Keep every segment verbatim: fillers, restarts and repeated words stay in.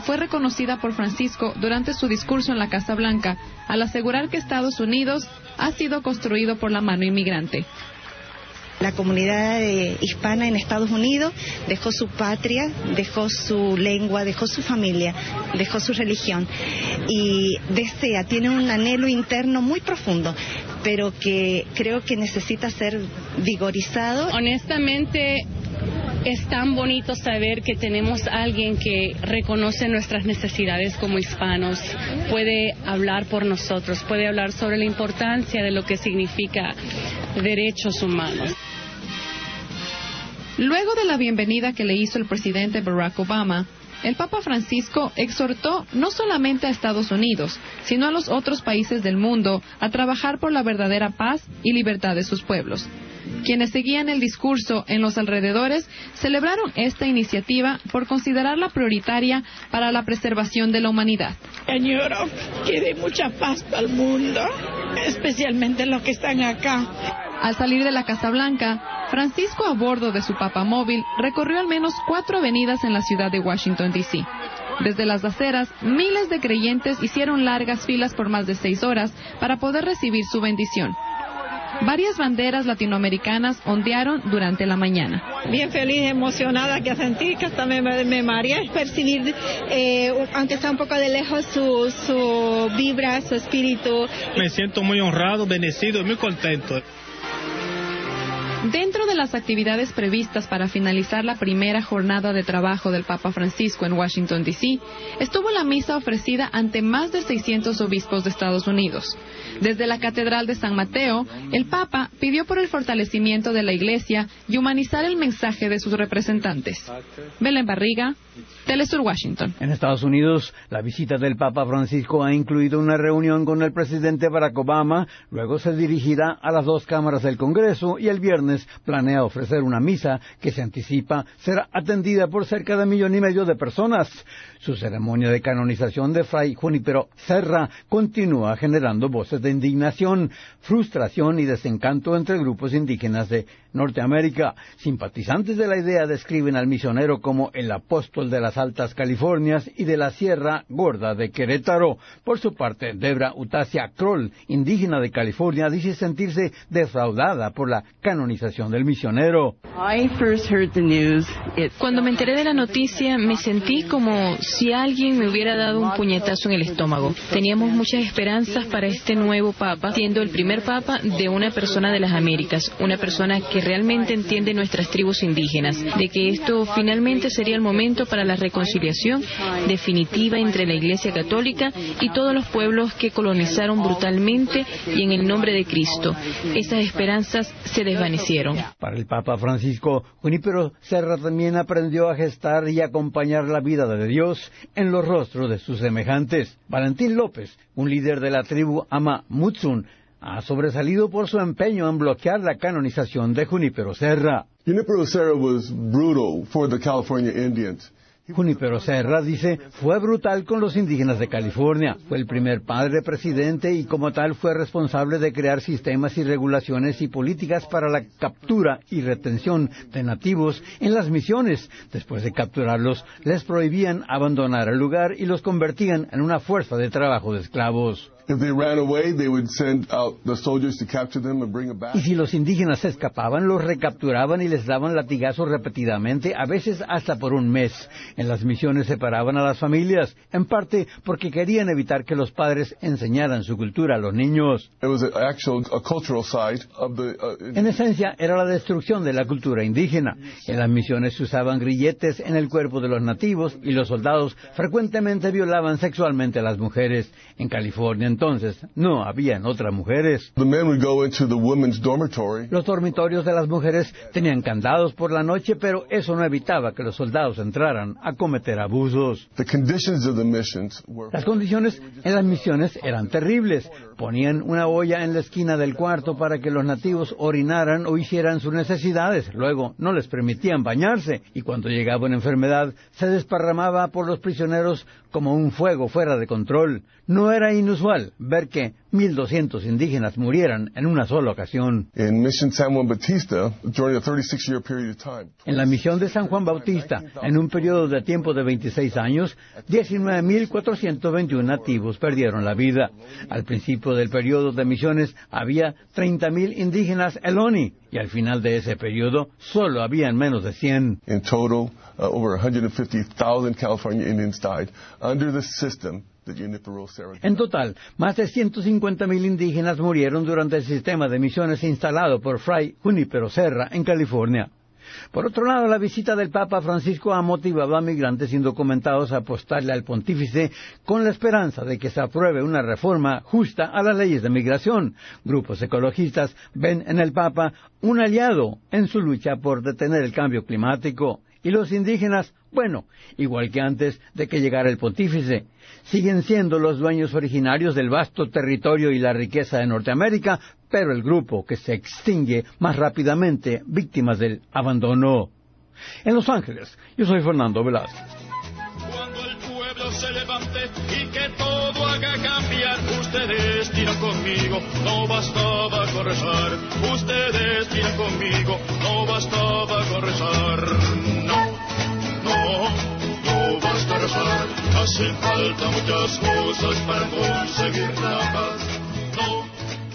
fue reconocida por Francisco durante su discurso en la Casa Blanca, al asegurar que Estados Unidos ha sido construido por la mano inmigrante. La comunidad eh, hispana en Estados Unidos dejó su patria, dejó su lengua, dejó su familia, dejó su religión y desea, tiene un anhelo interno muy profundo, pero que creo que necesita ser vigorizado. Honestamente, es tan bonito saber que tenemos a alguien que reconoce nuestras necesidades como hispanos, puede hablar por nosotros, puede hablar sobre la importancia de lo que significa derechos humanos. Luego de la bienvenida que le hizo el presidente Barack Obama, el Papa Francisco exhortó no solamente a Estados Unidos, sino a los otros países del mundo a trabajar por la verdadera paz y libertad de sus pueblos. Quienes seguían el discurso en los alrededores celebraron esta iniciativa por considerarla prioritaria para la preservación de la humanidad. Añoro que dé mucha paz al mundo, especialmente los que están acá. Al salir de la Casa Blanca, Francisco, a bordo de su papamóvil, recorrió al menos cuatro avenidas en la ciudad de Washington, D C Desde las aceras, miles de creyentes hicieron largas filas por más de seis horas para poder recibir su bendición. Varias banderas latinoamericanas ondearon durante la mañana. Bien feliz, emocionada, que sentí que hasta me, me mareé. Percibir, eh, aunque está un poco de lejos, su, su vibra, su espíritu. Me siento muy honrado, bendecido y muy contento. Dentro de las actividades previstas para finalizar la primera jornada de trabajo del Papa Francisco en Washington, D C, estuvo la misa ofrecida ante más de seiscientos obispos de Estados Unidos. Desde la Catedral de San Mateo, el Papa pidió por el fortalecimiento de la Iglesia y humanizar el mensaje de sus representantes. Belén Barriga, Telesur Washington. En Estados Unidos, la visita del Papa Francisco ha incluido una reunión con el presidente Barack Obama, luego se dirigirá a las dos cámaras del Congreso y el viernes planea ofrecer una misa que se anticipa será atendida por cerca de millón y medio de personas. Su ceremonia de canonización de Fray Junípero Serra continúa generando voces de indignación, frustración y desencanto entre grupos indígenas de Norteamérica. Simpatizantes de la idea describen al misionero como el apóstol de las Altas Californias y de la Sierra Gorda de Querétaro. Por su parte, Debra Utasia Kroll, indígena de California, dice sentirse defraudada por la canonización del misionero. Cuando me enteré de la noticia, me sentí como si alguien me hubiera dado un puñetazo en el estómago. Teníamos muchas esperanzas para este nuevo Papa, siendo el primer Papa de una persona de las Américas, una persona que realmente entiende nuestras tribus indígenas, de que esto finalmente sería el momento para la reconciliación definitiva entre la Iglesia Católica y todos los pueblos que colonizaron brutalmente y en el nombre de Cristo. Esas esperanzas se desvanecieron. Para el Papa Francisco, Junípero Serra también aprendió a gestar y acompañar la vida de Dios en los rostros de sus semejantes. Valentín López, un líder de la tribu Ama Mutsun, ha sobresalido por su empeño en bloquear la canonización de Junípero Serra. Junípero Serra was brutal for the California Indians. Junípero Serra, dice, fue brutal con los indígenas de California. Fue el primer padre presidente y como tal fue responsable de crear sistemas y regulaciones y políticas para la captura y retención de nativos en las misiones. Después de capturarlos, les prohibían abandonar el lugar y los convertían en una fuerza de trabajo de esclavos. If they ran away, they would send out the soldiers to capture them and bring them back. Y si los indígenas se escapaban, los recapturaban y les daban latigazos repetidamente, a veces hasta por un mes. En las misiones separaban a las familias, en parte porque querían evitar que los padres enseñaran su cultura a los niños. It was a actual, a cultural side of the, uh, en esencia, era la destrucción de la cultura indígena. En las misiones se usaban grilletes en el cuerpo de los nativos y los soldados frecuentemente violaban sexualmente a las mujeres. En California, entonces, no habían otras mujeres. The men would go into the women's dormitory. Los dormitorios de las mujeres tenían candados por la noche, pero eso no evitaba que los soldados entraran a cometer abusos. The conditions of the missions were... Las condiciones en las misiones eran terribles. Ponían una olla en la esquina del cuarto para que los nativos orinaran o hicieran sus necesidades. Luego no les permitían bañarse y cuando llegaba una enfermedad se desparramaba por los prisioneros como un fuego fuera de control. No era inusual ver que mil doscientos indígenas murieran en una sola ocasión. In Mission San Juan Bautista, during a thirty-six year period of time. En la misión de San Juan Bautista, en un periodo de tiempo de veintiséis años, diecinueve mil cuatrocientos veintiuno nativos perdieron la vida. Al principio del periodo de misiones había treinta mil indígenas Ohlone, y al final de ese periodo solo habían menos de cien. In total, uh, over one hundred fifty thousand California Indians died under the system. En total, más de ciento cincuenta mil indígenas murieron durante el sistema de misiones instalado por Fray Junípero Serra en California. Por otro lado, la visita del Papa Francisco ha motivado a migrantes indocumentados a apostarle al pontífice con la esperanza de que se apruebe una reforma justa a las leyes de migración. Grupos ecologistas ven en el Papa un aliado en su lucha por detener el cambio climático. Y los indígenas, bueno, igual que antes de que llegara el pontífice, siguen siendo los dueños originarios del vasto territorio y la riqueza de Norteamérica, pero el grupo que se extingue más rápidamente, víctimas del abandono. En Los Ángeles, yo soy Fernando Velázquez. Cuando el pueblo se levante y que todo haga cambiar, ustedes tiran conmigo, no bastaba con rezar. Ustedes tiran conmigo, no bastaba con rezar. No, no, no basta rezar. Hacen falta muchas cosas para conseguir la paz. No.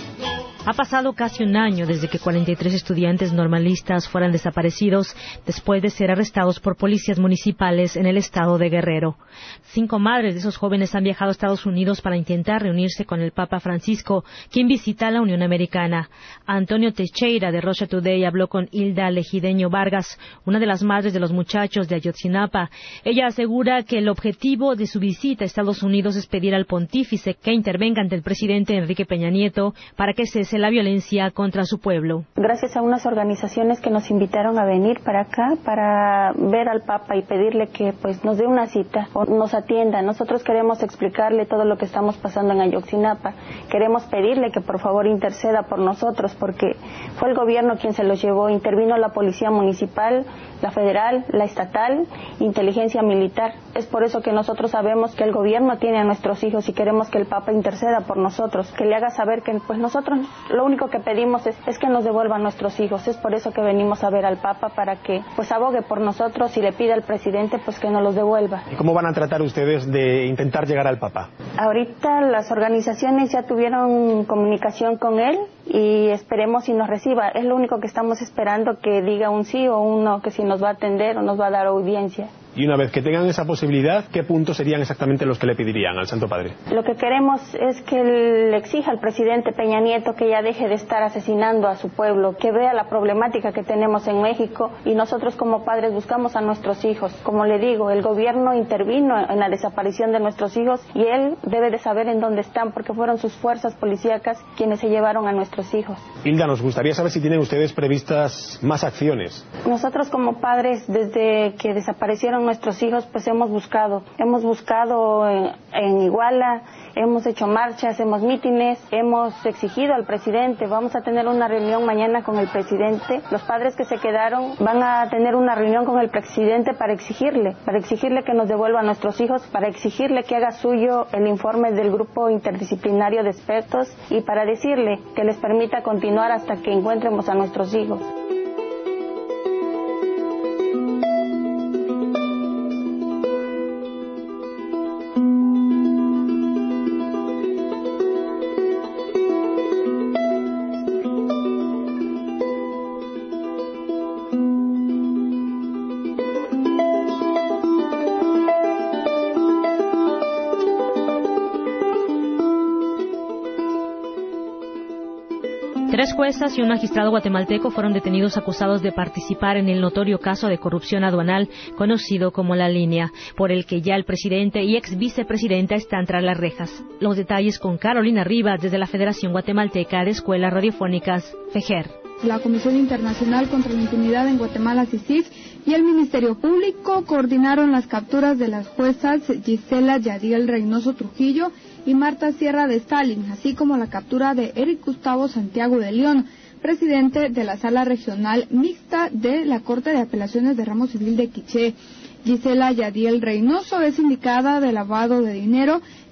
Ha pasado casi un año desde que cuarenta y tres estudiantes normalistas fueran desaparecidos después de ser arrestados por policías municipales en el estado de Guerrero. Cinco madres de esos jóvenes han viajado a Estados Unidos para intentar reunirse con el Papa Francisco, quien visita la Unión Americana. Antonio Teixeira de Russia Today habló con Hilda Legideño Vargas, una de las madres de los muchachos de Ayotzinapa. Ella asegura que el objetivo de su visita a Estados Unidos es pedir al pontífice que intervenga ante el presidente Enrique Peña Nieto para que cese la violencia contra su pueblo. Gracias a unas organizaciones que nos invitaron a venir para acá para ver al Papa y pedirle que pues nos dé una cita o nos atienda. Nosotros queremos explicarle todo lo que estamos pasando en Ayotzinapa. Queremos pedirle que por favor interceda por nosotros porque fue el gobierno quien se los llevó. Intervino la policía municipal, la federal, la estatal, inteligencia militar. Es por eso que nosotros sabemos que el gobierno tiene a nuestros hijos y queremos que el Papa interceda por nosotros, que le haga saber que pues nosotros lo único que pedimos es, es que nos devuelvan nuestros hijos. Es por eso que venimos a ver al Papa, para que pues abogue por nosotros y le pida al presidente pues que nos los devuelva. ¿Y cómo van a tratar ustedes de intentar llegar al Papa? Ahorita las organizaciones ya tuvieron comunicación con él y esperemos si nos reciba. Es lo único que estamos esperando, que diga un sí o un no, que si nos va a atender o nos va a dar audiencia. Y una vez que tengan esa posibilidad, ¿qué puntos serían exactamente los que le pedirían al Santo Padre? Lo que queremos es que le exija al presidente Peña Nieto que ya deje de estar asesinando a su pueblo, que vea la problemática que tenemos en México y nosotros como padres buscamos a nuestros hijos. Como le digo, el gobierno intervino en la desaparición de nuestros hijos y él debe de saber en dónde están porque fueron sus fuerzas policíacas quienes se llevaron a nuestros hijos. Hilda, nos gustaría saber si tienen ustedes previstas más acciones. Nosotros como padres, desde que desaparecieron nuestros hijos, pues hemos buscado, hemos buscado en, en Iguala, hemos hecho marchas, hemos mítines, hemos exigido al presidente. Vamos a tener una reunión mañana con el presidente. Los padres que se quedaron van a tener una reunión con el presidente para exigirle, para exigirle que nos devuelva a nuestros hijos, para exigirle que haga suyo el informe del grupo interdisciplinario de expertos y para decirle que les permita continuar hasta que encontremos a nuestros hijos. Tres juezas y un magistrado guatemalteco fueron detenidos acusados de participar en el notorio caso de corrupción aduanal conocido como La Línea, por el que ya el presidente y ex vicepresidenta están tras las rejas. Los detalles con Carolina Rivas desde la Federación Guatemalteca de Escuelas Radiofónicas, FEGER. La Comisión Internacional contra la Impunidad en Guatemala, C I C I F, y el Ministerio Público coordinaron las capturas de las juezas Gisela Yadiel Reynoso Trujillo y Marta Sierra de Stalin, así como la captura de Eric Gustavo Santiago de León, presidente de la Sala Regional Mixta de la Corte de Apelaciones de Ramo Civil de Quiché. Gisela Yadiel Reynoso es indicada de lavado de dinero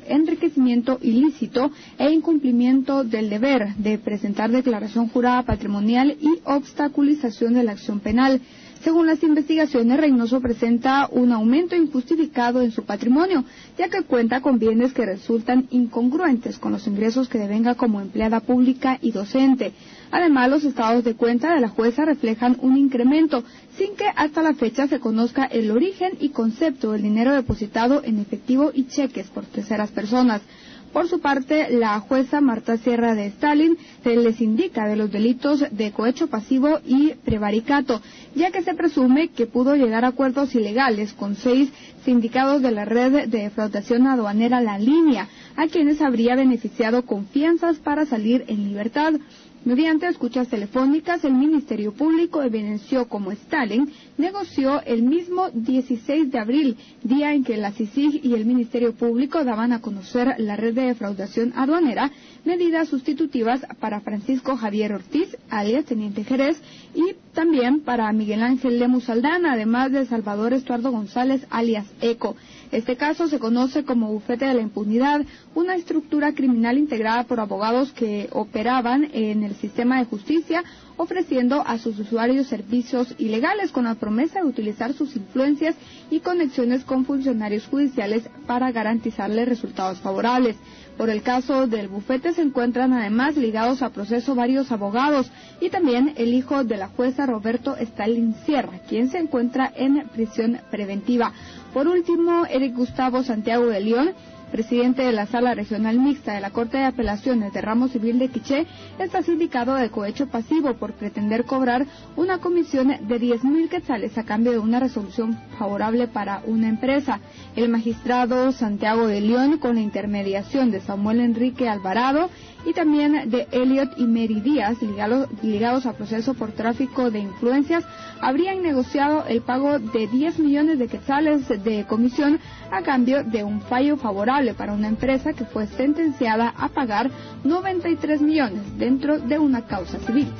enriquecimiento ilícito e incumplimiento del deber de presentar declaración jurada patrimonial y obstaculización de la acción penal. Según las investigaciones, Reynoso presenta un aumento injustificado en su patrimonio, ya que cuenta con bienes que resultan incongruentes con los ingresos que devenga como empleada pública y docente. Además, los estados de cuenta de la jueza reflejan un incremento, sin que hasta la fecha se conozca el origen y concepto del dinero depositado en efectivo y cheques por terceras personas. Por su parte, la jueza Marta Sierra de Stalin se les indica de los delitos de cohecho pasivo y prevaricato, ya que se presume que pudo llegar a acuerdos ilegales con seis sindicados de la red de defraudación aduanera La Línea, a quienes habría beneficiado con fianzas para salir en libertad. Mediante escuchas telefónicas, el Ministerio Público evidenció cómo Stalin negoció el mismo dieciséis de abril, día en que la C I C I G y el Ministerio Público daban a conocer la red de defraudación aduanera, medidas sustitutivas para Francisco Javier Ortiz, alias Teniente Jerez, y también para Miguel Ángel Lemus Aldana, además de Salvador Estuardo González, alias Eco. Este caso se conoce como Bufete de la Impunidad, una estructura criminal integrada por abogados que operaban en el sistema de justicia, ofreciendo a sus usuarios servicios ilegales con la promesa de utilizar sus influencias y conexiones con funcionarios judiciales para garantizarles resultados favorables. Por el caso del bufete se encuentran además ligados a proceso varios abogados y también el hijo de la jueza Roberto Stalin Sierra, quien se encuentra en prisión preventiva. Por último, Eric Gustavo Santiago de León, presidente de la Sala Regional Mixta de la Corte de Apelaciones de Ramo Civil de Quiché, está sindicado de cohecho pasivo por pretender cobrar una comisión de diez mil quetzales a cambio de una resolución favorable para una empresa. El magistrado Santiago de León, con la intermediación de Samuel Enrique Alvarado y también de Elliot y Mary Díaz, ligado, ligados a proceso por tráfico de influencias, habrían negociado el pago de diez millones de quetzales de comisión a cambio de un fallo favorable para una empresa que fue sentenciada a pagar noventa y tres millones dentro de una causa civil.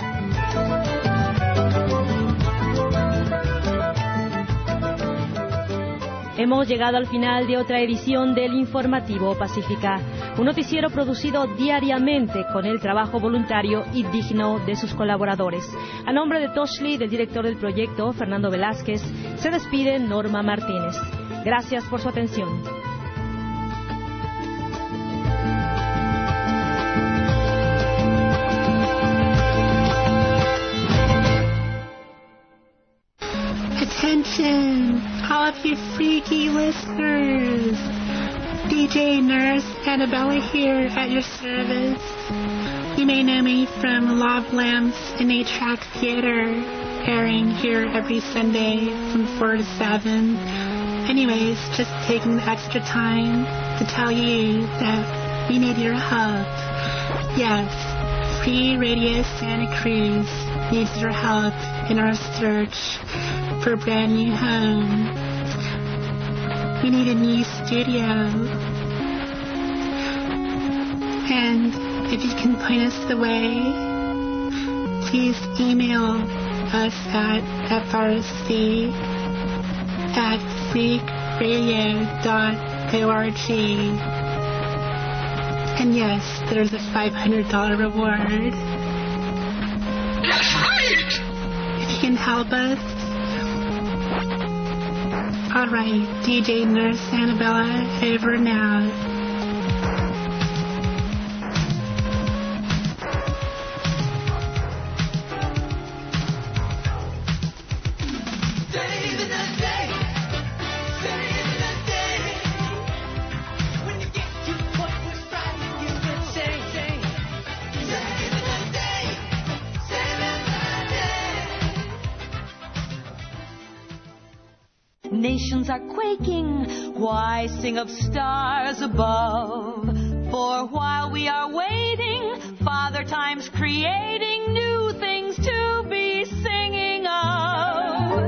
Hemos llegado al final de otra edición del Informativo Pacífica, un noticiero producido diariamente con el trabajo voluntario y digno de sus colaboradores. A nombre de Toshli, del director del proyecto, Fernando Velázquez, se despide Norma Martínez. Gracias por su atención. Attention, all of you freaky listeners. D J Nurse Annabella here at your service. You may know me from Love Lamps and eight-track Theater, airing here every Sunday from four to seven. Anyways, just taking the extra time to tell you that we need your help. Yes, Free Radio Santa Cruz needs your help in our search for a brand new home. We need a new studio. And if you can point us the way, please email us at F R C at freak radio dot org. And yes, there's a five hundred dollars reward. That's right! If you can help us. Alright, D J Nurse Annabella, over now. Nations are quaking, why sing of stars above? For while we are waiting, Father Time's creating new things to be singing of.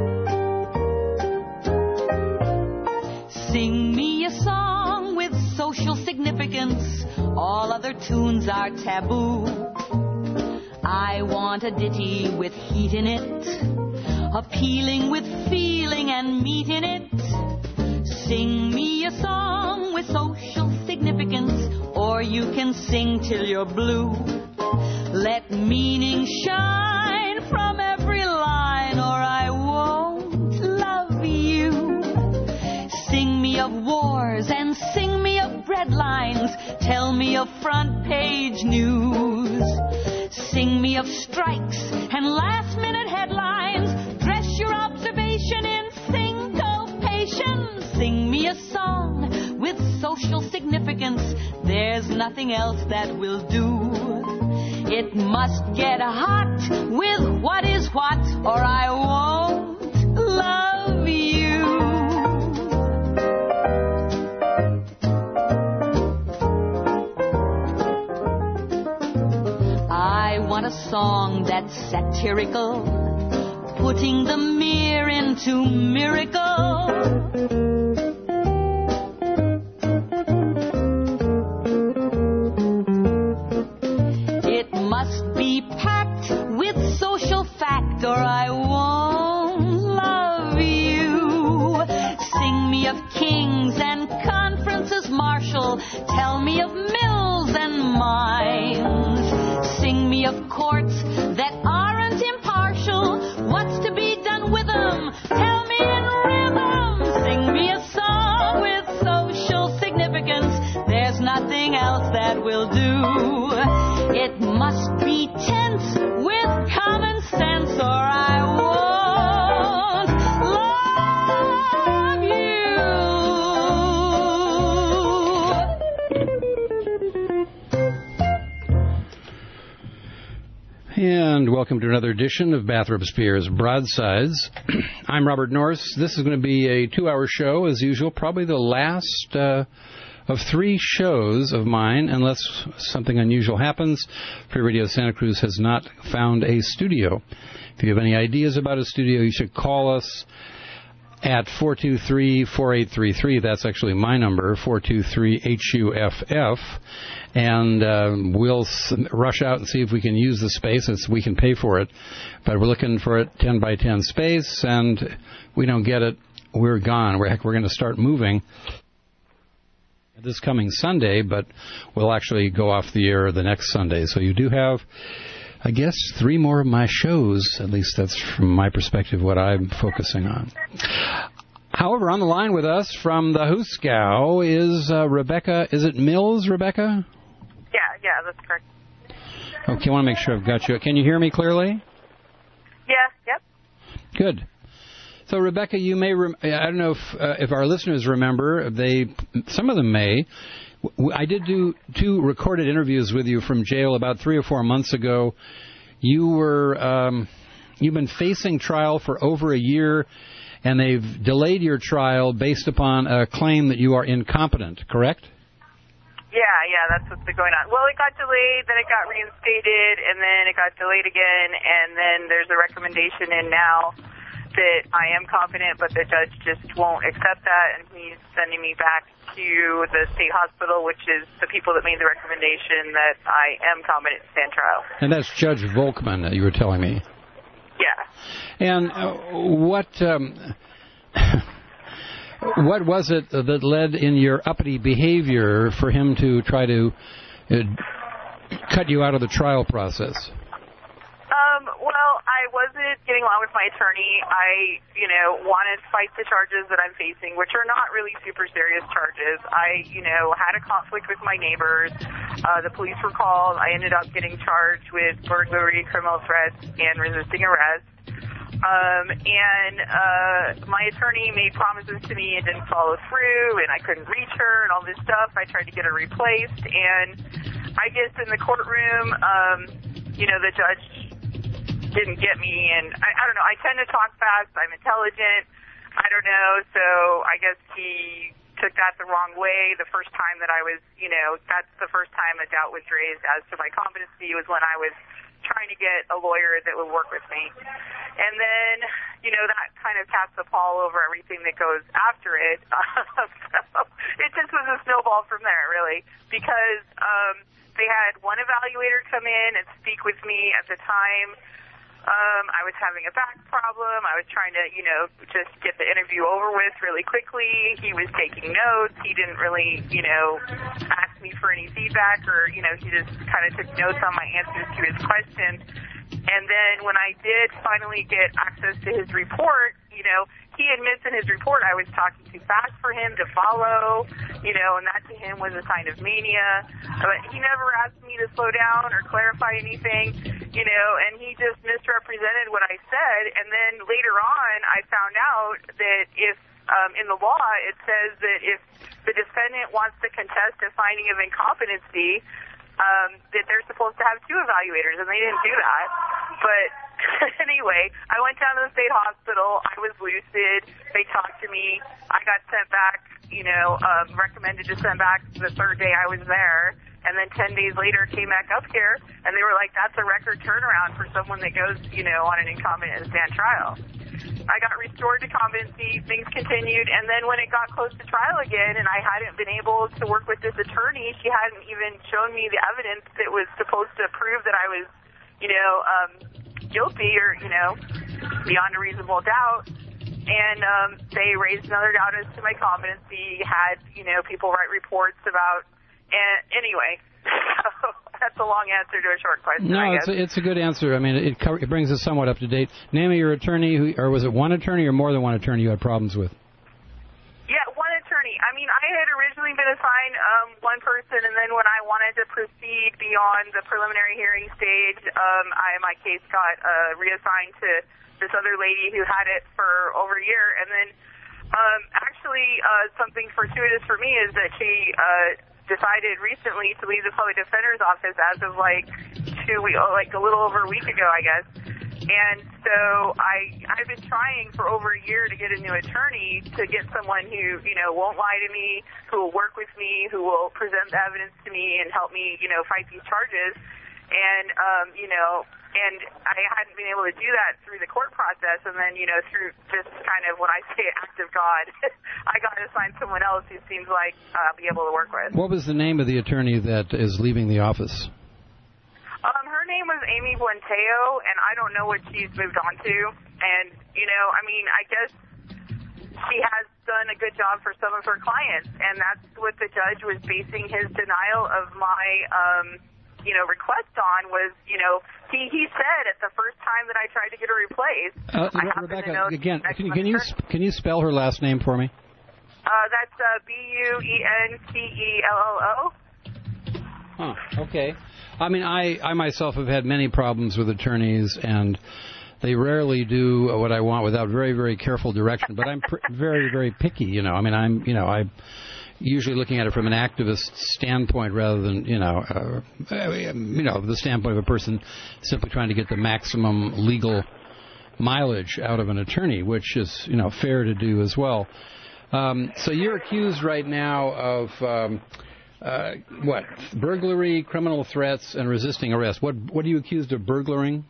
Sing me a song with social significance, all other tunes are taboo. I want a ditty with heat in it, appealing with feeling and meat in it. Sing me a song with social significance. you can sing till you're blue. Let meaning shine from every line, or I won't love you. Sing me of wars and sing me of breadlines. Tell me of front page news. Sing me of strikes and last minute headlines. Dress your observation in syncopation. Sing me a song with social significance. There's nothing else that will do. It must get hot with what is what, or I won't love you. I want a song that's satirical, putting the mere into miracle. Or I won't love you. Sing me of kings and conferences martial. Tell me of mills and mines. Sing me of courts that aren't impartial. What's to be done with them? Tell me in rhythm. Sing me a song with social significance. There's nothing else that will do. It must be tense with common sense, or I won't love you. And welcome to another edition of Bathrop Spears Broadsides. I'm Robert Norris. This is going to be a two-hour show, as usual, probably the last uh, of three shows of mine, unless something unusual happens. Free Radio Santa Cruz has not found a studio. If you have any ideas about a studio, you should call us at four two three, four eight three three. That's actually my number, four two three H U F F. And uh, we'll s- rush out and see if we can use the space, if we can pay for it. But we're looking for a ten by ten space, and we don't get it, we're gone. We're, heck, we're going to start moving this coming Sunday, but we'll actually go off the air the next Sunday. So you do have, I guess, three more of my shows. At least that's from my perspective what I'm focusing on. However, on the line with us from the Hooskow is uh, Rebecca. Is it Mills, Rebecca? Yeah, yeah, that's correct. Okay, I want to make sure I've got you. Can you hear me clearly? Yeah, yep. Good. So, Rebecca, you may, rem- I don't know if, uh, if our listeners remember, they, some of them may. I did do two recorded interviews with you from jail about three or four months ago. You were, um, you've been facing trial for over a year, and they've delayed your trial based upon a claim that you are incompetent, correct? Yeah, yeah, that's what's been going on. Well, it got delayed, then it got reinstated, and then it got delayed again, and then there's a recommendation in now that I am competent, but the judge just won't accept that, and he's sending me back to the state hospital, which is the people that made the recommendation that I am competent to stand trial. And that's Judge Volkman that you were telling me. Yeah. And uh, what um, what was it that led in your uppity behavior for him to try to uh, cut you out of the trial process? Um, well, I wasn't getting along with my attorney. I, you know, wanted to fight the charges that I'm facing, which are not really super serious charges. I, you know, had a conflict with my neighbors. Uh, the police were called. I ended up getting charged with burglary, criminal threats, and resisting arrest. Um, and uh, my attorney made promises to me and didn't follow through, and I couldn't reach her and all this stuff. I tried to get her replaced, and I guess in the courtroom, um, you know, the judge didn't get me, and I, I don't know, I tend to talk fast, I'm intelligent, I don't know, so I guess he took that the wrong way. The first time that I was, you know, that's the first time a doubt was raised as to my competency was when I was trying to get a lawyer that would work with me. And then, you know, that kind of casts a pall over everything that goes after it. So it just was a snowball from there, really, because um, they had one evaluator come in and speak with me at the time. Um, I was having a back problem. I was trying to, you know, just get the interview over with really quickly. He was taking notes. He didn't really, you know, ask me for any feedback, or, you know, he just kind of took notes on my answers to his questions. And then when I did finally get access to his report, you know, he admits in his report I was talking too fast for him to follow, you know, and that to him was a sign of mania. But he never asked me to slow down or clarify anything, you know, and he just misrepresented what I said. And then later on, I found out that if, um, in the law, it says that if the defendant wants to contest a finding of incompetency, um, that they're supposed to have two evaluators, and they didn't do that. But anyway, I went down to the state hospital. I was lucid. They talked to me. I got sent back, you know, um, recommended to send back the third day I was there. And then ten days later came back up here, and they were like, that's a record turnaround for someone that goes, you know, on an incompetent stand trial. I got restored to competency, things continued, and then when it got close to trial again and I hadn't been able to work with this attorney, she hadn't even shown me the evidence that was supposed to prove that I was, you know, um, guilty or, you know, beyond a reasonable doubt. And um, they raised another doubt as to my competency, had, you know, people write reports about, and anyway, that's a long answer to a short question. No, I it's guess. a, it's a good answer. I mean, it, co- it brings us somewhat up to date. Name of your attorney, who, or was it one attorney or more than one attorney you had problems with? Yeah, one attorney. I mean, I had originally been assigned um, one person, and then when I wanted to proceed beyond the preliminary hearing stage, um, I, my case got uh, reassigned to this other lady who had it for over a year. And then um, actually uh, something fortuitous for me is that she uh, decided recently to leave the public defender's office as of like two weeks, like a little over a week ago, I guess. And so I, I've been trying for over a year to get a new attorney, to get someone who, you know, won't lie to me, who will work with me, who will present the evidence to me and help me, you know, fight these charges. And, um, you know, and I hadn't been able to do that through the court process. And then, you know, through just kind of, when I say act of God, I got to find someone else who seems like I'll be able to work with. What was the name of the attorney that is leaving the office? Um, her name was Amy Buenteo, and I don't know what she's moved on to. And, you know, I mean, I guess she has done a good job for some of her clients, and that's what the judge was basing his denial of my, um, you know, request on was, you know, he, he said at the first time that I tried to get her replaced, Uh, I happen Rebecca, to know again, can, can you sp- can you spell her last name for me? Uh, that's uh, B U E N T E L L O. Huh, okay. I mean, I, I myself have had many problems with attorneys, and they rarely do what I want without very, very careful direction. But I'm pr- very, very picky, you know. I mean, I'm, you know, I'm usually looking at it from an activist standpoint rather than, you know, uh, you know, the standpoint of a person simply trying to get the maximum legal mileage out of an attorney, which is, you know, fair to do as well. Um, so you're accused right now of... Um, Uh, what? Burglary, criminal threats, and resisting arrest. What What are you accused of burglaring?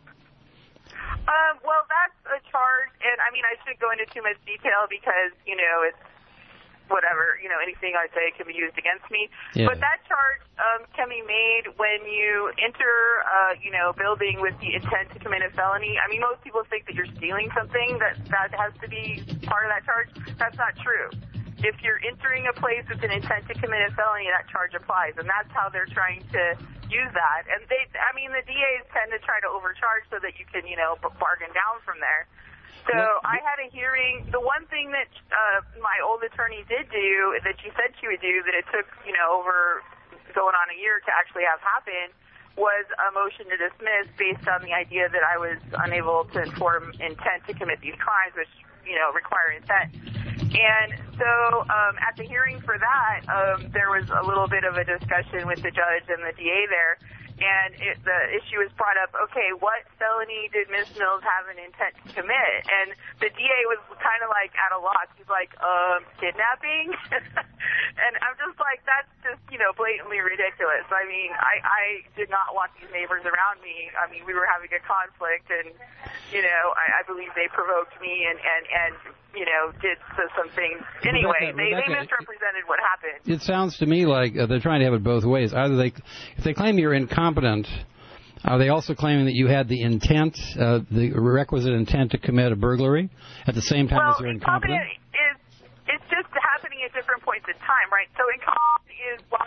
Uh, well, that's a charge, and I mean, I shouldn't go into too much detail because, you know, it's whatever, you know, anything I say can be used against me. Yeah. But that charge um, can be made when you enter, uh, you know, building with the intent to commit a felony. I mean, most people think that you're stealing something, that that has to be part of that charge. That's not true. If you're entering a place with an intent to commit a felony, that charge applies, and that's how they're trying to use that. And they, I mean, the D As tend to try to overcharge so that you can, you know, bargain down from there. So I had a hearing. The one thing that uh, my old attorney did do, that she said she would do, that it took, you know, over going on a year to actually have happen, was a motion to dismiss based on the idea that I was unable to inform intent to commit these crimes, which, you know, require intent. And so um, at the hearing for that, um, there was a little bit of a discussion with the judge and the D A there. And it, the issue was brought up, okay, what felony did Miz Mills have an intent to commit? And the D A was kind of like at a loss. He's like, um, kidnapping? And I'm just like, that's just, you know, blatantly ridiculous. I mean, I, I did not want these neighbors around me. I mean, we were having a conflict, and, you know, I, I believe they provoked me and, and, and you know, did so some things. Anyway, Rebecca, they, Rebecca, they misrepresented what happened. It sounds to me like uh, they're trying to have it both ways. Either they, if they claim you're incompetent, are they also claiming that you had the intent, uh, the requisite intent to commit a burglary at the same time well, as you're incompetent? Is, it's just happening at different points in time, right? So incompetent is while you're in the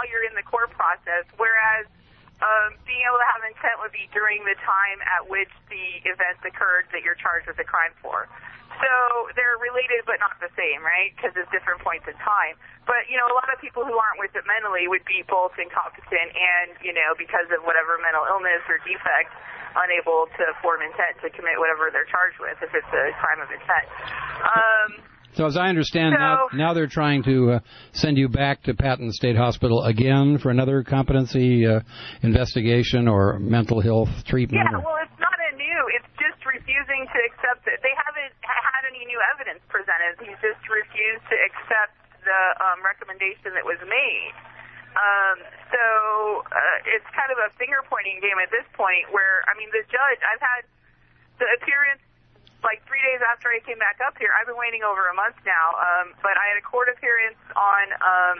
the court process, whereas um, being able to have intent would be during the time at which the events occurred that you're charged with the crime for. So they're related but not the same, right? Because it's different points in time. But, you know, a lot of people who aren't with it mentally would be both incompetent and, you know, because of whatever mental illness or defect, unable to form intent to commit whatever they're charged with if it's a crime of intent. Um, so as I understand, so, now, now they're trying to uh, send you back to Patton State Hospital again for another competency uh, investigation or mental health treatment? Yeah, or? well, it's not a new. It's just refusing to accept it. They haven't had any new evidence presented. He's just refused to accept the um, recommendation that was made. Um, so uh, it's kind of a finger-pointing game at this point where, I mean, the judge, I've had the appearance like three days after I came back up here. I've been waiting over a month now, um, but I had a court appearance on um,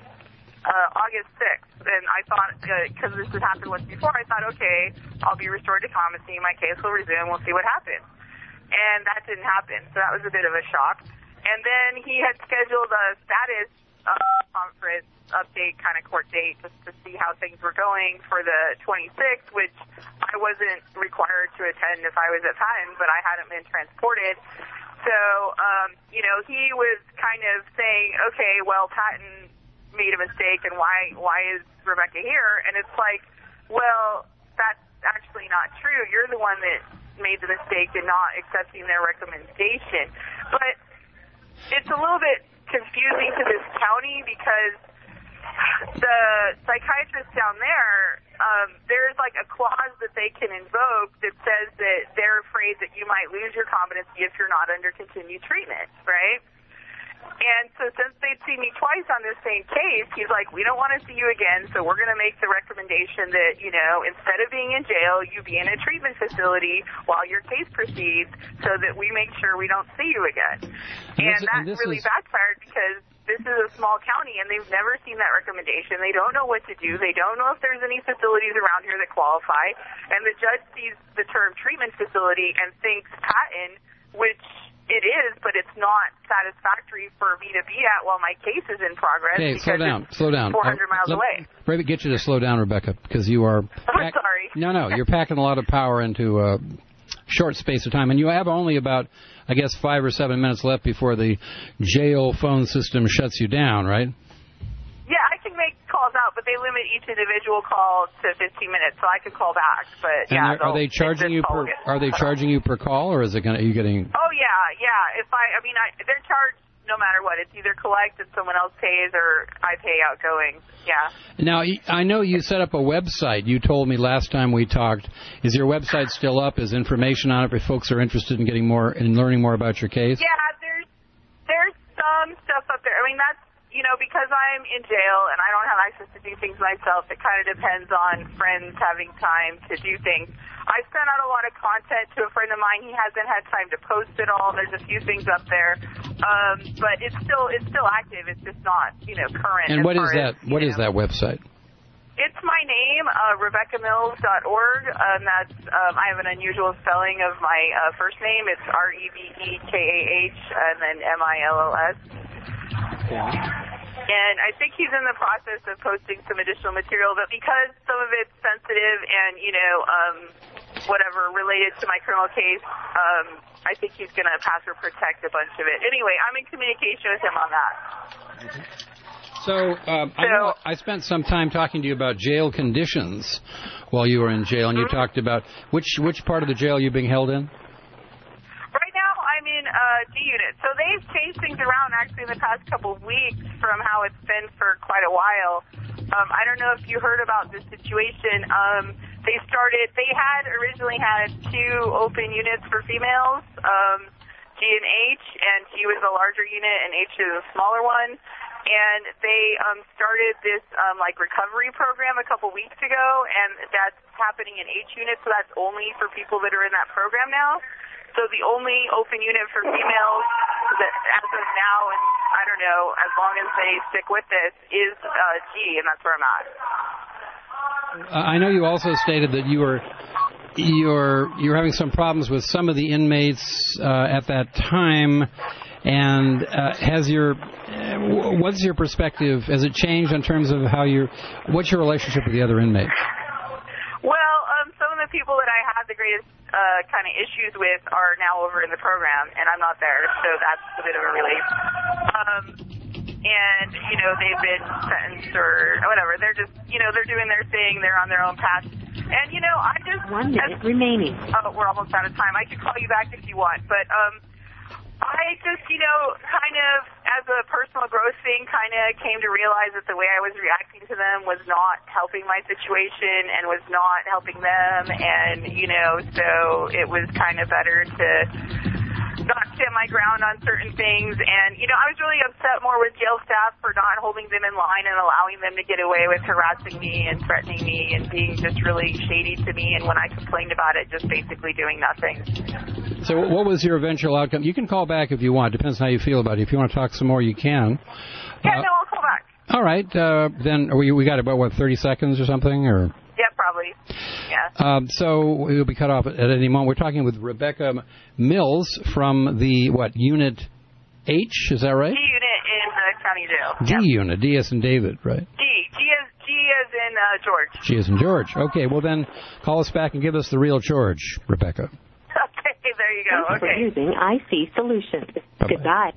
uh, August sixth, and I thought, because uh, this has happened once before, I thought, okay, I'll be restored to competency, my case will resume, we'll see what happens. And that didn't happen, so that was a bit of a shock. And then he had scheduled a status uh, conference update kind of court date just to see how things were going for the twenty-sixth, which I wasn't required to attend if I was at Patton, but I hadn't been transported. So, um, you know, he was kind of saying, okay, well, Patton made a mistake, and why why is Rebecca here? And it's like, well, that's actually not true. You're the one that made the mistake in not accepting their recommendation. But it's a little bit confusing to this county because the psychiatrists down there, um, there's like a clause that they can invoke that says that they're afraid that you might lose your competency if you're not under continued treatment, right? And so since they'd seen me twice on this same case, he's like, we don't want to see you again, so we're going to make the recommendation that, you know, instead of being in jail, you be in a treatment facility while your case proceeds so that we make sure we don't see you again. And, and that and really is... backfired because this is a small county, and they've never seen that recommendation. They don't know what to do. They don't know if there's any facilities around here that qualify. And the judge sees the term treatment facility and thinks Patton, which it is, but it's not satisfactory for me to be at while my case is in progress. Okay, slow down, slow down. four hundred miles let, away. Let me get you to slow down, Rebecca, because you are... I'm sorry. No, no, you're packing a lot of power into a short space of time, and you have only about, I guess, five or seven minutes left before the jail phone system shuts you down, right? Yeah, I can make calls out, but they limit each individual call to fifteen minutes, so I could call back. But yeah, are they charging you per? Are they charging you per call, or is it going? Are you getting? Oh yeah, yeah. If I, I mean, I, they're charged no matter what. It's either collect and someone else pays, or I pay outgoing. Yeah. Now I know you set up a website. You told me last time we talked. Is your website still up? Is information on it if folks are interested in getting more and learning more about your case? Yeah, there's there's some stuff up there. I mean, that's. You know, because I'm in jail and I don't have access to do things myself, it kind of depends on friends having time to do things. I sent out a lot of content to a friend of mine. He hasn't had time to post it all. There's a few things up there, um, but it's still it's still active. It's just not, you know, current. And what is that? As, what know, is that website? It's my name, uh, Rebecca Mills dot org, and that's um, I have an unusual spelling of my uh, first name. It's R E B E K A H and then M I L L S. Yeah. And I think he's in the process of posting some additional material, but because some of it's sensitive and, you know, um, whatever related to my criminal case, um, I think he's going to password protect a bunch of it. Anyway, I'm in communication with him on that. So, um, so I, know I spent some time talking to you about jail conditions while you were in jail, and you mm-hmm. talked about which which part of the jail you're being held in? Right now, I'm in uh, G unit. So they've changed things around actually in the past couple of weeks from how it's been for quite a while. Um, I don't know if you heard about this situation. Um, they started. They had originally had two open units for females, um, G and H, and G was a larger unit and H is a smaller one. And they um, started this um, like recovery program a couple weeks ago, and that's happening in H unit, so that's only for people that are in that program now. So the only open unit for females that as of now, and I don't know, as long as they stick with this, is uh, G, and that's where I'm at. I know you also stated that you were you're you're having some problems with some of the inmates uh, at that time. And uh, has your uh, what's your perspective? Has it changed in terms of how you're? What's your relationship with the other inmates? Well, um, some of the people that I had the greatest uh, kind of issues with are now over in the program, and I'm not there, so that's a bit of a relief. Um, and, you know, they've been sentenced or whatever. They're just, you know, they're doing their thing. They're on their own path. And, you know, I just... One minute as, remaining. Oh, we're almost out of time. I could call you back if you want. But um, I just, you know, kind of, as a personal growth thing, kind of came to realize that the way I was reacting to them was not helping my situation and was not helping them. And, you know, so it was kind of better to... not stand my ground on certain things. And, you know, I was really upset more with jail staff for not holding them in line and allowing them to get away with harassing me and threatening me and being just really shady to me. And when I complained about it, just basically doing nothing. So what was your eventual outcome? You can call back if you want. Depends on how you feel about it. If you want to talk some more, you can. Yeah, uh, no, I'll call back. All right. Uh, then we, we got about, what, thirty seconds or something? Or... Yeah, probably. Yeah. Um, so we'll be cut off at any moment. We're talking with Rebecca Mills from the, what, Unit H, is that right? D Unit in the county jail. D yeah. Unit, D as in David, right? D. G as, G as in uh, George. G as in George. Okay, well then call us back and give us the real George, Rebecca. Okay, there you go. Thank okay. you for using I C Solutions. Bye-bye. Goodbye.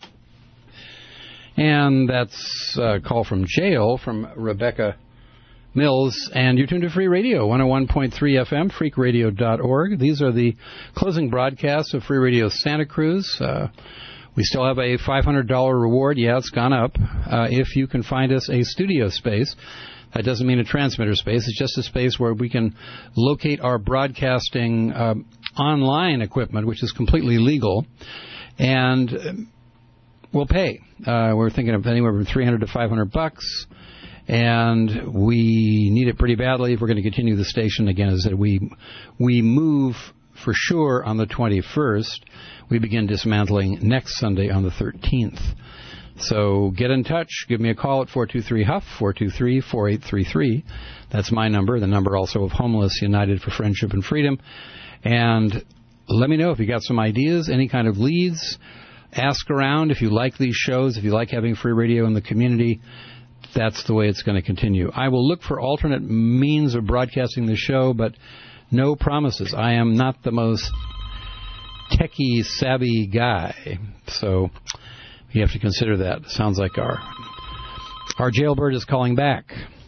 And that's a call from jail from Rebecca Mills, and you're tuned to Free Radio, one oh one point three F M, freak radio dot org. These are the closing broadcasts of Free Radio Santa Cruz. Uh, we still have a five hundred dollars reward. Yeah, it's gone up. Uh, if you can find us a studio space. That doesn't mean a transmitter space. It's just a space where we can locate our broadcasting uh, online equipment, which is completely legal, and we'll pay. Uh, we're thinking of anywhere from three hundred to five hundred bucks. And we need it pretty badly if we're going to continue the station. Again, as I said, we we move for sure on the twenty-first. We begin dismantling next Sunday on the thirteenth. So get in touch. Give me a call at four two three H U F, four two three, four eight three three. That's my number, the number also of Homeless United for Friendship and Freedom. And let me know if you got some ideas, any kind of leads. Ask around if you like these shows, if you like having free radio in the community. That's the way it's going to continue. I will look for alternate means of broadcasting the show, but no promises. I am not the most techie savvy guy, so you have to consider that. Sounds like our our jailbird is calling back.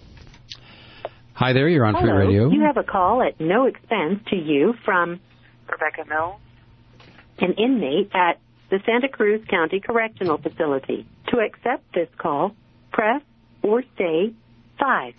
Hi there, you're on Hello. Free Radio. You have a call at no expense to you from Rebecca Mills, an inmate at the Santa Cruz County Correctional Facility. To accept this call, press or say five.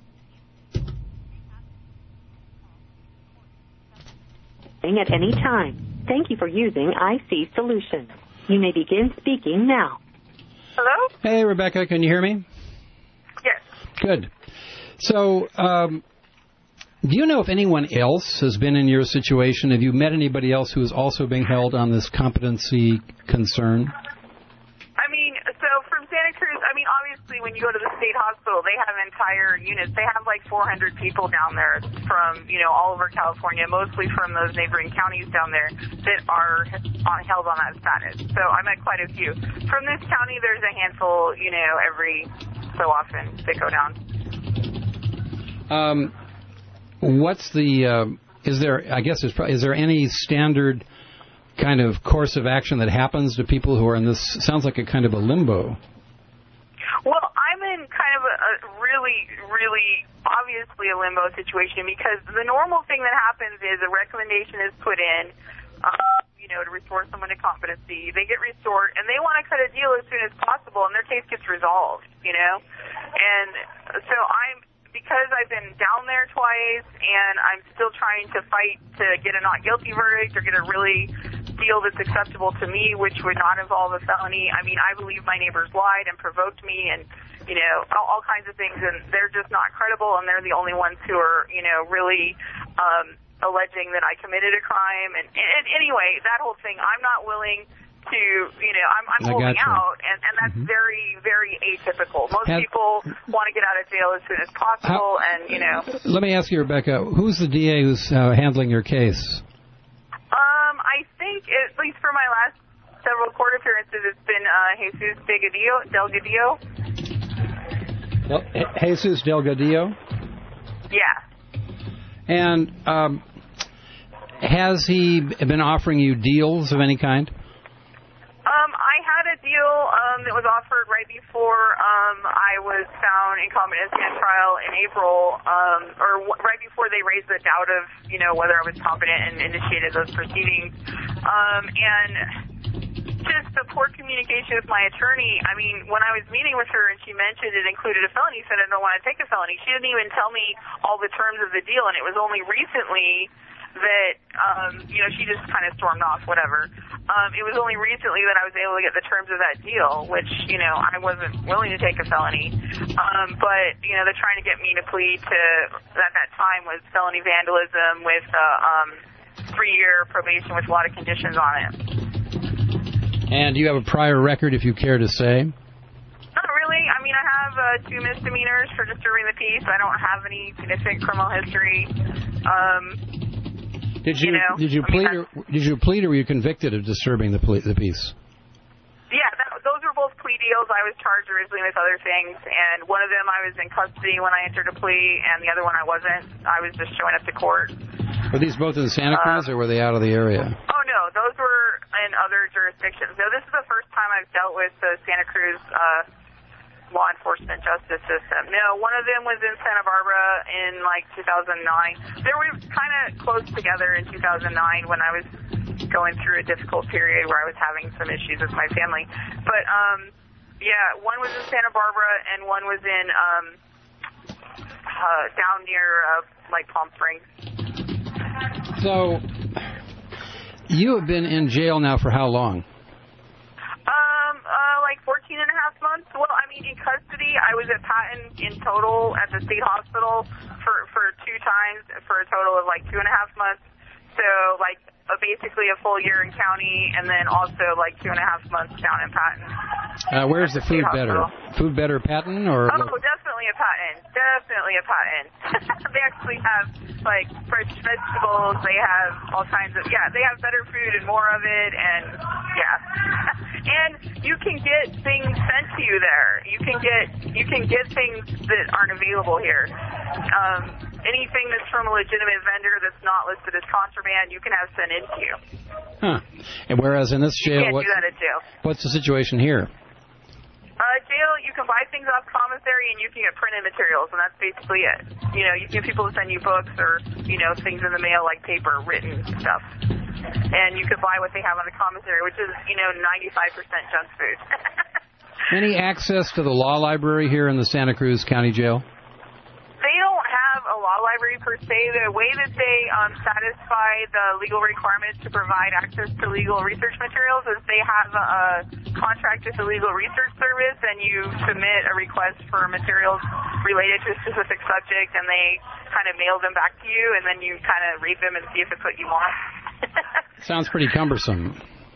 At any time. Thank you for using I C Solutions. You may begin speaking now. Hello? Hey, Rebecca, can you hear me? Yes. Good. So, um, do you know if anyone else has been in your situation? Have you met anybody else who is also being held on this competency concern? I mean, so from Santa Cruz, I mean, obviously when you go to the state hospital, they have entire units. They have like four hundred people down there from, you know, all over California, mostly from those neighboring counties down there that are on, held on that status. So I met quite a few. From this county, there's a handful, you know, every so often that go down. Um, what's the, uh, is there, I guess, is, is there any standard kind of course of action that happens to people who are in this, sounds like a kind of a limbo? Well, I'm in kind of a, a really, really obviously a limbo situation because the normal thing that happens is a recommendation is put in, uh, you know, to restore someone to competency. They get restored, and they want to cut a deal as soon as possible, and their case gets resolved, you know? And so I'm, because I've been down there twice, and I'm still trying to fight to get a not guilty verdict or get a really deal that's acceptable to me, which would not involve a felony. I mean, I believe my neighbors lied and provoked me and, you know, all, all kinds of things, and they're just not credible, and they're the only ones who are, you know, really um, alleging that I committed a crime. And, and anyway, that whole thing, I'm not willing to, you know, I'm, I'm holding out, and, and that's mm-hmm. very, very atypical. Most Have, people want to get out of jail as soon as possible, how, and, you know. Let me ask you, Rebecca, who's the D A who's uh, handling your case? Um, I think, at least for my last several court appearances. It's been uh, Jesus Delgadillo. Delgadillo. Well, Jesus Delgadillo? Yeah. And um, has he been offering you deals of any kind? Um, I had a deal um, that was offered right before um, I was found incompetent in trial in April, um, or w- right before they raised the doubt of, you know, whether I was competent and initiated those proceedings. Um, and just the poor communication with my attorney. I mean, when I was meeting with her and she mentioned it included a felony, said I don't want to take a felony. She didn't even tell me all the terms of the deal, and it was only recently that, um, you know, she just kind of stormed off, whatever. Um, it was only recently that I was able to get the terms of that deal, which, you know, I wasn't willing to take a felony. Um, but, you know, they're trying to get me to plead to, at that time, was felony vandalism with uh, um, three-year probation with a lot of conditions on it. And do you have a prior record, if you care to say? Not really. I mean, I have uh, two misdemeanors for disturbing the peace. I don't have any significant criminal history. Um... Did you, you know, did you I plead mean, or did you plead or were you convicted of disturbing the ple- the peace? Yeah, that, those were both plea deals. I was charged originally with other things, and one of them I was in custody when I entered a plea, and the other one I wasn't. I was just showing up to court. Were these both in Santa Cruz uh, or were they out of the area? Oh no, those were in other jurisdictions. No, this is the first time I've dealt with the Santa Cruz uh, law enforcement justice system. No, one of them was in Santa Barbara in like two thousand nine. They were kind of close together in two thousand nine when I was going through a difficult period where I was having some issues with my family. But um, yeah, one was in Santa Barbara and one was in um, uh, down near uh, like Palm Springs. So you have been in jail now for how long? Um, uh, like fourteen and a half months. Well, I mean, in custody, I was at Patton in total at the state hospital for, for two times for a total of like two and a half months. So, like, uh, basically a full year in county and then also like two and a half months down in Patton. Uh, where's the food better? Food better Patton or? Oh, definitely a Patton. Definitely a Patton. They actually have like fresh vegetables. They have all kinds of, yeah, they have better food and more of it. And yeah. And you can get things sent to you there. You can get, you can get things that aren't available here. Um, anything that's from a legitimate vendor that's not listed as contraband, you can have sent into you. Huh. And whereas in this jail, you can't what, do that at jail. What's the situation here? Uh, jail, you can buy things off commissary and you can get printed materials, and that's basically it. You know, you can get people to send you books or, you know, things in the mail like paper, written stuff. And you can buy what they have on the commissary, which is, you know, ninety-five percent junk food. Any access to the law library here in the Santa Cruz County Jail? They don't have a law library per se. The way that they um, satisfy the legal requirements to provide access to legal research materials is they have a, a contract with the Legal Research Service, and you submit a request for materials related to a specific subject, and they kind of mail them back to you, and then you kind of read them and see if it's what you want. Sounds pretty cumbersome.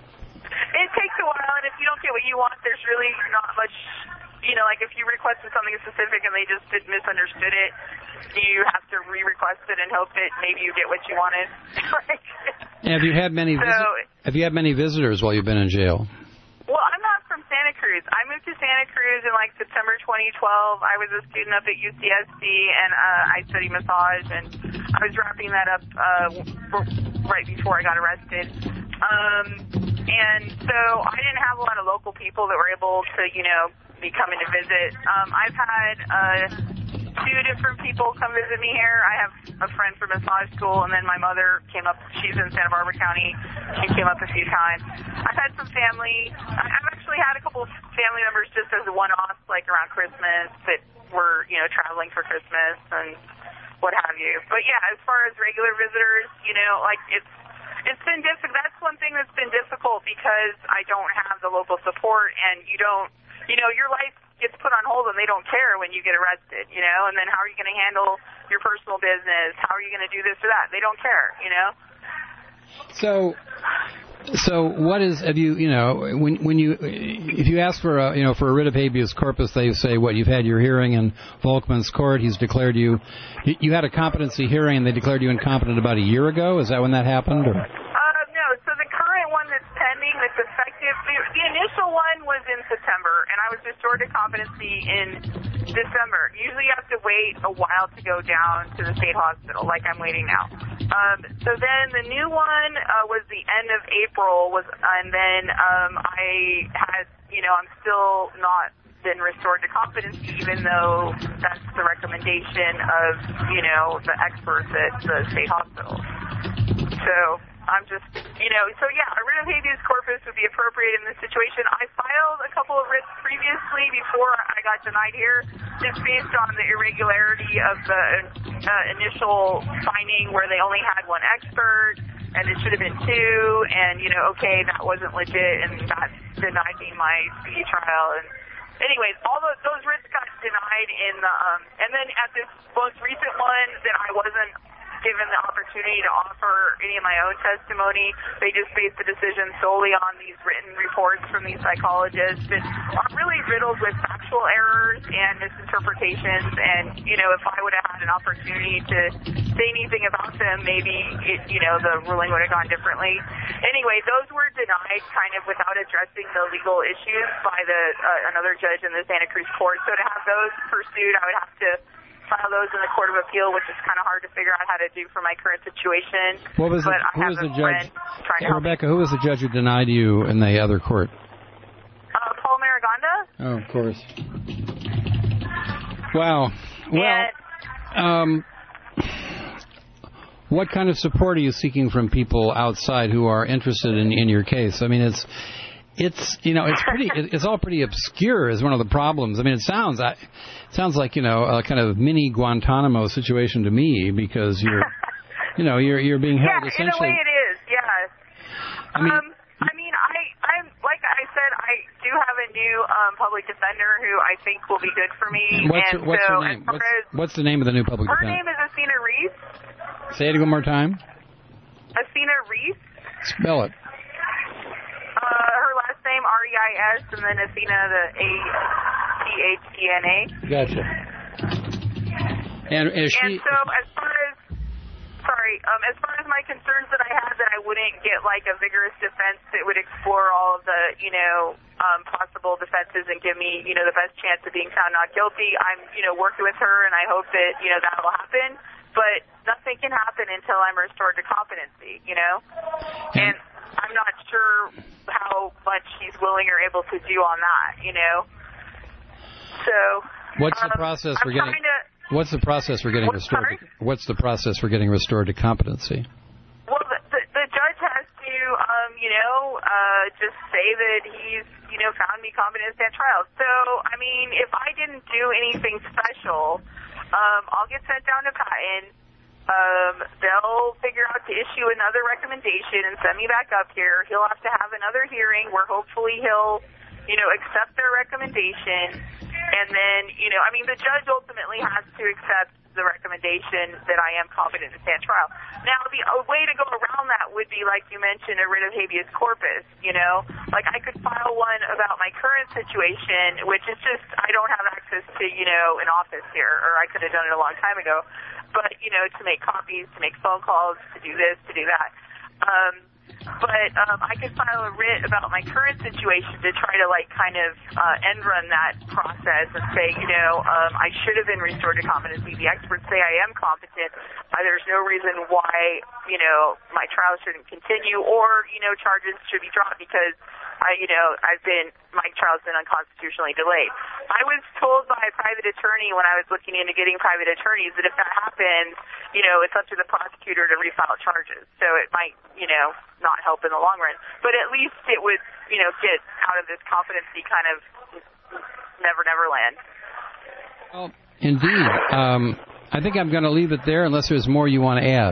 It takes a while, and if you don't get what you want, there's really not much. You know, like if you requested something specific and they just did, misunderstood it, you have to re-request it and hope that maybe you get what you wanted. Like, have you had many? So, Visi- have you had many visitors while you've been in jail? Well, I'm not from Santa Cruz. I moved to Santa Cruz in like September twenty twelve. I was a student up at U C S C, and uh, I studied massage, and I was wrapping that up uh, right before I got arrested. Um, and so I didn't have a lot of local people that were able to, you know, be coming to visit. Um, I've had uh, two different people come visit me here. I have a friend from massage school, and then my mother came up. She's in Santa Barbara County. She came up a few times. I've had some family. I've actually had a couple of family members just as a one-off, like around Christmas, that were, you know, traveling for Christmas and what have you. But yeah, as far as regular visitors, you know, like it's it's been difficult. That's one thing that's been difficult because I don't have the local support, and you don't, you know, your life gets put on hold and they don't care when you get arrested, you know, and then how are you going to handle your personal business? How are you going to do this or that? They don't care, you know? So, so what is, have you, you know, when when you, if you ask for a, you know, for a writ of habeas corpus, they say, what, you've had your hearing in Volkman's court, he's declared you, you had a competency hearing and they declared you incompetent about a year ago? Is that when that happened? Or? Uh, no, so the current one that's pending, that's effective restored to competency in December. Usually you have to wait a while to go down to the state hospital, like I'm waiting now. Um, so then the new one uh, was the end of April, was, and then um, I had, you know, I'm still not been restored to competency, even though that's the recommendation of, you know, the experts at the state hospital. So I'm just, you know, so yeah, a writ of habeas corpus would be appropriate in this situation. I filed a couple of writs previously before I got denied here, just based on the irregularity of the uh, initial finding where they only had one expert, and it should have been two, and, you know, okay, that wasn't legit, and that denied me my speedy trial. And anyways, all those, those writs got denied in the, um, and then at this most recent one that I wasn't given the opportunity to offer any of my own testimony. They just based the decision solely on these written reports from these psychologists that are really riddled with factual errors and misinterpretations. And, you know, if I would have had an opportunity to say anything about them, maybe, it, you know, the ruling would have gone differently. Anyway, those were denied kind of without addressing the legal issues by the uh, another judge in the Santa Cruz court. So to have those pursued, I would have to file those in the Court of Appeal, which is kind of hard to figure out how to do for my current situation. What was but the, I who have was a the judge? trying to help Rebecca, who was the judge who denied you in the other court? Uh, Paul Maraganda. Oh, of course. Wow. Well, um, what kind of support are you seeking from people outside who are interested in, in your case? I mean, it's it's you know it's pretty it's all pretty obscure is one of the problems. I mean, it sounds it sounds like you know a kind of mini Guantanamo situation to me because you're you know you're you're being held yeah, essentially. in a way it is. Yes. I mean, um, I mean, I I'm like I said, I do have a new um, public defender who I think will be good for me. What's and her, what's so her name? As far What's, as, what's the name of the new public her defender? name is Athena Reese. Say it one more time. Athena Reese. Spell it. Uh, her last name R E I S, and then Athena the A T H E N A. Gotcha. And is she? And so as far as sorry, um, as far as my concerns that I had that I wouldn't get like a vigorous defense that would explore all of the you know um, possible defenses and give me you know the best chance of being found not guilty, I'm you know working with her, and I hope that you know that will happen. But nothing can happen until I'm restored to competency, you know? And I'm not sure how much he's willing or able to do on that, you know? So... What's the um, process for I'm getting... To, what's the process for getting what, restored? sorry? To, what's the process for getting restored to competency? Well, the, the, the judge has to, um, you know, uh, just say that he's, you know, found me competent to stand trial. So, I mean, if I didn't do anything special... Um, I'll get sent down to Patton. Um, they'll figure out to issue another recommendation and send me back up here. He'll have to have another hearing where hopefully he'll, you know, accept their recommendation. And then, you know, I mean, the judge ultimately has to accept the recommendation that I am competent to stand trial. Now, the a way to go around that would be, like you mentioned, a writ of habeas corpus, you know? Like, I could file one about my current situation, which is just, I don't have access to, you know, an office here, or I could have done it a long time ago. But, you know, to make copies, to make phone calls, to do this, to do that. Um, but um, I could file a writ about my current situation to try to, like, kind of uh, end run that process and say, you know, um, I should have been restored to competency. The experts say I am competent. Uh, there's no reason why, you know, my trial shouldn't continue or, you know, charges should be dropped because, I, you know, I've been, my trial's been unconstitutionally delayed. I was told by a private attorney when I was looking into getting private attorneys that if that happens, you know, it's up to the prosecutor to refile charges. So it might, you know, not help in the long run. But at least it would, you know, get out of this competency kind of never, never land. Well, indeed. Um, I think I'm going to leave it there unless there's more you want to add.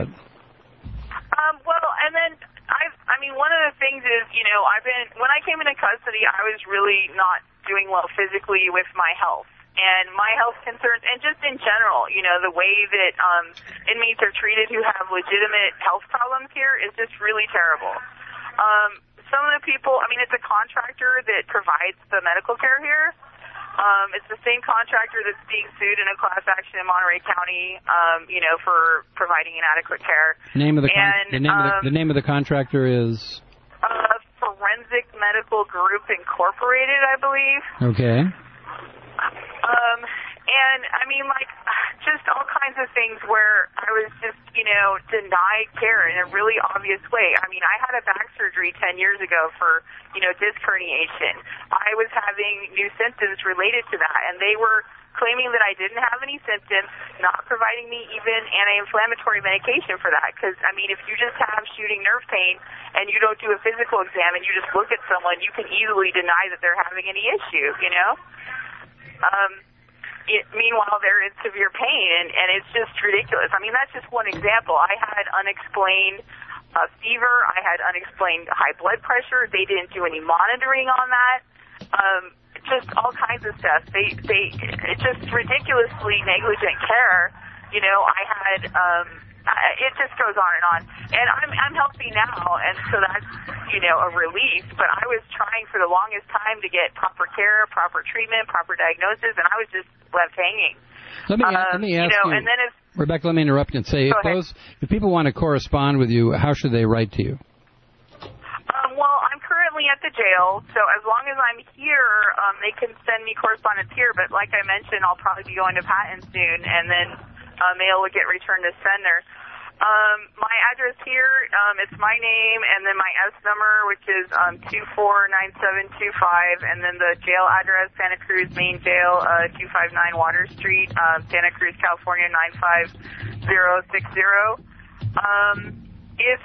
Um, well, and then I, I mean, one of the things is, you know, I've been, when I came into custody, I was really not doing well physically with my health. And my health concerns, and just in general, you know, the way that um, inmates are treated who have legitimate health problems here is just really terrible. Um, some of the people, I mean, it's a contractor that provides the medical care here. Um, it's the same contractor that's being sued in a class action in Monterey County, um, you know, for providing inadequate care. Name of the con- and, the name um, of the, the name of the contractor is uh, Forensic Medical Group Incorporated, I believe. Okay. Um, and, I mean, like, just all kinds of things where I was just, you know, denied care in a really obvious way. I mean, I had a back surgery ten years ago for, you know, disc herniation. I was having new symptoms related to that, and they were claiming that I didn't have any symptoms, not providing me even anti-inflammatory medication for that. Because, I mean, if you just have shooting nerve pain and you don't do a physical exam and you just look at someone, you can easily deny that they're having any issue, you know? Um, it, meanwhile, they're in severe pain, and, and it's just ridiculous. I mean, that's just one example. I had unexplained uh, fever. I had unexplained high blood pressure. They didn't do any monitoring on that. Um, just all kinds of stuff. They, they, it's just ridiculously negligent care. You know, I had, um, it just goes on and on. And I'm, I'm healthy now, and so that's, you know, a relief. But I was trying for the longest time to get proper care, proper treatment, proper diagnosis, and I was just left hanging. Let me, um, let me ask you, know, you, and then if, Rebecca, let me interrupt you and say, if, those, if people want to correspond with you, how should they write to you? Um, well, I'm currently at the jail, so as long as I'm here, um, they can send me correspondence here. But like I mentioned, I'll probably be going to Patton soon, and then uh, mail will get returned to sender. Um, my address here, um, it's my name, and then my S number, which is um, two four nine seven two five, and then the jail address, Santa Cruz Main Jail, uh, two five nine Water Street, um, Santa Cruz, California, nine five zero six zero. Um, if,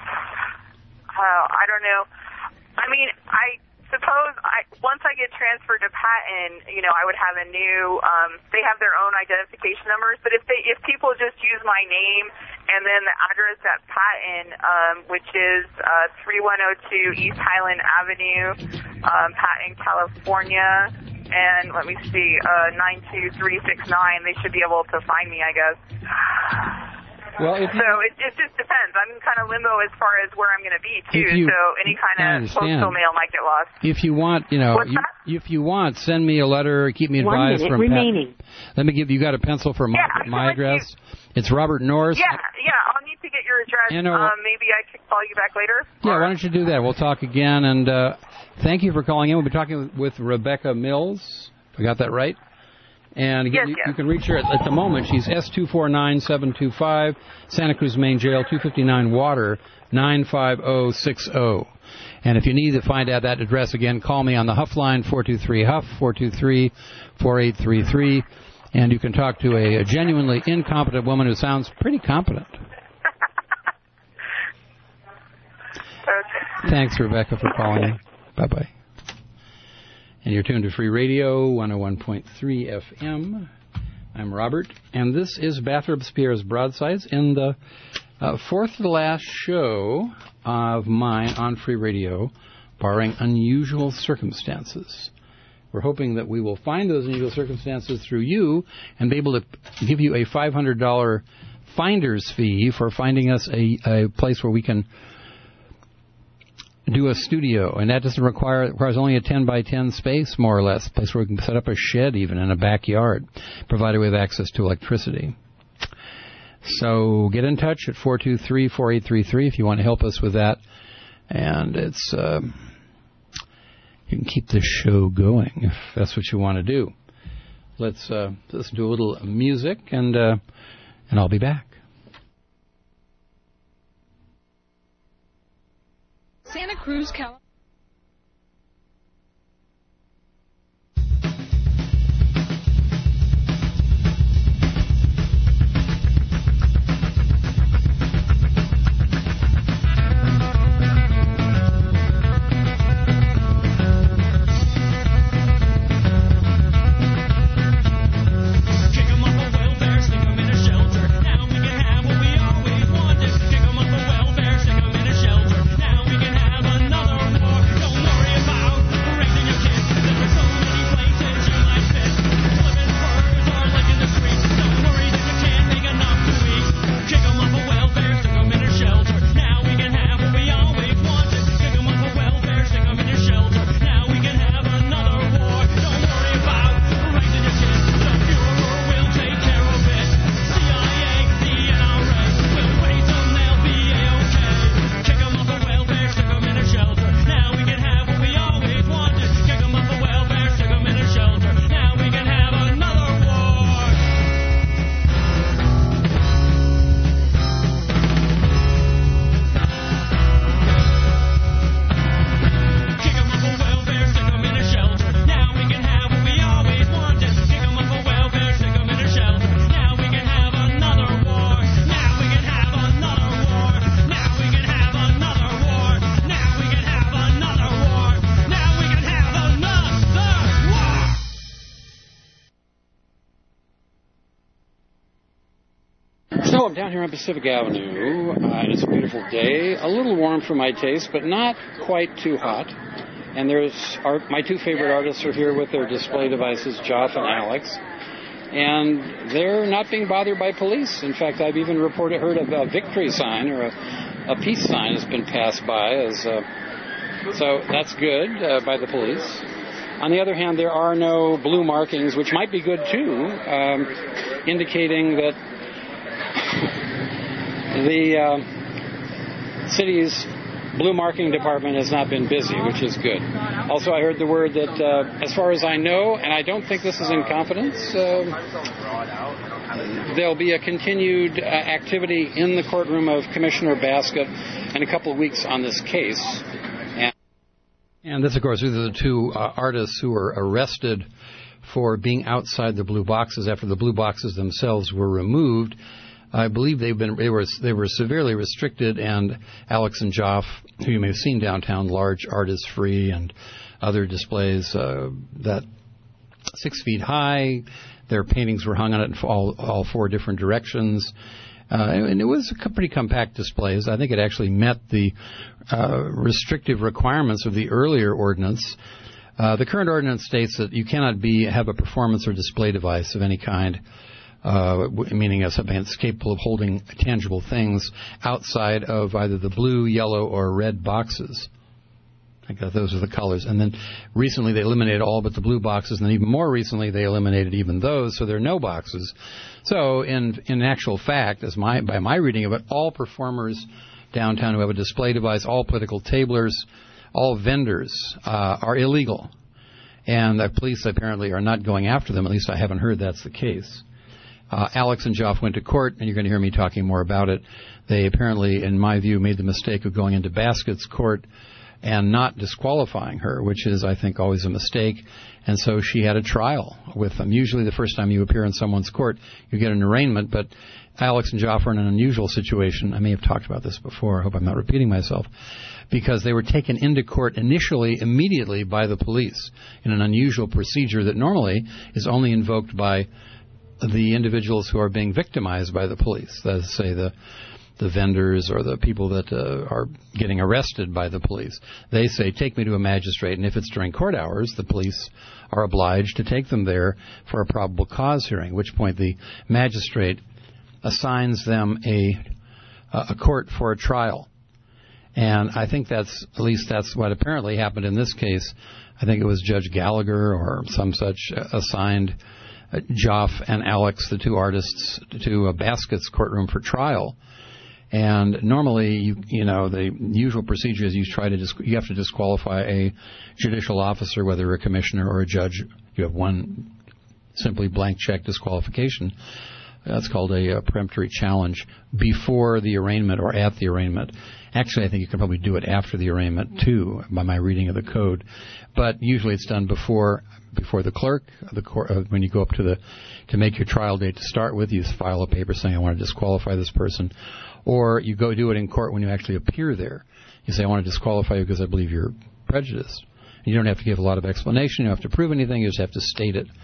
uh, I don't know, I mean, I suppose I, once I get transferred to Patton, you know, I would have a new, um, they have their own identification numbers, but if they, if people just use my name and then the address at Patton, um, which is, uh, three one oh two East Highland Avenue, um, Patton, California, and let me see, uh, nine two three six nine, they should be able to find me, I guess. Well, if you, so it, it just depends. I'm in kind of limbo as far as where I'm going to be, too. You, so any kind of postal mail might get lost. If you want, you know, you, if you want, send me a letter. Keep me advised. One minute from remaining. Pat. Let me give you got a pencil for my, yeah, my address. You. It's Robert Norris. Yeah, yeah. I'll need to get your address. You know, um, maybe I could call you back later. Yeah, why don't you do that? We'll talk again. And uh, thank you for calling in. We'll be talking with, with Rebecca Mills. I got that right? And again, yes, you, yes. you can reach her at, at the moment. She's S two four nine seven two five, Santa Cruz Main Jail, two fifty-nine Water, nine five zero six zero. And if you need to find out that address again, call me on the Huff line, four two three Huff, four two three, four eight three three. And you can talk to a, a genuinely incompetent woman who sounds pretty competent. Okay. Thanks, Rebecca, for calling in. Bye-bye. And you're tuned to Free Radio, one oh one point three F M. I'm Robert, and this is Bathrop Spears Broadsides in the uh, fourth to last show of mine on Free Radio, barring unusual circumstances. We're hoping that we will find those unusual circumstances through you and be able to give you a five hundred dollars finder's fee for finding us a, a place where we can do a studio, and that doesn't require, it requires only a ten by ten space, more or less, a place where we can set up a shed even in a backyard, provided we have access to electricity. So get in touch at four two three, four eight three three if you want to help us with that, and it's uh, you can keep this show going if that's what you want to do. Let's uh, listen to a little music, and uh, and I'll be back. Santa Cruz, California. Now we can have another So I'm down here on Pacific Avenue, uh, and it's a beautiful day. A little warm for my taste, but not quite too hot. And there's our, my two favorite artists are here with their display devices, Joff and Alex. And they're not being bothered by police. In fact, I've even reported heard of a victory sign or a, a peace sign has been passed by. As uh, so that's good uh, by the police. On the other hand, there are no blue markings, which might be good too, um, indicating that the uh, city's blue marking department has not been busy, which is good. Also, I heard the word that, uh, as far as I know, and I don't think this is in confidence, uh, there'll be a continued uh, activity in the courtroom of Commissioner Baskett in a couple of weeks on this case. And, and this, of course, these are the two uh, artists who were arrested for being outside the blue boxes after the blue boxes themselves were removed. I believe they've been they were they were severely restricted, and Alex and Joff, who you may have seen downtown, large artist free and other displays uh, that six feet high. Their paintings were hung on it in all all four different directions, uh, and it was a pretty compact displays. I think it actually met the uh, restrictive requirements of the earlier ordinance. Uh, the current ordinance states that you cannot be have a performance or display device of any kind. Uh, meaning as something that's capable of holding tangible things outside of either the blue, yellow, or red boxes. I think that those are the colors. And then recently they eliminated all but the blue boxes, and then even more recently they eliminated even those, so there are no boxes. So in in actual fact, as my by my reading of it, all performers downtown who have a display device, all political tablers, all vendors uh, are illegal. And the police apparently are not going after them. At least I haven't heard that's the case. Uh, Alex and Joff went to court, and you're going to hear me talking more about it. They apparently, in my view, made the mistake of going into Baskett's court and not disqualifying her, which is, I think, always a mistake. And so she had a trial with them. Usually the first time you appear in someone's court, you get an arraignment, but Alex and Joff are in an unusual situation. I may have talked about this before. I hope I'm not repeating myself. Because they were taken into court initially, immediately by the police in an unusual procedure that normally is only invoked by the individuals who are being victimized by the police, that is, say, the the vendors or the people that uh, are getting arrested by the police. They say, take me to a magistrate, and if it's during court hours, the police are obliged to take them there for a probable cause hearing, at which point the magistrate assigns them a a court for a trial. And I think that's, at least that's what apparently happened in this case. I think it was Judge Gallagher or some such assigned Joff and Alex, the two artists, to a Baskett's courtroom for trial. And normally, you you know, the usual procedure is you try to dis- you have to disqualify a judicial officer, whether a commissioner or a judge. You have one simply blank check disqualification. That's called a, a peremptory challenge before the arraignment or at the arraignment. Actually, I think you can probably do it after the arraignment too, by my reading of the code. But usually, it's done before. Before the clerk, the court, uh, when you go up to the to make your trial date to start with, you file a paper saying I want to disqualify this person, or you go do it in court when you actually appear there. You say I want to disqualify you because I believe you're prejudiced. You don't have to give a lot of explanation. You don't have to prove anything. You just have to state it.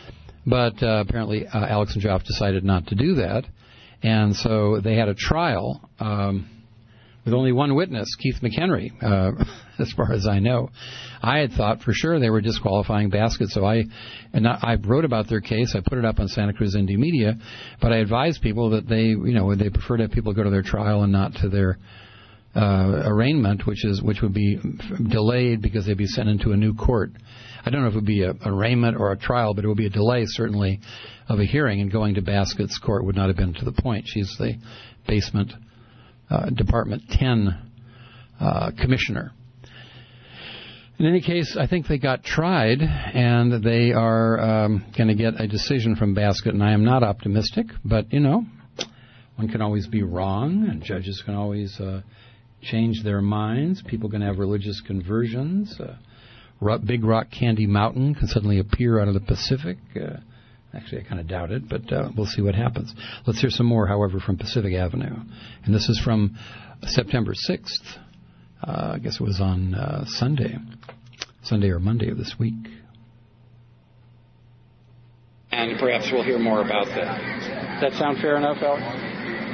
But uh, apparently, uh, Alex and Joff decided not to do that, and so they had a trial um, with only one witness, Keith McHenry, uh, as far as I know. I had thought for sure they were disqualifying Baskett, so I and I wrote about their case. I put it up on Santa Cruz Indie Media, but I advised people that they, you know, they prefer to have people go to their trial and not to their uh, arraignment, which is which would be delayed because they'd be sent into a new court. I don't know if it would be an arraignment or a trial, but it would be a delay, certainly, of a hearing, and going to Baskett's court would not have been to the point. She's the basement uh, Department ten uh, commissioner. In any case, I think they got tried, and they are um, going to get a decision from Baskett, and I am not optimistic, but, you know, one can always be wrong, and judges can always uh, change their minds. People can have religious conversions. Uh, Big Rock Candy Mountain can suddenly appear out of the Pacific. Uh, actually, I kind of doubt it, but uh, we'll see what happens. Let's hear some more, however, from Pacific Avenue. And this is from September sixth. Uh, I guess it was on uh, Sunday, Sunday or Monday of this week. And perhaps we'll hear more about that. Does that sound fair enough, Alex?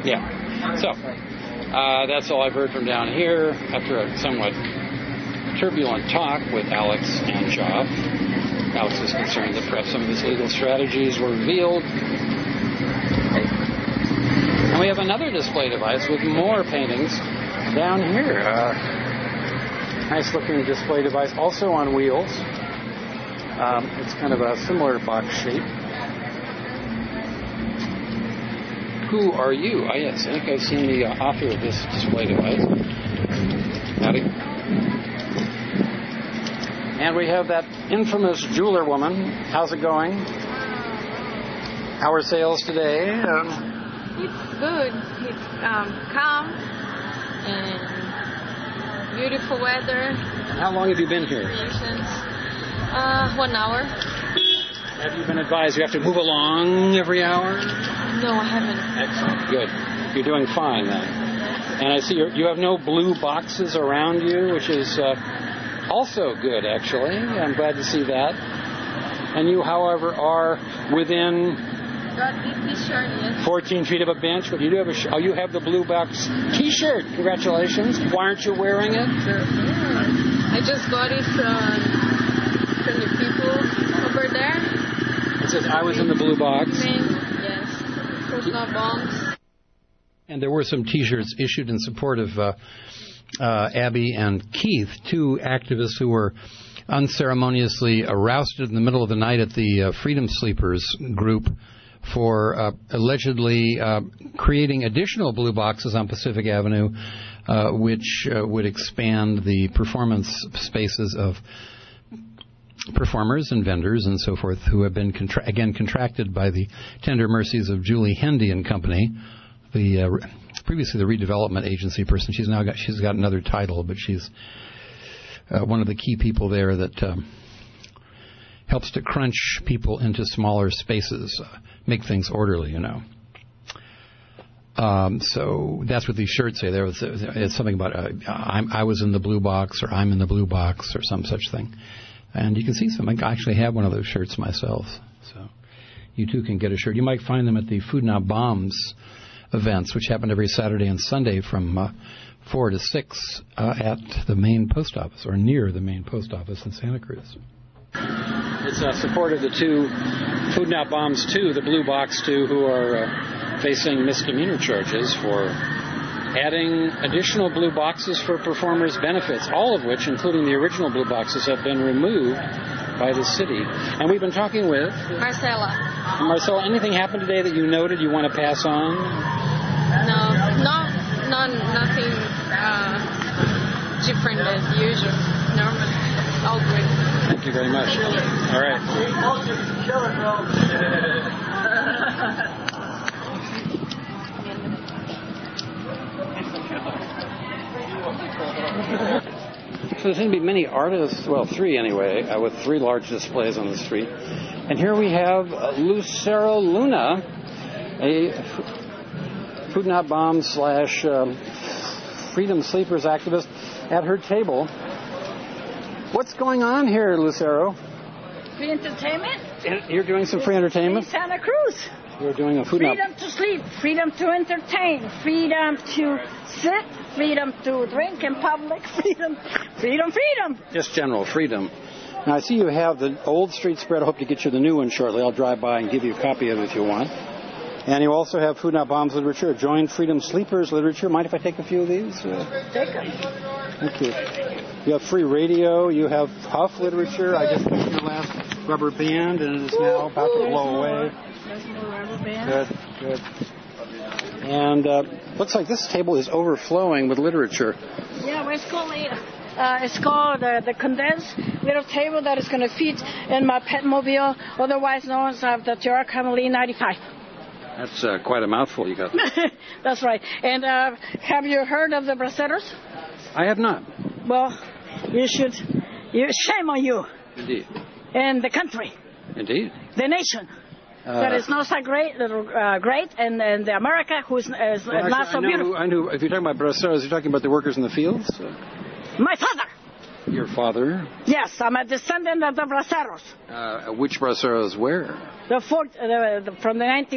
Yeah. So, uh, that's all I've heard from down here after a somewhat turbulent talk with Alex and Job. Alex is concerned that perhaps some of his legal strategies were revealed. And we have another display device with more paintings down here. Uh, nice looking display device, also on wheels. Um, it's kind of a similar box shape. Who are you? Ah, yes, I think I've seen the uh, author of this display device. Howdy. And we have that infamous jeweler woman. How's it going? How are sales today? Um, It's good. It's um, calm and beautiful weather. and how long have you been here? Uh, one hour. Have you been advised you have to move along every hour? No, I haven't. Excellent. Good. You're doing fine then. And I see you're, you have no blue boxes around you, which is uh, also good, actually. I'm glad to see that. And you, however, are within fourteen feet of a bench, but you do have a sh- oh, you have the blue box T-shirt. Congratulations. Why aren't you wearing it? I just got it from, from the people over there. It says I was in the blue box. Yes. Personal bombs. And there were some T-shirts issued in support of uh, uh, Abby and Keith, two activists who were unceremoniously rousted in the middle of the night at the uh, Freedom Sleepers group for uh, allegedly uh, creating additional blue boxes on Pacific Avenue, uh, which uh, would expand the performance spaces of performers and vendors and so forth who have been, contra- again, contracted by the tender mercies of Julie Hendy and Company, the uh, previously the redevelopment agency person. She's now got she's got another title, but she's uh, one of the key people there that um, helps to crunch people into smaller spaces, uh, make things orderly, you know. Um, so that's what these shirts say. There was it's something about uh, I'm, I was in the blue box, or I'm in the blue box, or some such thing. And you can see some. I actually have one of those shirts myself. So you too can get a shirt. You might find them at the Food Not Bombs events, which happen every Saturday and Sunday from uh, four to six uh, at the main post office, or near the main post office in Santa Cruz. It's uh, support of the two Food Not Bombs two, the Blue Box two, who are uh, facing misdemeanor charges for adding additional blue boxes for performers' benefits, all of which, including the original blue boxes, have been removed by the city. And we've been talking with Marcella. Marcella, anything happened today that you noted you want to pass on? No, no, no, nothing uh, different as usual. Normal, all good. Thank you very much. All right. So there seem to be many artists, well, three anyway, uh, with three large displays on the street. And here we have uh, Lucero Luna, a f- Food Not Bomb slash um, Freedom Sleepers activist, at her table. What's going on here, Lucero? Free entertainment? You're doing some free entertainment? In Santa Cruz. You're doing a Food Not... Freedom to sleep, freedom to entertain, freedom to sit, freedom to drink in public, freedom, freedom, freedom. Just general freedom. Now, I see you have the old street spread. I hope to get you the new one shortly. I'll drive by and give you a copy of it if you want. And you also have Food Not Bombs literature, Join Freedom Sleepers literature. Mind if I take a few of these? Uh, take them. Thank you. You have free radio. You have Huff literature. I just took your last rubber band, and it is now about to blow away. There's more rubber band. Good, good. And uh, looks like this table is overflowing with literature. Yeah, well, it's called, uh, it's called uh, the condensed little table that is going to fit in my Petmobile, otherwise known as uh, the Toyota Camry ninety-five. That's uh, quite a mouthful you got. That's right. And uh, have you heard of the Braceros? I have not. Well, you should. You, shame on you. Indeed. And the country. Indeed. The nation. Uh, that is not so great, uh, great, and, and the America who's uh, is well, not actually, so I know, beautiful. I know. If you're talking about braceros, you're talking about the workers in the fields. My father. Your father? Yes, I'm a descendant of the braceros. Uh, which braceros? Where? The, fourth, uh, the, the from the nineteen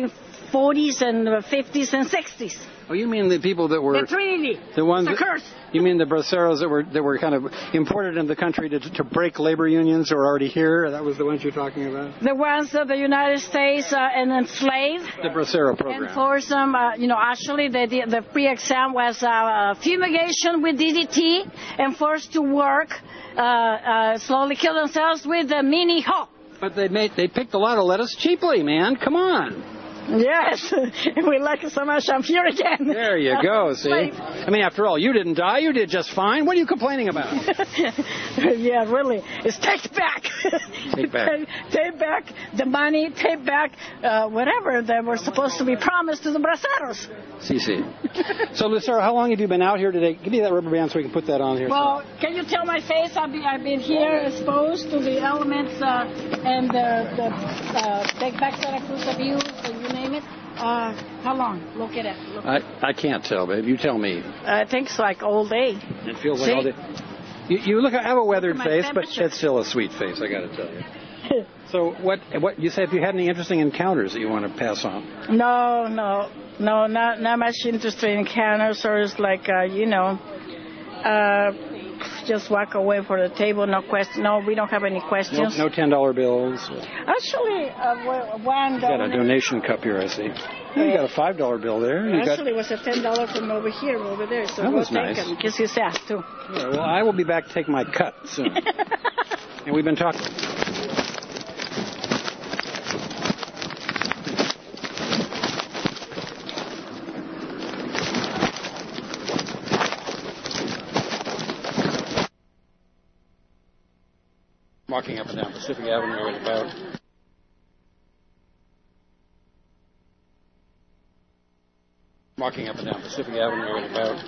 forties and the fifties and sixties. Oh, you mean the people that were The Trinity. the ones? It's a curse. You mean the braceros that were that were kind of imported into the country to to break labor unions who are already here? That was the ones you're talking about. The ones that the United States uh, and enslaved. The bracero program. And forced them, uh, you know, actually the the, the pre-exam was uh, fumigation with D D T and forced to work, uh, uh, slowly kill themselves with the mini hoe. But they made they picked a lot of lettuce cheaply, man. Come on. Yes, we like it so much. I'm here again. There you go. See, I mean, after all, you didn't die. You did just fine. What are you complaining about? Yeah, really. It's take back. Take back. Take back the money. Take back uh, whatever that were supposed to be promised to the braceros. C C. So, Lucero, how long have you been out here today? Give me that rubber band so we can put that on here. Well, can you tell my face? I've been, I've been here exposed to the elements uh, and the, the uh, Take Back Santa Cruz abuse and you name it. Uh, how long? Look at it. Look I, I can't tell, babe. You tell me. I think it's like all day. It feels like See? all day. You, you look. I have a weathered My face, but temperature. it's still a sweet face. I got to tell you. So, what? What you say? If you had any interesting encounters that you want to pass on? No, no, no, not not much interested in encounters, or it's like uh, you know, uh, just walk away for the table. No question. No, we don't have any No, questions. no ten dollar bills. Actually, uh, one You got a dollar. donation cup here, I see. Oh, you got a five dollar bill there. You got, Actually, it was a ten dollar from over here, over there. So That we'll was take nice. them. Kiss his ass too. Yeah, well, I will be back to take my cut soon. And we've been talking. Walking up and down Pacific Avenue at about walking up and down Pacific Avenue at about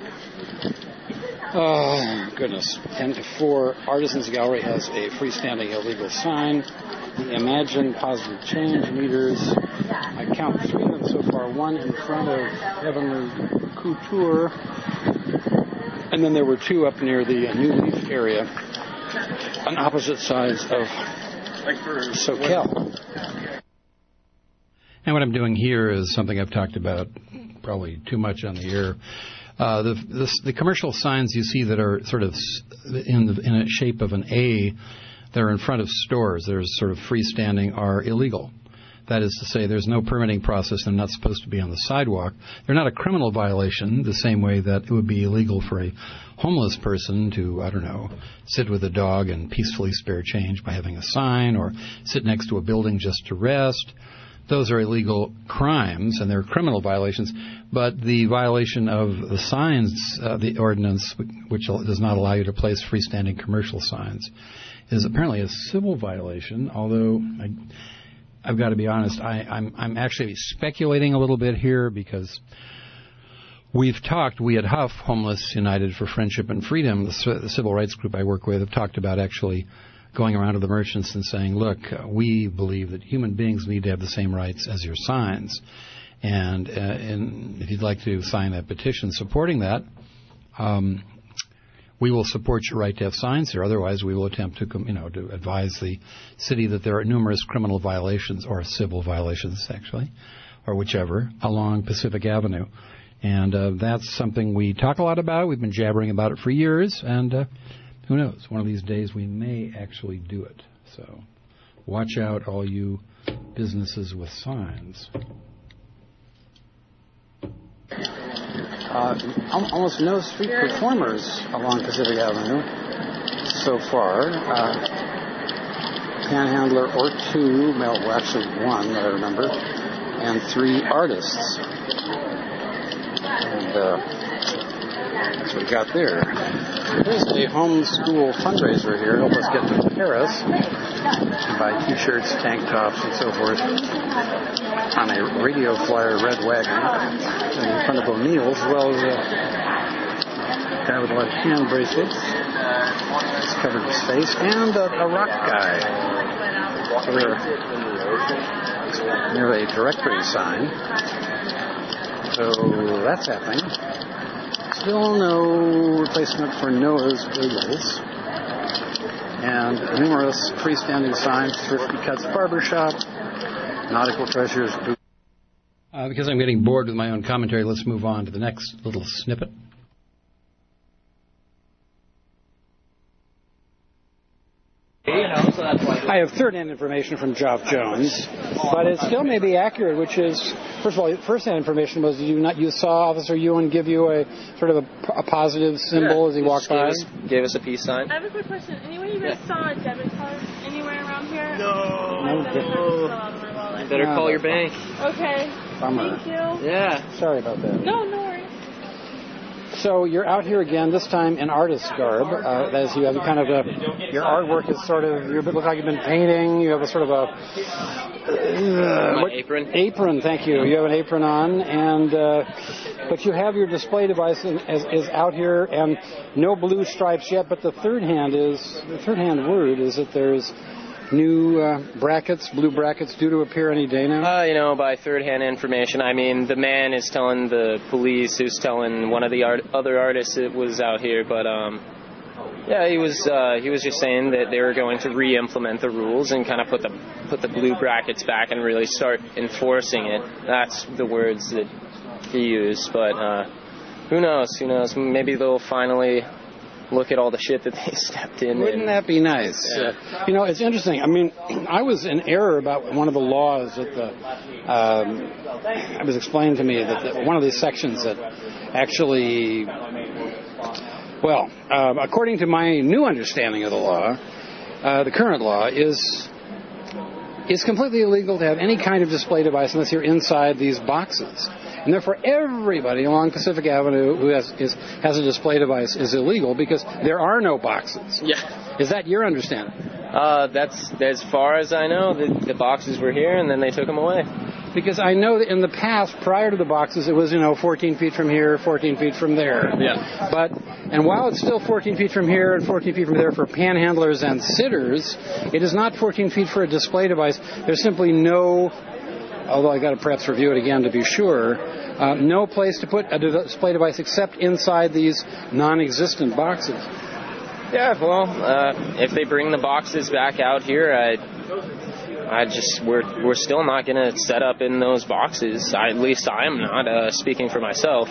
oh goodness ten to four. Artisans Gallery has a freestanding illegal sign. The Imagine Positive Change meters. I count three of them so far. One in front of Heavenly Couture, and then there were two up near the New Leaf area on opposite sides of Soquel. And what I'm doing here is something I've talked about probably too much on the air. Uh, the, the the commercial signs you see that are sort of in the in a shape of an A, they're in front of stores. They're sort of freestanding, are illegal. That is to say, there's no permitting process. They're not supposed to be on the sidewalk. They're not a criminal violation the same way that it would be illegal for a homeless person to, I don't know, sit with a dog and peacefully spare change by having a sign, or sit next to a building just to rest. Those are illegal crimes, and they're criminal violations. But the violation of the signs, uh, the ordinance, which does not allow you to place freestanding commercial signs, is apparently a civil violation, although I, I've got to be honest, I, I'm, I'm actually speculating a little bit here because we've talked, we at Huff, Homeless United for Friendship and Freedom, the, the civil rights group I work with, have talked about actually going around to the merchants and saying, look, uh, we believe that human beings need to have the same rights as your signs. And, uh, and if you'd like to sign a petition supporting that, um, we will support your right to have signs here. Otherwise, we will attempt to, you know, to advise the city that there are numerous criminal violations, or civil violations, actually, or whichever, along Pacific Avenue. And uh, that's something we talk a lot about. We've been jabbering about it for years, and uh, who knows? One of these days we may actually do it. So watch out, all you businesses with signs. Uh, almost no street performers along Pacific Avenue so far. Uh, Panhandler or two, well, actually one that I remember, and three artists. And uh, that's what we got there. There's a homeschool fundraiser here. Help us get to Paris. You buy T-shirts, tank tops, and so forth on a radio flyer red wagon in front of O'Neill's, as well as a guy with a lot of hand bracelets. He's covered his face, and a, a rock guy. So they're near a directory sign. So that's happening. Still no replacement for Noah's Bagels. And numerous freestanding signs, Thrifty Cuts Barbershop, Nautical Treasures, Uh, because I'm getting bored with my own commentary, let's move on to the next little snippet. I have third-hand information from Geoff Jones, but it still may be accurate, which is, first of all, first-hand information was you not you saw Officer Ewan give you a sort of a, a positive symbol yeah, as he walked by? Us, gave us a peace sign. I have a quick question. Anyway, you guys yeah. saw a debit card anywhere around here? No. My debit card is still out of my wallet. You better no, call your bank. Okay. Bummer. Thank you. Yeah. Sorry about that. No, no worries. So you're out here again, this time in artist garb. Uh, as you have kind of a, your artwork is sort of, you look like you've been painting. You have a sort of a uh, what, apron. Apron, thank you. You have an apron on, and uh, but you have your display device in, is, is out here, and no blue stripes yet. But the third hand is the third hand word is that there's new uh, brackets, blue brackets, due to appear any day now? Uh, you know, by third-hand information, I mean the man is telling the police, who's telling one of the art- other artists that was out here, but um, yeah, he was uh, he was just saying that they were going to re-implement the rules and kind of put the put the blue brackets back and really start enforcing it. That's the words that he used, but uh, who knows? Who knows? Maybe they'll finally look at all the shit that they stepped in. Wouldn't and, that be nice? Yeah. Uh, you know, it's interesting. I mean, I was in error about one of the laws that the, um, it was explained to me that the, one of these sections that actually, well, um, according to my new understanding of the law, uh, the current law is it's completely illegal to have any kind of display device unless you're inside these boxes. And therefore, everybody along Pacific Avenue who has is, has a display device is illegal because there are no boxes. Yeah. Is that your understanding? Uh, that's as far as I know. The, the boxes were here, and then they took them away. Because I know that in the past, prior to the boxes, it was, you know, fourteen feet from here, fourteen feet from there. Yeah. But, and while it's still fourteen feet from here and fourteen feet from there for panhandlers and sitters, it is not fourteen feet for a display device. There's simply no, although I got to perhaps review it again to be sure, uh, no place to put a display device except inside these non-existent boxes. Yeah, well, uh, if they bring the boxes back out here, I, I just we're we're still not going to set up in those boxes. I, at least I'm not. Uh, speaking for myself,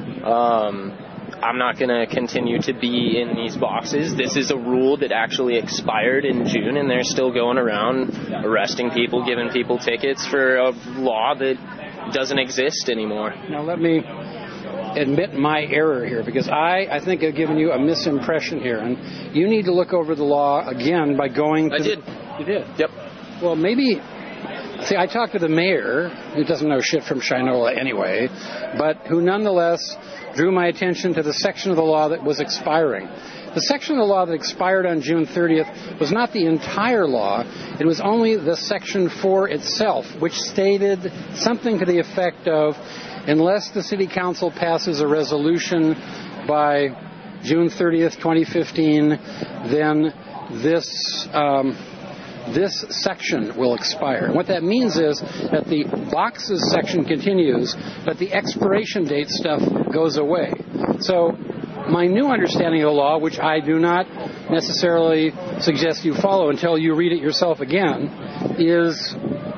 um, I'm not going to continue to be in these boxes. This is a rule that actually expired in June, and they're still going around arresting people, giving people tickets for a law that doesn't exist anymore. Now let me admit my error here, because I, I think I've given you a misimpression here, and you need to look over the law again by going to... I did. The, you did? Yep. Well, maybe... See, I talked to the mayor, who doesn't know shit from Shinola anyway, but who nonetheless drew my attention to the section of the law that was expiring. The section of the law that expired on June thirtieth was not the entire law. It was only the Section four itself, which stated something to the effect of, unless the City Council passes a resolution by June thirtieth, twenty fifteen, then this um, this section will expire. And what that means is that the boxes section continues, but the expiration date stuff goes away. So my new understanding of the law, which I do not necessarily suggest you follow until you read it yourself again, is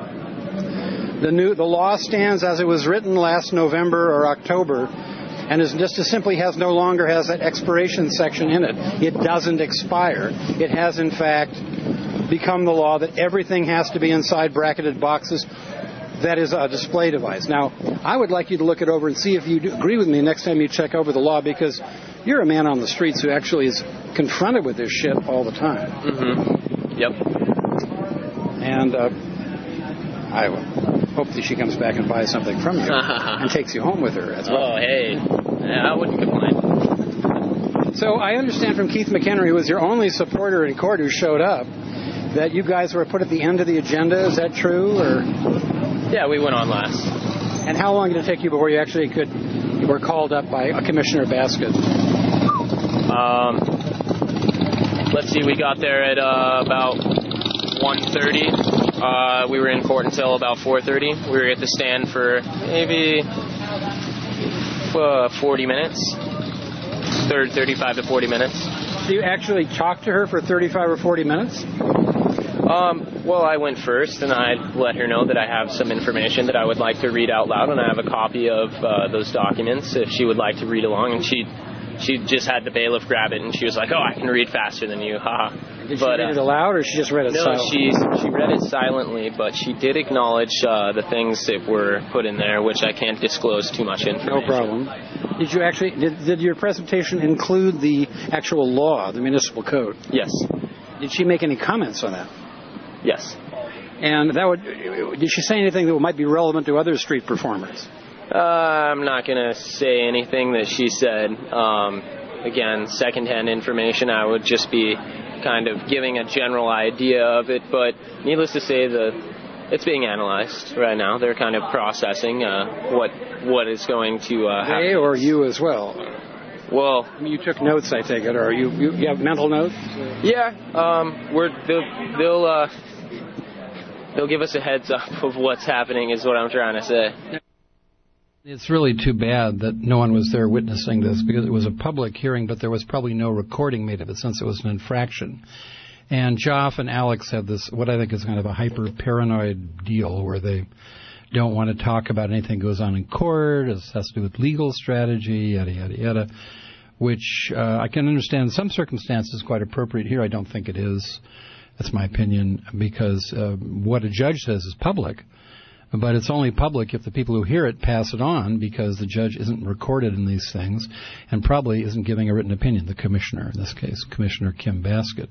the new the law stands as it was written last November or October, and is just as simply has no longer has that expiration section in it. It doesn't expire. It has, in fact, become the law that everything has to be inside bracketed boxes. That is a display device. Now, I would like you to look it over and see if you do agree with me next time you check over the law, because you're a man on the streets who actually is confronted with this shit all the time. Mm-hmm. Yep. And uh, I hope that she comes back and buys something from you and takes you home with her as well. Oh, hey. Yeah, I wouldn't complain. So I understand from Keith McHenry, who was your only supporter in court who showed up, that you guys were put at the end of the agenda. Is that true? Or yeah, we went on last. And how long did it take you before you actually could you were called up by Commissioner Basket? Um, let's see, we got there at uh, about one thirty. Uh, we were in court until about four thirty. We were at the stand for maybe uh, forty minutes, thirty-five to forty minutes. Do you actually talk to her for thirty-five or forty minutes? Um, Well, I went first, and I let her know that I have some information that I would like to read out loud, and I have a copy of uh, those documents if she would like to read along. And she she just had the bailiff grab it, and she was like, "Oh, I can read faster than you, haha." Did but, she read uh, it aloud, or she just read it no, silently? No, she she read it silently, but she did acknowledge uh, the things that were put in there, which I can't disclose too much information. No problem. Did you actually did, did your presentation include the actual law, the municipal code? Yes. Did she make any comments on that? Yes. And that would did she say anything that might be relevant to other street performers? Uh, I'm not going to say anything that she said. Um, again, secondhand information. I would just be kind of giving a general idea of it. But needless to say, the it's being analyzed right now. They're kind of processing uh, what what is going to uh, happen. They or you as well? Well, I mean, you took notes, I take it, or you you, you have mental notes? Yeah. Um, we're they'll they'll, uh, they'll give us a heads up of what's happening. Is what I'm trying to say. It's really too bad that no one was there witnessing this, because it was a public hearing, but there was probably no recording made of it since it was an infraction. And Joff and Alex have this, what I think is kind of a hyper-paranoid deal, where they don't want to talk about anything that goes on in court. It has to do with legal strategy, yada, yada, yada, which uh, I can understand in some circumstances quite appropriate. Here I don't think it is. That's my opinion, because uh, what a judge says is public. But it's only public if the people who hear it pass it on, because the judge isn't recorded in these things and probably isn't giving a written opinion, the commissioner, in this case, Commissioner Kim Baskett.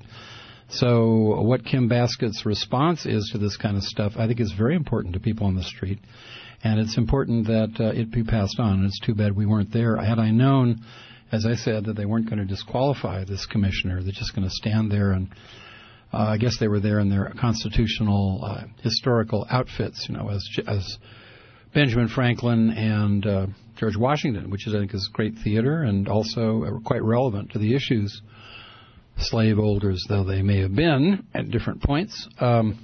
So what Kim Baskett's response is to this kind of stuff, I think, is very important to people on the street. And it's important that uh, it be passed on. And it's too bad we weren't there. Had I known, as I said, that they weren't going to disqualify this commissioner, they're just going to stand there and Uh, I guess they were there in their constitutional, uh, historical outfits, you know, as as Benjamin Franklin and uh, George Washington, which is, I think, is great theater and also uh, quite relevant to the issues, slaveholders though they may have been at different points. Um,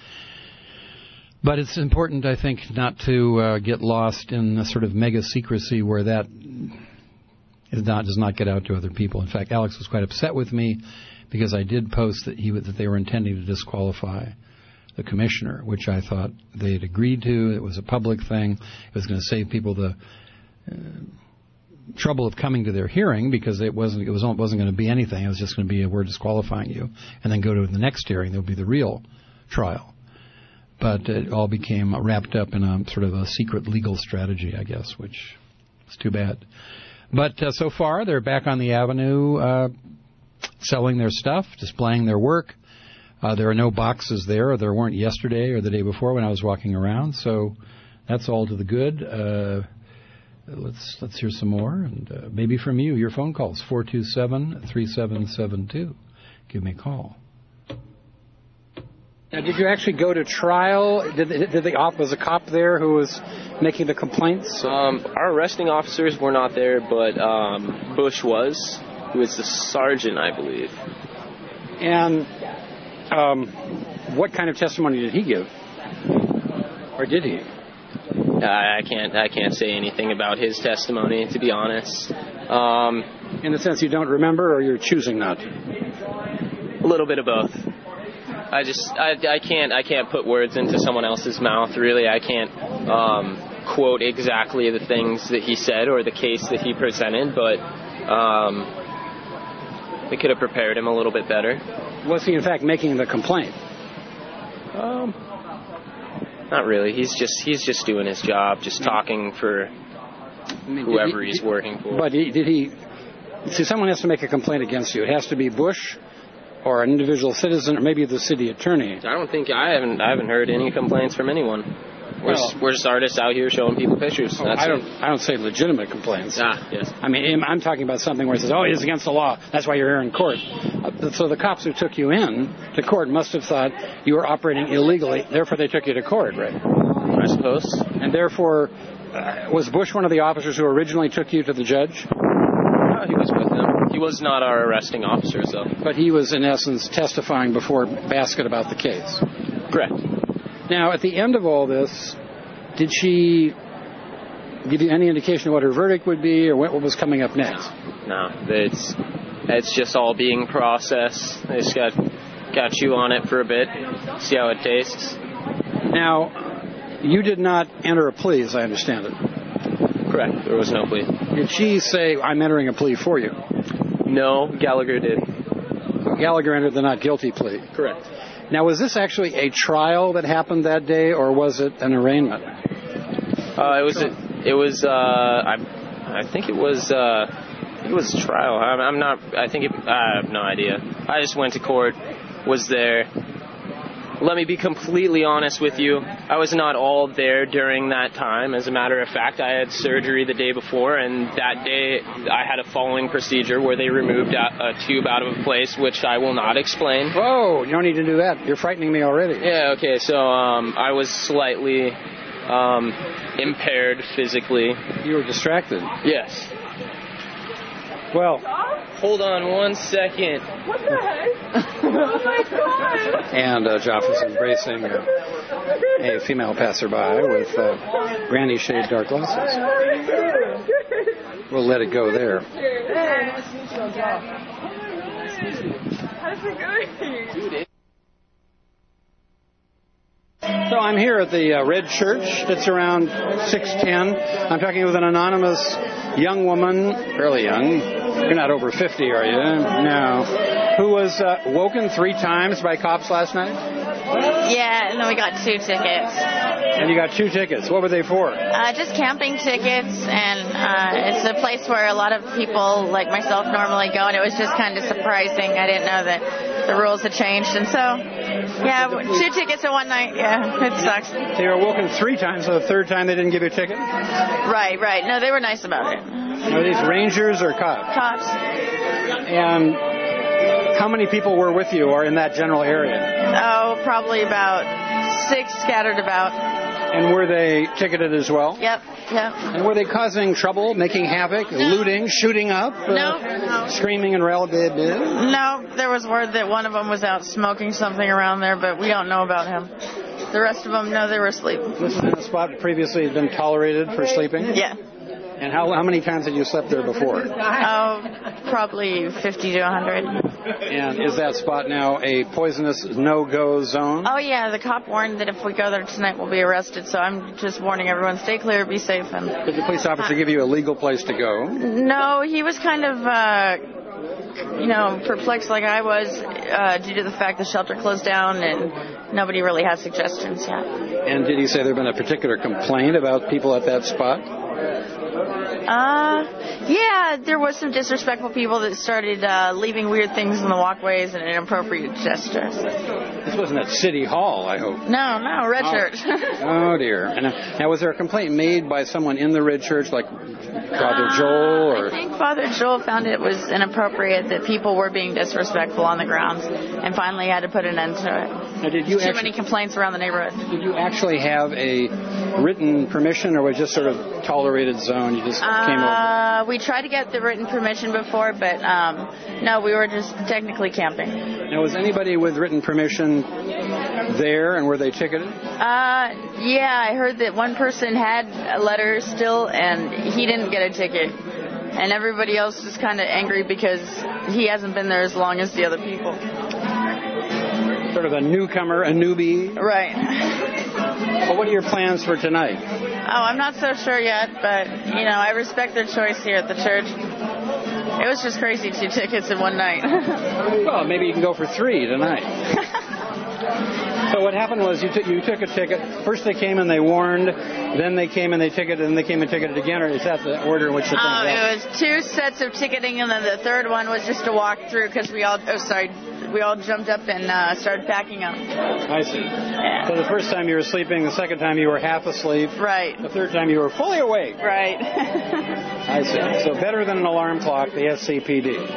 but it's important, I think, not to uh, get lost in a sort of mega secrecy where that is not does not get out to other people. In fact, Alex was quite upset with me, because I did post that he that they were intending to disqualify the commissioner, which I thought they had agreed to. It was a public thing. It was going to save people the uh, trouble of coming to their hearing, because it wasn't it was wasn't going to be anything. It was just going to be a we're disqualifying you, and then go to the next hearing. There would be the real trial. But it all became wrapped up in a sort of a secret legal strategy, I guess, which is too bad. But uh, so far, they're back on the avenue, uh, selling their stuff, displaying their work. Uh, there are no boxes there, or there weren't yesterday or the day before when I was walking around. So that's all to the good. Uh, let's let's hear some more, and uh, maybe from you. Your phone calls, four two seven, three seven seven two. Give me a call. Now, did you actually go to trial? Did, did the op, was a cop there who was making the complaints? Um, our arresting officers were not there, but um, Bush was, who is the sergeant, I believe. And um, what kind of testimony did he give? Or did he? Uh, I can't. I can't say anything about his testimony, to be honest. Um, In the sense you don't remember, or you're choosing not to? A little bit of both. I just. I, I can't. I can't put words into someone else's mouth. Really, I can't um, quote exactly the things that he said or the case that he presented, but. Um, We could have prepared him a little bit better. Was he, in fact, making the complaint? Um, not really. He's just he's just doing his job, just talking for I mean, whoever he, he's working for. But he, did he... See, someone has to make a complaint against you. It has to be Bush or an individual citizen or maybe the city attorney. I don't think... I haven't I haven't heard any complaints from anyone. We're, well, just, we're just artists out here showing people pictures. Oh, That's I don't. it. I don't say legitimate complaints. Ah, yes. I mean, I'm talking about something where it says, "Oh, it is against the law. That's why you're here in court." Uh, so the cops who took you in to court must have thought you were operating illegally. Therefore, they took you to court, right? I suppose. And therefore, uh, was Bush one of the officers who originally took you to the judge? Uh, he was with them. He was not our arresting officer, so. But he was, in essence, testifying before Baskett about the case. Correct. Now, at the end of all this, did she give you any indication of what her verdict would be, or what was coming up next? No, no, it's it's just all being processed. They just got Gotta chew on it for a bit, see how it tastes. Now, you did not enter a plea, as I understand it. Correct. There was no plea. Did she say, I'm entering a plea for you? No, Gallagher did. Gallagher entered the not guilty plea. Correct. Now, was this actually a trial that happened that day, or was it an arraignment? Uh, it was. A, it was. Uh, I. I think it was. Uh, it was a trial. I'm, I'm not. I think it. I have no idea. I just went to court. Was there. Let me be completely honest with you. I was not all there during that time. As a matter of fact, I had surgery the day before, and that day I had a following procedure where they removed a, a tube out of a place, which I will not explain. Whoa, you don't need to do that. You're frightening me already. Yeah, okay, so um, I was slightly um, impaired physically. You were distracted? Yes. Well, hold on one second. What the heck? Oh my god! And uh, Joff is embracing uh, a female passerby with uh, granny shade dark glasses. We'll let it go there. How's it going? So I'm here at the uh, Red Church. It's around six ten. I'm talking with an anonymous young woman, fairly young. You're not over fifty, are you? No. Who was uh, woken three times by cops last night? Yeah, and then we got two tickets. And you got two tickets. What were they for? Uh, just camping tickets, and uh, it's a place where a lot of people like myself normally go, and it was just kind of surprising. I didn't know that the rules had changed, and so, yeah, two tickets in one night. Yeah, it sucks. So you were woken three times, so the third time they didn't give you a ticket? Right, right. No, they were nice about it. Are these rangers or cops? Cops. And how many people were with you or in that general area? Oh, probably about six scattered about. And were they ticketed as well? Yep, yep. And were they causing trouble, making havoc, no. looting, shooting up? Uh, no, no. Screaming and railbid? No, there was word that one of them was out smoking something around there, but we don't know about him. The rest of them, no, they were asleep. This is a spot that previously had been tolerated for sleeping? Yeah. And how how many times had you slept there before? Oh, probably fifty to one hundred. And is that spot now a poisonous no-go zone? Oh, yeah. The cop warned that if we go there tonight, we'll be arrested. So I'm just warning everyone, stay clear, be safe. And did the police officer give you a legal place to go? No, he was kind of, uh, you know, perplexed like I was uh, due to the fact the shelter closed down and nobody really has suggestions yet. And did he say there had been a particular complaint about people at that spot? Uh, yeah, there was some disrespectful people that started uh, leaving weird things in the walkways and inappropriate gestures. This wasn't at City Hall, I hope. No, no, Red oh. Church. Oh, dear. And uh, now, was there a complaint made by someone in the Red Church, like Father uh, Joel? Or? I think Father Joel found it was inappropriate that people were being disrespectful on the grounds and finally had to put an end to it. Now, did you Too actually, many complaints around the neighborhood. Did you actually have a written permission, or was it just sort of tolerated zone? You just uh, came over? We tried to get the written permission before, but um, no, we were just technically camping. Now, was anybody with written permission there, and were they ticketed? Uh, yeah, I heard that one person had a letter still, and he didn't get a ticket. And everybody else is kind of angry because he hasn't been there as long as the other people. Sort of a newcomer, a newbie. Right. Well, what are your plans for tonight? Oh, I'm not so sure yet, but, you know, I respect their choice here at the church. It was just crazy, two tickets in one night. Well, maybe you can go for three tonight. So what happened was you, t- you took a ticket. First they came and they warned, then they came and they ticketed, and then they came and ticketed again, or is that the order in which the thing Oh, was? it was two sets of ticketing, and then the third one was just to walk through because we all, oh, sorry, we all jumped up and uh, started packing up. I see. Yeah. So the first time you were sleeping, the second time you were half asleep. Right. The third time you were fully awake. Right. I see. So better than an alarm clock, the S C P D.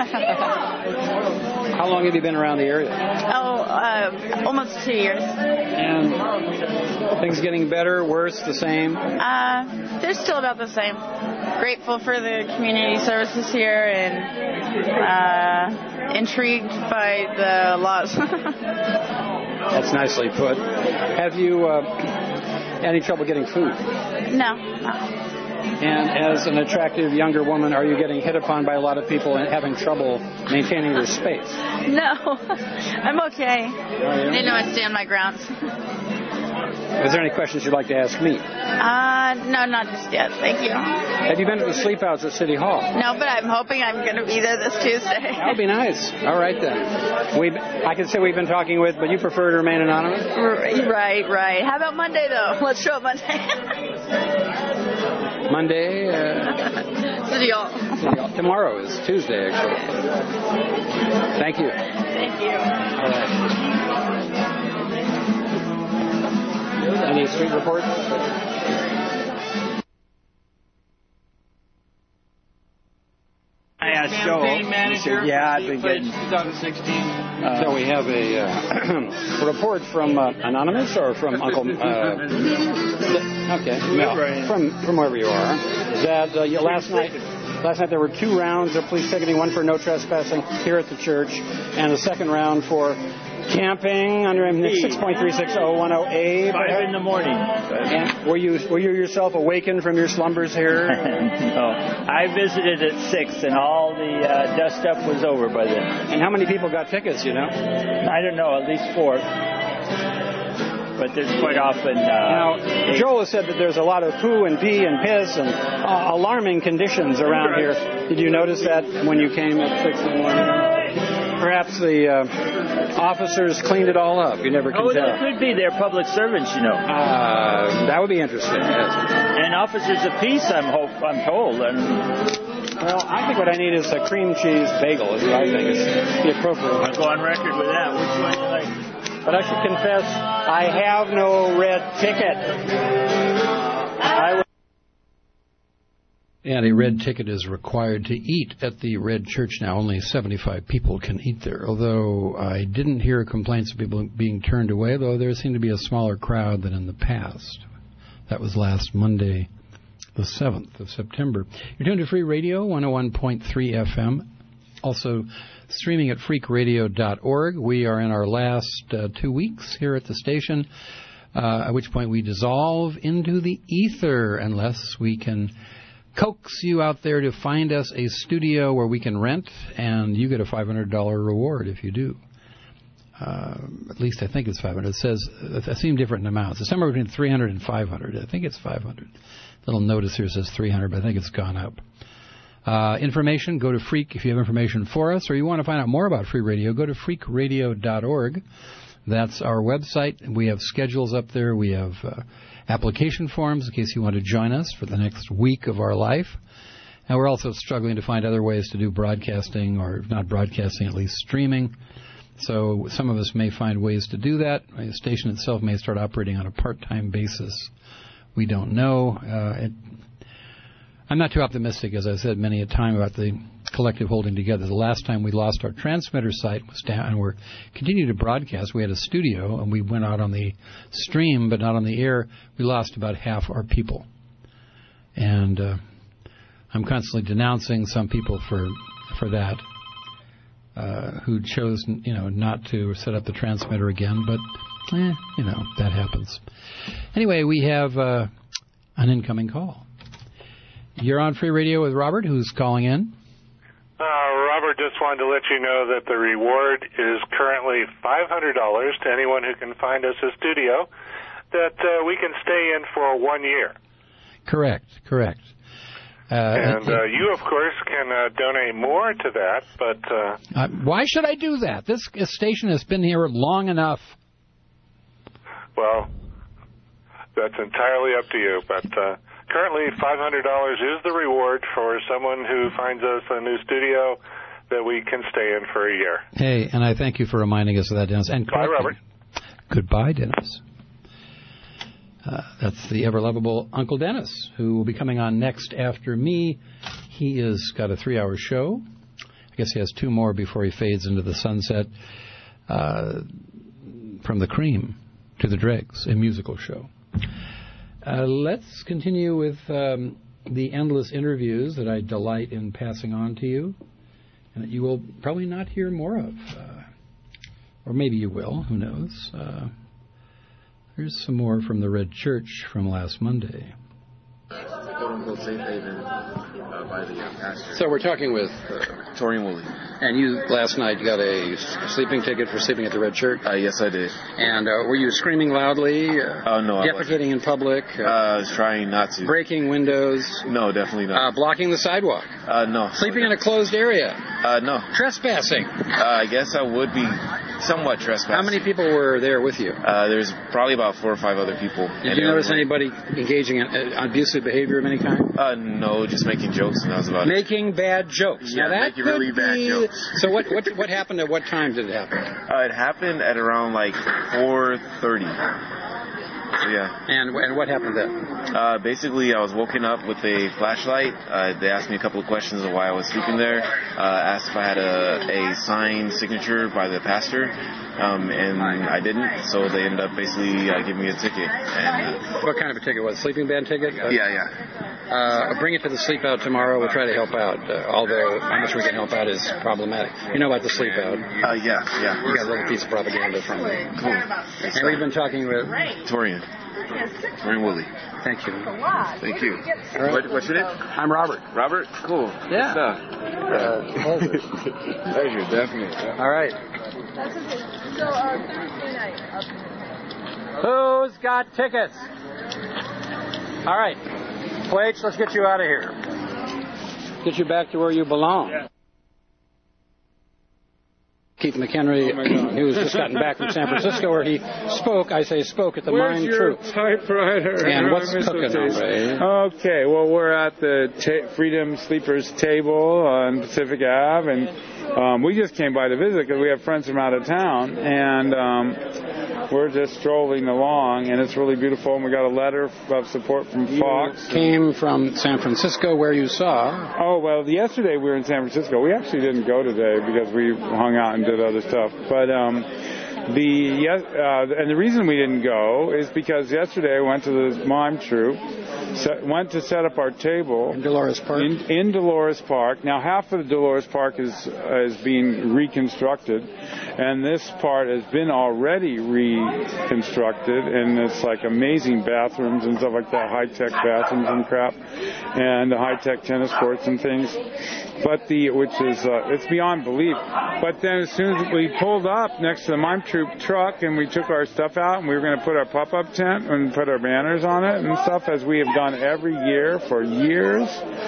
How long have you been around the area? Oh, uh, almost two years. And things getting better, worse, the same? Uh, they're still about the same. Grateful for the community services here and uh, intrigued by the laws. That's nicely put. Have you uh, any trouble getting food? No, no. And as an attractive younger woman, are you getting hit upon by a lot of people and having trouble maintaining your space? No, I'm okay. I didn't know I'd stand my grounds. Is there any questions you'd like to ask me? Uh, no, not just yet. Thank you. Have you been to the sleepouts at City Hall? No, but I'm hoping I'm going to be there this Tuesday. That would be nice. All right, then. We, I can say we've been talking with, but you prefer to remain anonymous? Right, right. How about Monday, though? Let's show up Monday. Monday? Uh, City Hall. City Hall. Tomorrow is Tuesday, actually. Thank you. Thank you. All right. Any street reports? I asked Joe. He said, yeah, I've been getting... twenty sixteen. Uh, so we have a, uh, a report from uh, Anonymous or from Uncle... Uh, okay, no, from, from wherever you are, that uh, you, last night... Last night there were two rounds of police ticketing, one for no trespassing here at the church, and a second round for camping under six point three six oh one oh A. Five in the morning. And were you were you yourself awakened from your slumbers here? No. I visited at six, and all the uh, dust up was over by then. And how many people got tickets, you know? I don't know, at least four. But there's quite often... Uh, now, Joel has said that there's a lot of poo and pee and piss and uh, alarming conditions around here. Did you notice that when you came at six in the morning? Perhaps the uh, officers cleaned it all up. You never can oh, tell. Oh, they could be. They're public servants, you know. Uh, that would be interesting, yes. And officers of peace, I'm, hope, I'm told. And... Well, I think what I need is a cream cheese bagel, is what I think is the appropriate one. I'll go on record with that. Which one do you like? But I should confess, I have no red ticket. I w- and a red ticket is required to eat at the Red Church now. Only seventy-five people can eat there, although I didn't hear complaints of people being turned away, though there seemed to be a smaller crowd than in the past. That was last Monday, the seventh of September. You're tuned to Free Radio, one oh one point three F M. Also streaming at freak radio dot org. We are in our last uh, two weeks here at the station, uh, at which point we dissolve into the ether unless we can coax you out there to find us a studio where we can rent, and you get a five hundred dollars reward if you do. Uh, at least I think it's five hundred. It says, it seems different in amounts. It's somewhere between three hundred and five hundred. I think it's five hundred. Little notice here says three hundred, but I think it's gone up. Uh, information, go to Freak if you have information for us, or you want to find out more about Free Radio, go to freak radio dot org. That's our website. We have schedules up there. We have uh, application forms in case you want to join us for the next week of our life. And we're also struggling to find other ways to do broadcasting, or not broadcasting, at least streaming. So some of us may find ways to do that. The station itself may start operating on a part-time basis. We don't know. Uh, it, I'm not too optimistic, as I've said many a time, about the collective holding together. The last time we lost our transmitter site was down, and we're continuing to broadcast. We had a studio, and we went out on the stream, but not on the air. We lost about half our people. And uh, I'm constantly denouncing some people for for that, uh, who chose, you know, not to set up the transmitter again. But, eh, you know, that happens. Anyway, we have uh, an incoming call. You're on Free Radio with Robert, who's calling in. Uh, Robert, just wanted to let you know that the reward is currently five hundred dollars to anyone who can find us a studio that uh, we can stay in for one year. Correct, correct. Uh, and uh, you, of course, can uh, donate more to that, but... Uh, uh, why should I do that? This station has been here long enough. Well, that's entirely up to you, but... Uh, Currently, five hundred dollars is the reward for someone who finds us a new studio that we can stay in for a year. Hey, and I thank you for reminding us of that, Dennis. And bye, Robert. Goodbye, Dennis. Uh, that's the ever-lovable Uncle Dennis, who will be coming on next after me. He has got a three-hour show. I guess he has two more before he fades into the sunset. Uh, from the cream to the dregs, a musical show. Uh, let's continue with um, the endless interviews that I delight in passing on to you, and that you will probably not hear more of. Uh, or maybe you will, who knows. Uh, here's some more from the Red Church from last Monday. quote-unquote safe haven uh, by the uh, pastor. So we're talking with uh, Torian Woolley. And you, last night, got a sleeping ticket for sleeping at the Red Shirt? Uh, yes, I did. And uh, were you screaming loudly? Uh, uh, no, I defecating in public? Uh, I was trying not to. Breaking windows? No, definitely not. Uh, blocking the sidewalk? Uh, no. Sleeping in a closed area? Uh, no. Trespassing? Uh, I guess I would be somewhat trespassing. How many people were there with you? Uh, there's probably about four or five other people. Did you notice anybody engaging in uh, abusive behavior of any kind? Uh, no, just making jokes, and that was about making it. Making bad jokes. Yeah, now that making really bad be... jokes. So what, what what happened at what time did it happen? Uh, it happened at around like four thirty. So, yeah. And and what happened then? Uh, basically, I was woken up with a flashlight. Uh, they asked me a couple of questions of why I was sleeping there. Uh, asked if I had a, a signed signature by the pastor, um, and I didn't. So they ended up basically uh, giving me a ticket. And, uh, what kind of a ticket was it? Sleeping bag ticket? Uh, yeah, yeah. Uh, bring it to the sleep out tomorrow. We'll try to help out. Uh, although how much we can help out is problematic. You know about the sleep out? Uh, yeah, yeah. You got a little piece of propaganda from me. Cool. And we've been talking with Torian. Torian Woolley. Thank you. Thank you. All right. What, what's your name? I'm Robert. Robert? Cool. Yeah. Uh, pleasure. Pleasure, definitely. Yeah. All right. So, uh, Thursday night. Who's got tickets? All right. Wait, let's get you out of here. Get you back to where you belong. Yeah. Keith McHenry, oh who's just gotten back from San Francisco, where he spoke, I say spoke, at the Where's Mind your Truth. Typewriter? And what's cooking, hombre? Okay, well, we're at the ta- Freedom Sleepers table on Pacific Ave, and um, we just came by to visit because we have friends from out of town, and um, we're just strolling along, and it's really beautiful, and we got a letter of support from Fox. You came from San Francisco, where you saw... Oh, well, yesterday we were in San Francisco. We actually didn't go today because we hung out and did other stuff, but um, the yes, uh, and the reason we didn't go is because yesterday I went to the Mime Troupe, set, went to set up our table in Dolores Park. In, in Dolores Park. Now half of the Dolores Park is uh, is being reconstructed, and this part has been already reconstructed, and it's like amazing bathrooms and stuff like that, high-tech bathrooms and crap, and high-tech tennis courts and things. But the, which is, uh, it's beyond belief. But then as soon as we pulled up next to the Mime Troupe truck and we took our stuff out and we were going to put our pop-up tent and put our banners on it and stuff, as we have done every year for years.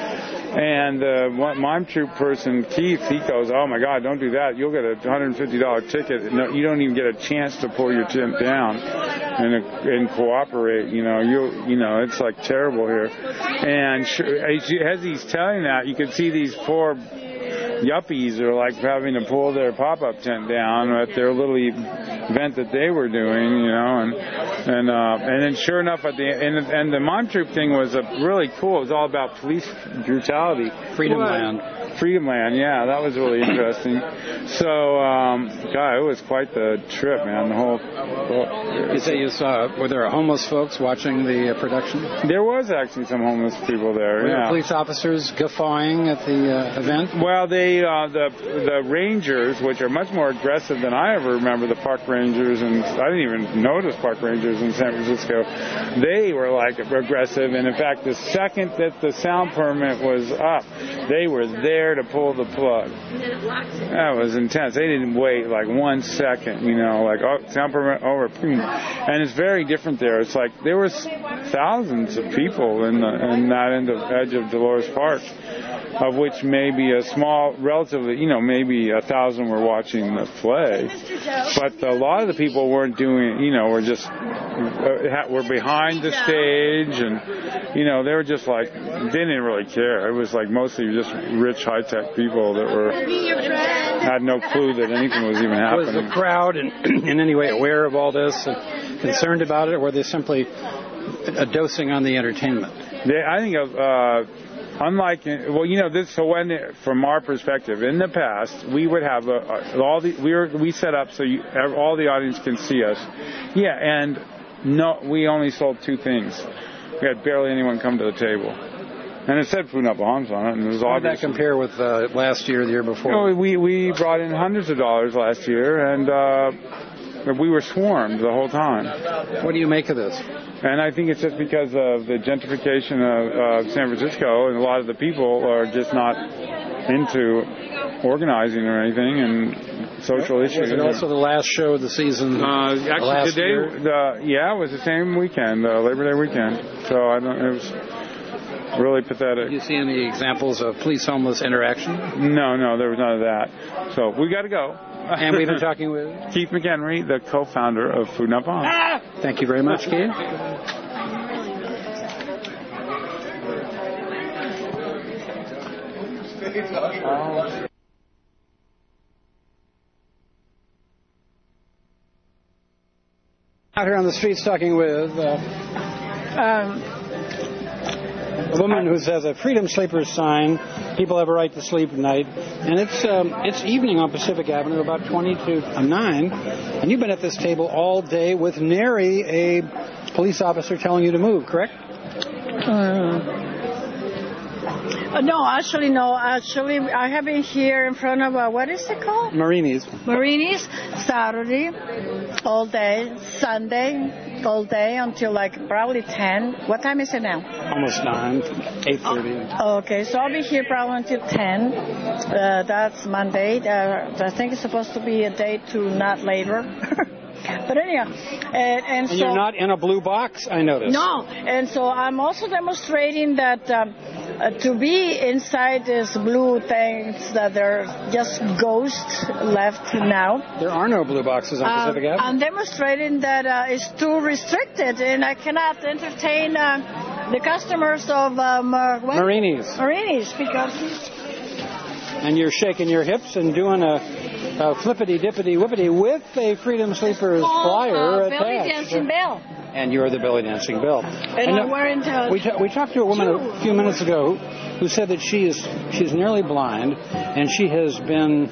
And uh, one Mime Troupe person, Keith, he goes, oh my God, don't do that. You'll get a one hundred fifty dollars ticket. No, you don't even get a chance to pull your tent down and and cooperate. You know, you you know, it's like terrible here. And as he's telling that, you can see these poor yuppies are like having to pull their pop-up tent down at their little event that they were doing, you know, and and uh, and then sure enough at the and, and the Mime Troupe thing was a really cool. It was all about police brutality. Freedom Land. Freedom Land, yeah, that was really interesting. So, um, God, it was quite the trip, man. The whole. Well, you say you saw? Were there homeless folks watching the uh, production? There was actually some homeless people there. Were yeah. there police officers guffawing at the uh, event? Well, they uh, the the rangers, which are much more aggressive than I ever remember, the park rangers, and I didn't even notice park rangers in San Francisco. They were like aggressive, and in fact, the second that the sound permit was up, they were there to pull the plug. That was intense. They didn't wait like one second, you know, like oh, sound permit over, and it's very different there. It's like there was thousands of people in the in that end of edge of Dolores Park, of which maybe a small, relatively, you know, maybe a thousand were watching the play, but a lot of the people weren't doing, you know, were just uh, were behind the stage, and you know, they were just like they didn't really care. It was like mostly just rich, high-tech people that were had no clue that anything was even happening. Was the crowd in, in any way aware of all this, and concerned about it, or were they simply uh, dosing on the entertainment? They, I think of. Uh, Unlike, well, you know, this. So when, from our perspective, in the past, we would have a, a, all the we were we set up so you, all the audience can see us. Yeah, and no, we only sold two things. We had barely anyone come to the table, and it said Food Not Bombs on it, and it was How did obvious. that compare with uh, last year, the year before? You know, we we brought in hundreds of dollars last year, and uh, we were swarmed the whole time. What do you make of this? And I think it's just because of the gentrification of uh, San Francisco, and a lot of the people are just not into organizing or anything, and social issues. Was it also the last show of the season? Uh, actually, last today, year? the, yeah, it was the same weekend, uh, Labor Day weekend. So I don't. It was really pathetic. Did you see any examples of police-homeless interaction? No, no, there was none of that. So we got to go. And we've been talking with Keith McHenry, the co-founder of Food Not Bomb. Ah! Thank you very much, Keith. Out here on the streets talking with uh, um, a woman who has a Freedom Sleepers sign. People have a right to sleep at night. And it's um, it's evening on Pacific Avenue, about twenty to nine. And you've been at this table all day with nary a police officer telling you to move, correct? Uh, Uh, no, actually, no. Actually, I have been here in front of, uh, what is it called? Marini's. Marini's, Saturday, all day, Sunday, all day until like probably ten. What time is it now? Almost nine, eight thirty. Oh, okay, so I'll be here probably until ten. Uh, that's Monday. Uh, I think it's supposed to be a day to not later. But anyhow, and, and, and so... you're not in a blue box, I noticed. No, and so I'm also demonstrating that um, uh, to be inside this blue things, that there are just ghosts left now. There are no blue boxes on Pacific um, Avenue. I'm demonstrating that uh, it's too restricted, and I cannot entertain uh, the customers of um, uh, what? Marini's. Marini's, because... And you're shaking your hips and doing a, a flippity-dippity-whippity with a Freedom Sleepers flyer uh, attached. Belly dancing bell. And you're the belly dancing bell. And, and I'm wearing the... We, ta- we talked to a woman a few minutes ago who said that she is she's nearly blind, and she has been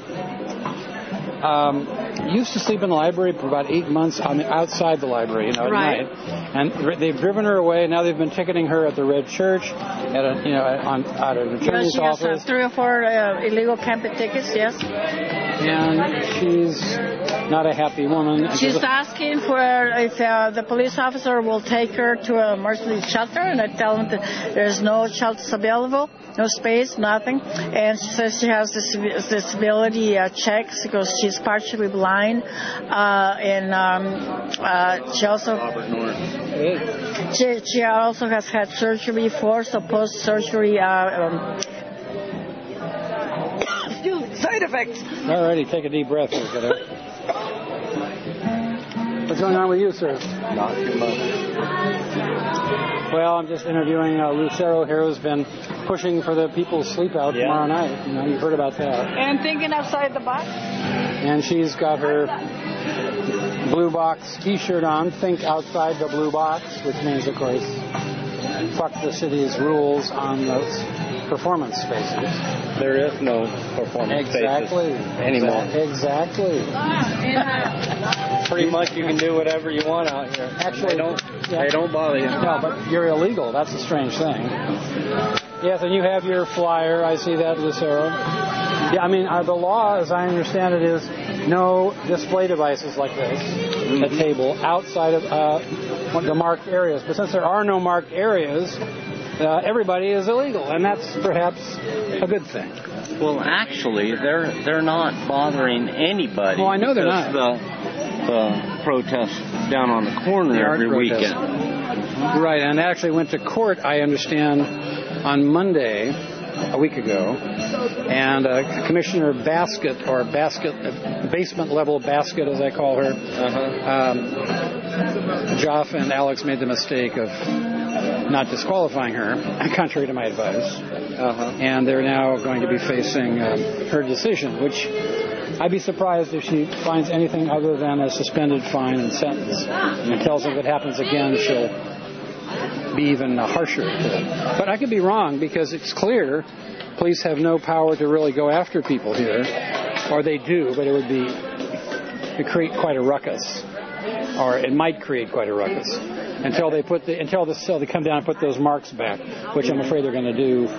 um, used to sleep in the library for about eight months on the, outside the library, you know, at right. night. And they've driven her away. Now they've been ticketing her at the Red Church, at a, you know, on at an attorney's yes, she office. has uh, three or four uh, illegal camping tickets. Yes. And she's not a happy woman. She's asking for if uh, the police officer will take her to a emergency shelter, and I tell them that there's no shelters available, no space, nothing. And she says she has this disability uh, checks because she's partially blind, uh, and um, uh, she also she, she also has had surgery before, so post-surgery. Uh, um, Side effects. All righty, take a deep breath. What's going on with you, sir? Not too much. Well, I'm just interviewing uh, Lucero here, who's been pushing for the people's sleep out yeah. tomorrow night. You know, you've heard about that. And thinking outside the box. And she's got her blue box T-shirt on. Think outside the blue box, which means, of course, fuck the city's rules on those performance spaces. There is no performance exactly. spaces anymore. Exactly. Pretty much you can do whatever you want out here. Actually, they don't, yeah. they don't bother you. No, but you're illegal. That's a strange thing. Yes, and you have your flyer. I see that, Lucero. Yeah, I mean, uh, the law, as I understand it, is no display devices like this, mm-hmm. a table, outside of uh, the marked areas. But since there are no marked areas, Uh, everybody is illegal, and that's perhaps a good thing. Well, actually, they're they're not bothering anybody. Well, I know they're not. The, the protests down on the corner every weekend. Right, and actually went to court, I understand, on Monday, a week ago, and uh, Commissioner Basket, or Basket, uh, basement level Basket, as I call her, uh-huh. um, Joff and Alex made the mistake of not disqualifying her, contrary to my advice. Uh-huh. And they're now going to be facing um, her decision, which I'd be surprised if she finds anything other than a suspended fine and sentence. And tells them if it happens again, she'll be even harsher to them. But I could be wrong, because it's clear police have no power to really go after people here. Or they do, but it would be it would create quite a ruckus. Or it might create quite a ruckus. Until they put the until the so they come down and put those marks back, which I'm afraid they're going to do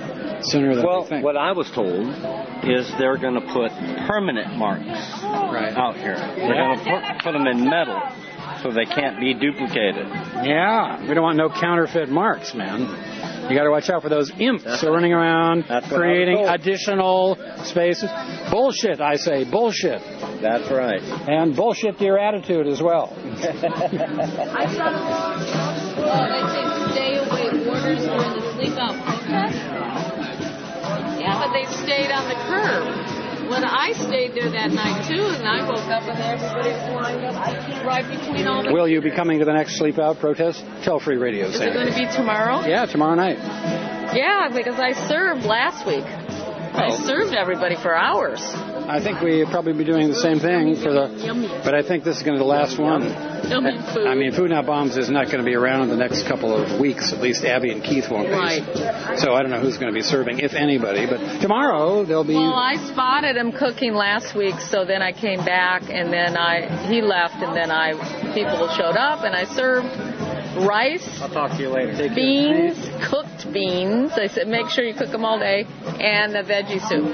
sooner than well, we think. What I was told is they're going to put permanent marks right. out here. They're yeah. going to put, put them in metal so they can't be duplicated. Yeah, we don't want no counterfeit marks, man. You got to watch out for those imps That's who are running around creating additional spaces. Bullshit, I say, bullshit. That's right. And bullshit to your attitude as well. I saw uh, they say stay away orders during the sleep out protest. Yeah, but they stayed on the curb. When I stayed there that night, too, and I woke up and everybody was lined up right between all the... Will you be coming to the next Sleep Out protest? Tell Free Radio. Is it going to be tomorrow? Yeah, tomorrow night. Yeah, because I served last week. Oh. I served everybody for hours. I think we'll probably be doing the same thing for the... But I think this is going to be the last one. Yummy food. I mean, Food Not Bombs is not going to be around in the next couple of weeks. At least Abby and Keith won't be. Right. So I don't know who's going to be serving, if anybody. But tomorrow there'll be... Well, I spotted him cooking last week, so then I came back, and then I he left, and then I people showed up, and I served rice, I'll talk to you later. Take beans, care. cooked beans. I said, make sure you cook them all day, and the veggie soup.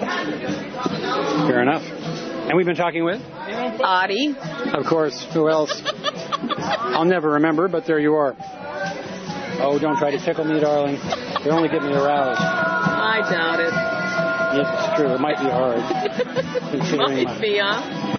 Fair enough. And we've been talking with? Audie. Of course. Who else? I'll never remember, but there you are. Oh, don't try to tickle me, darling. You'll only get me aroused. I doubt it. It's true. It might be hard. It might be, huh?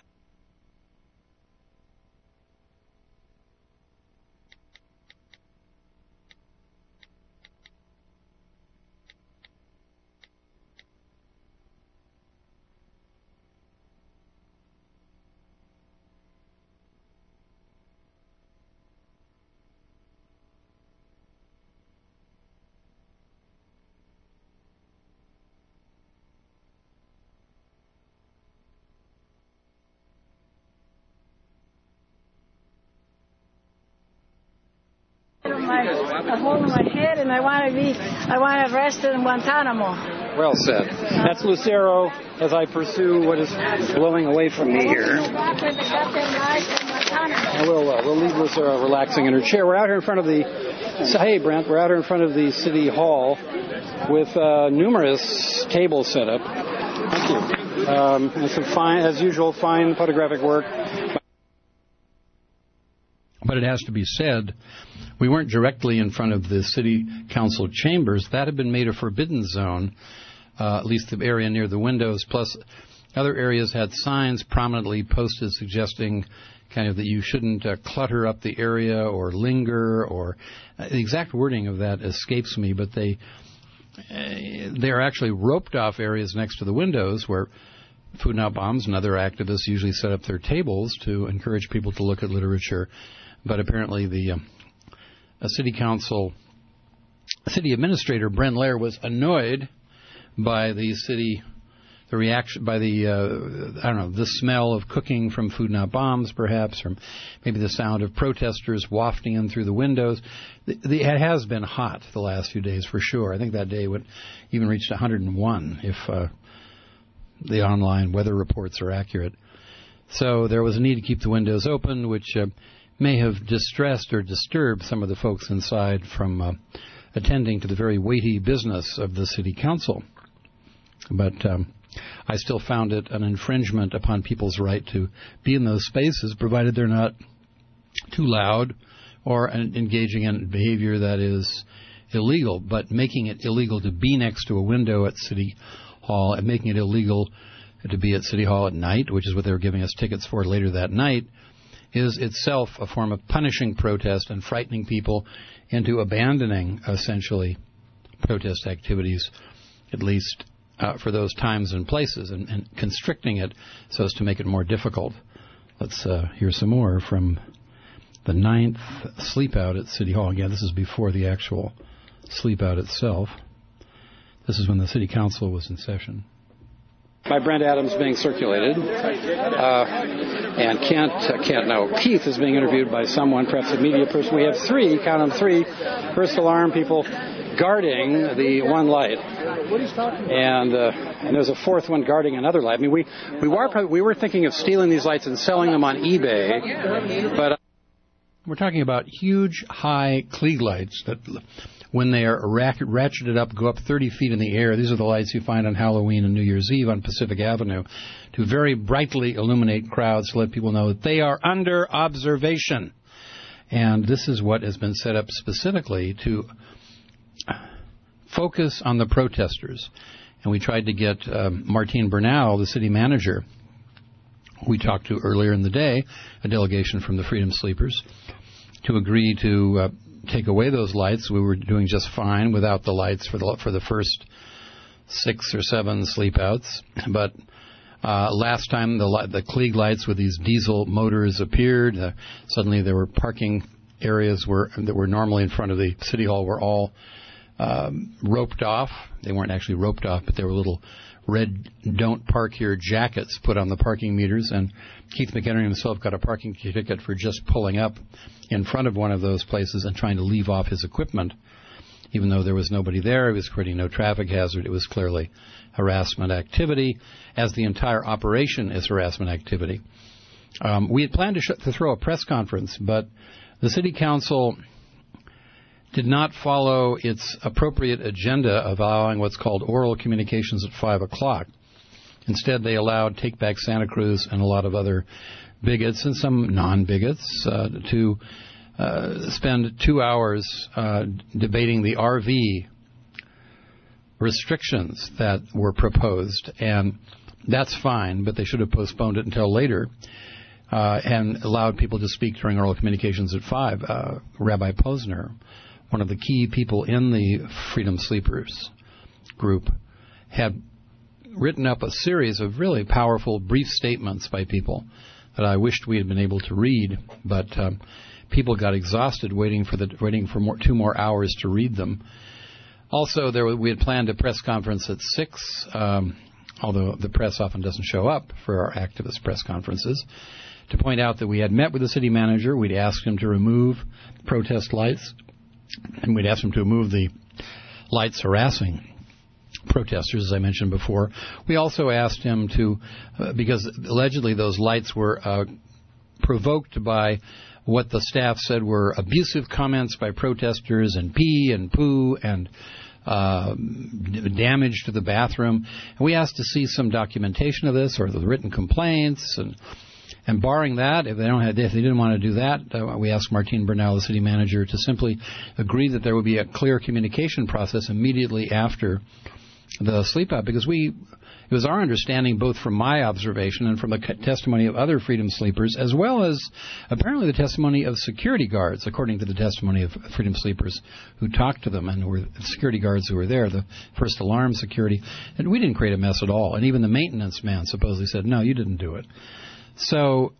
A hole in my head, and I want to be, I want to rest in Guantanamo. Well said. That's Lucero as I pursue what is blowing away from me here. And we'll, uh, we'll leave Lucero relaxing in her chair. We're out here in front of the, so, hey Brent, we're out here in front of the City Hall with uh, numerous tables set up. Thank you. Um, and some fine, as usual, fine photographic work. But it has to be said, we weren't directly in front of the city council chambers. That had been made a forbidden zone, uh, at least the area near the windows, plus other areas had signs prominently posted suggesting kind of that you shouldn't uh, clutter up the area or linger, or uh, the exact wording of that escapes me, but they uh, they are actually roped off areas next to the windows where Food Not Bombs and other activists usually set up their tables to encourage people to look at literature. But apparently the um, a city council, city administrator, Bren Lair, was annoyed by the city, the reaction, by the, uh, I don't know, the smell of cooking from Food Not Bombs, perhaps, or maybe the sound of protesters wafting in through the windows. The, the, it has been hot the last few days, for sure. I think that day would even reached one hundred one if uh, the online weather reports are accurate. So there was a need to keep the windows open, which uh, may have distressed or disturbed some of the folks inside from uh, attending to the very weighty business of the city council. But um, I still found it an infringement upon people's right to be in those spaces, provided they're not too loud or an engaging in behavior that is illegal. But making it illegal to be next to a window at City Hall and making it illegal to be at City Hall at night, which is what they were giving us tickets for later that night, is itself a form of punishing protest and frightening people into abandoning, essentially, protest activities, at least uh, for those times and places, and, and constricting it so as to make it more difficult. Let's uh, hear some more from the ninth sleep out at City Hall. Again, this is before the actual sleep out itself. This is when the City Council was in session. By Brent Adams being circulated, uh, and Kent, uh, Kent, no, Keith is being interviewed by someone, perhaps a media person. We have three, count them three, first alarm people guarding the one light, and uh, and there's a fourth one guarding another light. I mean, we we were we were thinking of stealing these lights and selling them on eBay, but. Uh, We're talking about huge, high Klieg lights that when they are rack- ratcheted up, go up thirty feet in the air. These are the lights you find on Halloween and New Year's Eve on Pacific Avenue to very brightly illuminate crowds to let people know that they are under observation. And this is what has been set up specifically to focus on the protesters. And we tried to get um, Martine Bernal, the city manager, we talked to earlier in the day, a delegation from the Freedom Sleepers, to agree to uh, take away those lights. We were doing just fine without the lights for the for the first six or seven sleepouts. But uh, last time the the Klieg lights with these diesel motors appeared, uh, suddenly there were parking areas where that were normally in front of the City Hall were all um, roped off. They weren't actually roped off, but there were little red "Don't Park Here" jackets put on the parking meters, and Keith McHenry himself got a parking ticket for just pulling up in front of one of those places and trying to leave off his equipment. Even though there was nobody there, it was creating no traffic hazard. It was clearly harassment activity, as the entire operation is harassment activity. Um, we had planned to, sh- to throw a press conference, but the City Council did not follow its appropriate agenda of allowing what's called oral communications at five o'clock. Instead, they allowed Take Back Santa Cruz and a lot of other bigots and some non-bigots uh, to uh, spend two hours uh, debating the R V restrictions that were proposed. And that's fine, but they should have postponed it until later uh, and allowed people to speak during oral communications at five. Uh, Rabbi Posner, one of the key people in the Freedom Sleepers group, had written up a series of really powerful brief statements by people that I wished we had been able to read, but um, people got exhausted waiting for the waiting for more, two more hours to read them. Also, there we had planned a press conference at six, um, although the press often doesn't show up for our activist press conferences, to point out that we had met with the city manager. We'd asked him to remove protest lights, and we'd asked him to remove the lights harassing protesters, as I mentioned before. We also asked him to, uh, because allegedly those lights were uh, provoked by what the staff said were abusive comments by protesters and pee and poo and uh, damage to the bathroom. And we asked to see some documentation of this or the written complaints. And And barring that, if they don't have, if they didn't want to do that, uh, we asked Martine Bernal, the city manager, to simply agree that there would be a clear communication process immediately after the sleep out, because we, it was our understanding, both from my observation and from the testimony of other Freedom Sleepers, as well as apparently the testimony of security guards, according to the testimony of Freedom Sleepers who talked to them and were security guards who were there, the first alarm security, and we didn't create a mess at all. And even the maintenance man supposedly said, "No, you didn't do it." So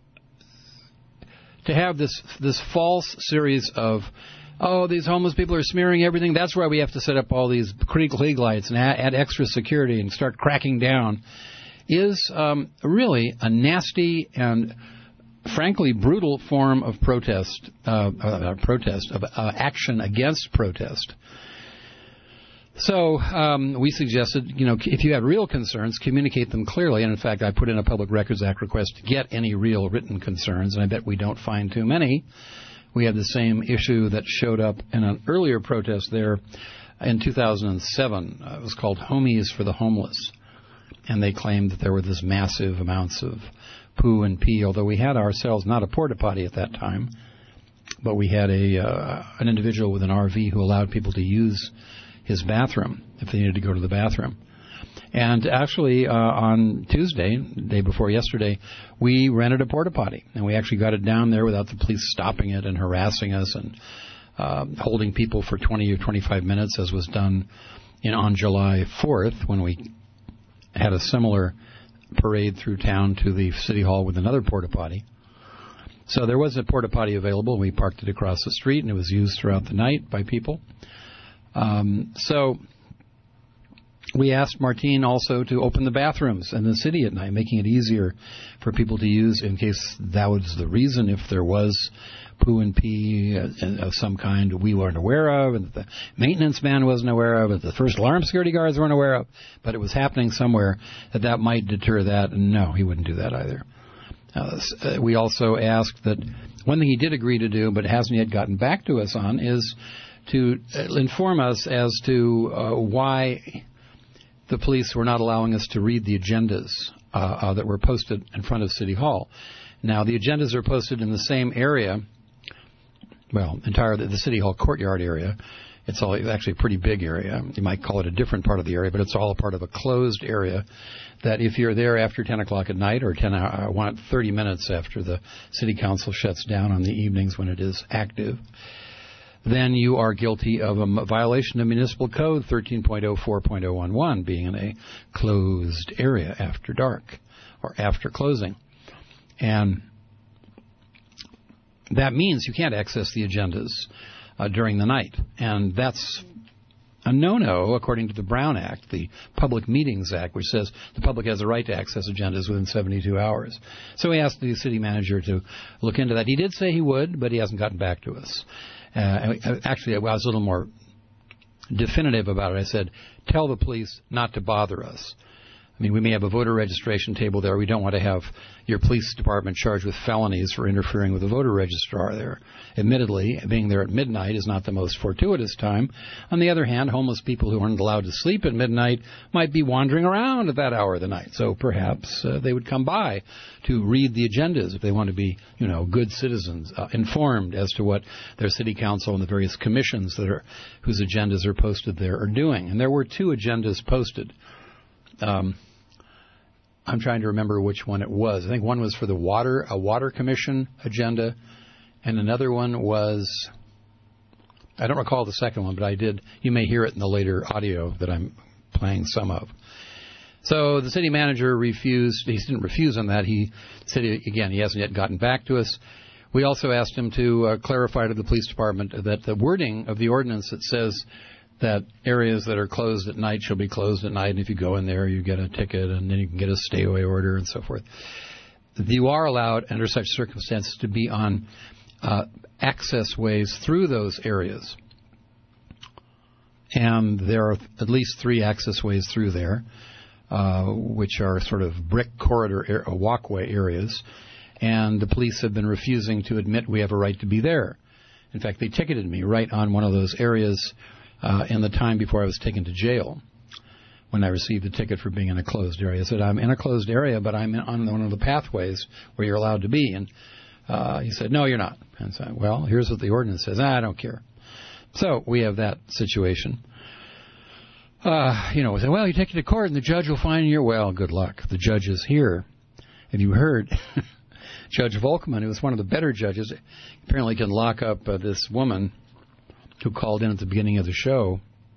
to have this this false series of, oh, these homeless people are smearing everything, that's why we have to set up all these Klieg lights and add, add extra security and start cracking down, is um, really a nasty and frankly brutal form of protest, uh, uh, protest of uh, action against protest. So um, we suggested, you know, if you have real concerns, communicate them clearly. And, in fact, I put in a Public Records Act request to get any real written concerns, and I bet we don't find too many. We had the same issue that showed up in an earlier protest there in two thousand seven. Uh, it was called Homies for the Homeless, and they claimed that there were this massive amounts of poo and pee, although we had ourselves not a porta potty at that time, but we had a uh, an individual with an R V who allowed people to use his bathroom if they needed to go to the bathroom. And actually, uh, on Tuesday, the day before yesterday, we rented a porta potty, and we actually got it down there without the police stopping it and harassing us and uh, holding people for twenty or twenty-five minutes, as was done in on July fourth when we had a similar parade through town to the City Hall with another porta potty. So there was a porta potty available. We parked it across the street, and it was used throughout the night by people. Um, so we asked Martine also to open the bathrooms in the city at night, making it easier for people to use in case that was the reason, if there was poo and pee of some kind we weren't aware of, and the maintenance man wasn't aware of, and the first alarm security guards weren't aware of, but it was happening somewhere, that that might deter that. And no, he wouldn't do that either. Uh, we also asked that one thing he did agree to do, but hasn't yet gotten back to us on, is to inform us as to uh, why the police were not allowing us to read the agendas uh, uh, that were posted in front of City Hall. Now, the agendas are posted in the same area, well, entire the City Hall courtyard area. It's all it's actually a pretty big area. You might call it a different part of the area, but it's all a part of a closed area that if you're there after ten o'clock at night or ten, uh, one, thirty minutes after the City Council shuts down on the evenings when it is active, then you are guilty of a violation of Municipal Code thirteen point oh four point oh eleven, being in a closed area after dark or after closing. And that means you can't access the agendas uh, during the night. And that's a no-no according to the Brown Act, the Public Meetings Act, which says the public has a right to access agendas within seventy-two hours. So we asked the city manager to look into that. He did say he would, but he hasn't gotten back to us. Uh, actually, I was a little more definitive about it. I said, tell the police not to bother us. I mean, we may have a voter registration table there. We don't want to have your police department charged with felonies for interfering with the voter registrar there. Admittedly, being there at midnight is not the most fortuitous time. On the other hand, homeless people who aren't allowed to sleep at midnight might be wandering around at that hour of the night. So perhaps uh, they would come by to read the agendas if they want to be, you know, good citizens, uh, informed as to what their city council and the various commissions that are whose agendas are posted there are doing. And there were two agendas posted. Um, I'm trying to remember which one it was. I think one was for the water, a water commission agenda, and another one was, I don't recall the second one, but I did. You may hear it in the later audio that I'm playing some of. So the city manager refused. He didn't refuse on that. He said, again, he hasn't yet gotten back to us. We also asked him to uh, clarify to the police department that the wording of the ordinance that says that areas that are closed at night shall be closed at night, and if you go in there, you get a ticket, and then you can get a stay-away order and so forth. You are allowed, under such circumstances, to be on uh, access ways through those areas. And there are at least three access ways through there, uh, which are sort of brick corridor er- walkway areas, and the police have been refusing to admit we have a right to be there. In fact, they ticketed me right on one of those areas Uh, in the time before I was taken to jail, when I received a ticket for being in a closed area. I said, I'm in a closed area, but I'm in, on one of the pathways where you're allowed to be. And uh, he said, no, you're not. And I said, well, here's what the ordinance says. Ah, I don't care. So we have that situation. Uh, you know, we say, well, you take it to court and the judge will find you. Well, good luck. The judge is here. Have you heard? Judge Volkman, who was one of the better judges, apparently can lock up uh, this woman who called in at the beginning of the show,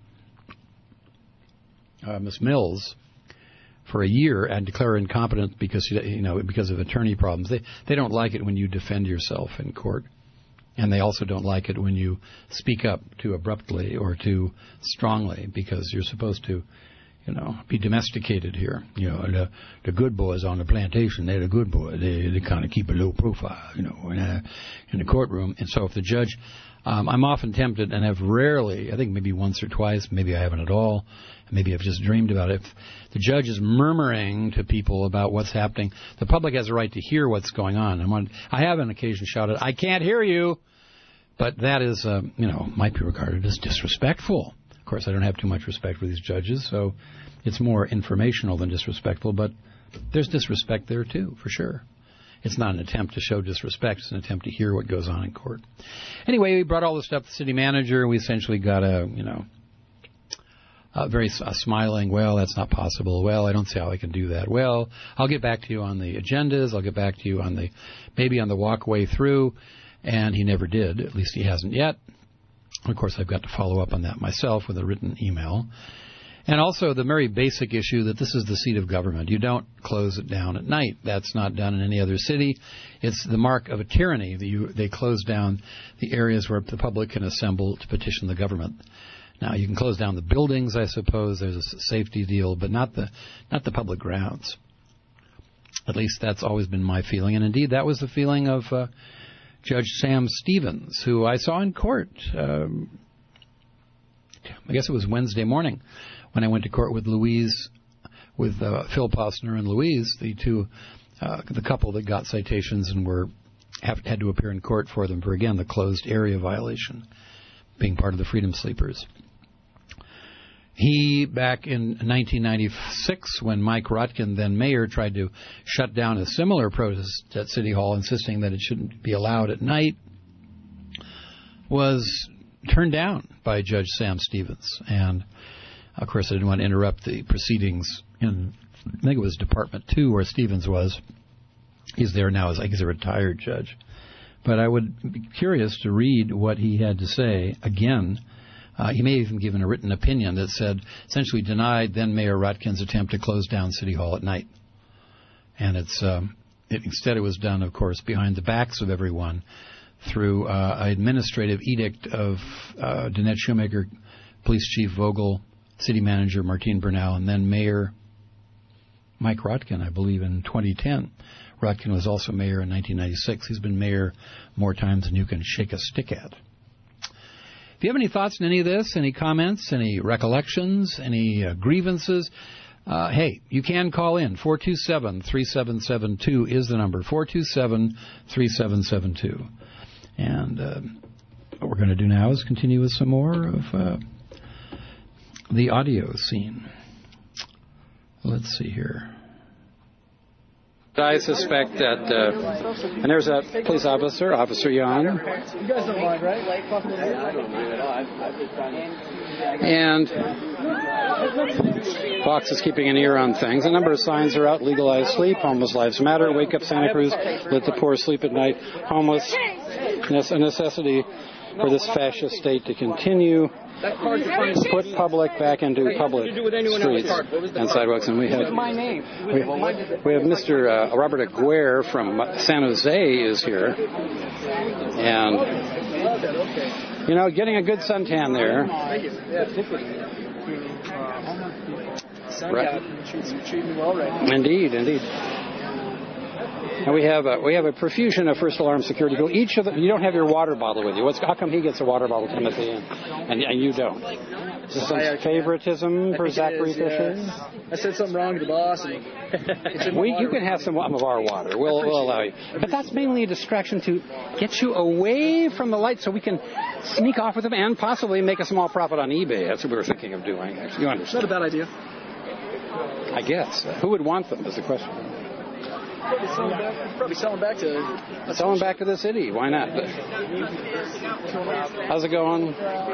uh, Miss Mills, for a year and declare her incompetent because you know because of attorney problems. They they don't like it when you defend yourself in court, and they also don't like it when you speak up too abruptly or too strongly because you're supposed to, you know, be domesticated here. You know, the the good boys on the plantation, they're the good boys. They they kind of keep a low profile, you know, in, a, in the courtroom. And so if the judge Um, I'm often tempted, and have rarely, I think maybe once or twice, maybe I haven't at all, maybe I've just dreamed about it. If the judge is murmuring to people about what's happening, the public has a right to hear what's going on. And when, I have on occasion shouted, I can't hear you, but that is, uh, you know, might be regarded as disrespectful. Of course, I don't have too much respect for these judges, so it's more informational than disrespectful, but there's disrespect there, too, for sure. It's not an attempt to show disrespect. It's an attempt to hear what goes on in court. Anyway, we brought all this stuff to the city manager, and we essentially got a, you know, a very a smiling, well, that's not possible. Well, I don't see how I can do that. Well, I'll get back to you on the agendas. I'll get back to you on the, maybe on the walkway through. And he never did. At least he hasn't yet. Of course, I've got to follow up on that myself with a written email. And also the very basic issue that this is the seat of government. You don't close it down at night. That's not done in any other city. It's the mark of a tyranny that you, they close down the areas where the public can assemble to petition the government. Now, you can close down the buildings, I suppose. There's a safety deal, but not the not the public grounds. At least that's always been my feeling. And indeed, that was the feeling of uh, Judge Sam Stevens, who I saw in court. Um, I guess it was Wednesday morning, when I went to court with Louise, with uh, Phil Posner and Louise, the two, uh, the couple that got citations and were have, had to appear in court for them for, again, the closed area violation. being part of the Freedom Sleepers. He, back in nineteen ninety-six, when Mike Rotkin, then mayor, tried to shut down a similar protest at City Hall, insisting that it shouldn't be allowed at night, was turned down by Judge Sam Stevens. And, of course, I didn't want to interrupt the proceedings in, I think it was Department two where Stevens was. He's there now as, I guess, a retired judge. But I would be curious to read what he had to say again. Uh, he may have even given a written opinion that said, essentially denied then Mayor Rotkin's attempt to close down City Hall at night. And it's um, it, instead it was done, of course, behind the backs of everyone through uh, an administrative edict of uh, Danette Shoemaker, Police Chief Vogel, City Manager Martine Bernal, and then Mayor Mike Rotkin, I believe, in twenty ten. Rotkin was also mayor in nineteen ninety-six. He's been mayor more times than you can shake a stick at. If you have any thoughts on any of this, any comments, any recollections, any uh, grievances, uh, hey, you can call in. four two seven, three seven seven two is the number, four two seven, three seven seven two. And uh, what we're going to do now is continue with some more of uh, the audio scene. Let's see here. I suspect that, uh, and there's a police officer, Officer Young. You guys don't mind, right? And Fox is keeping an ear on things. A number of signs are out: legalize sleep, homeless lives matter, wake up Santa Cruz, let the poor sleep at night, homeless, a necessity for this fascist state to continue. Put public back into public streets and sidewalks. And we have we, we have Mister Uh, Robert Aguirre from San Jose is here, and you know, getting a good suntan there. Right. Indeed, indeed. And we have a, we have a profusion of first alarm security people. Each of them, you don't have your water bottle with you. What's, how come he gets a water bottle, Timothy, and, and, and you don't? Is this some favoritism for Zachary is, Fisher? Yeah. I said something wrong to the boss. And we, you can have some of our water. We'll, we'll allow you. But that's mainly a distraction to get you away from the light so we can sneak off with them and possibly make a small profit on eBay. That's what we were thinking of doing. Actually. You understand? Not a bad idea. I guess. Who would want them is the question. Probably selling back, probably selling back to... Selling back to the city. Why not? How's it going?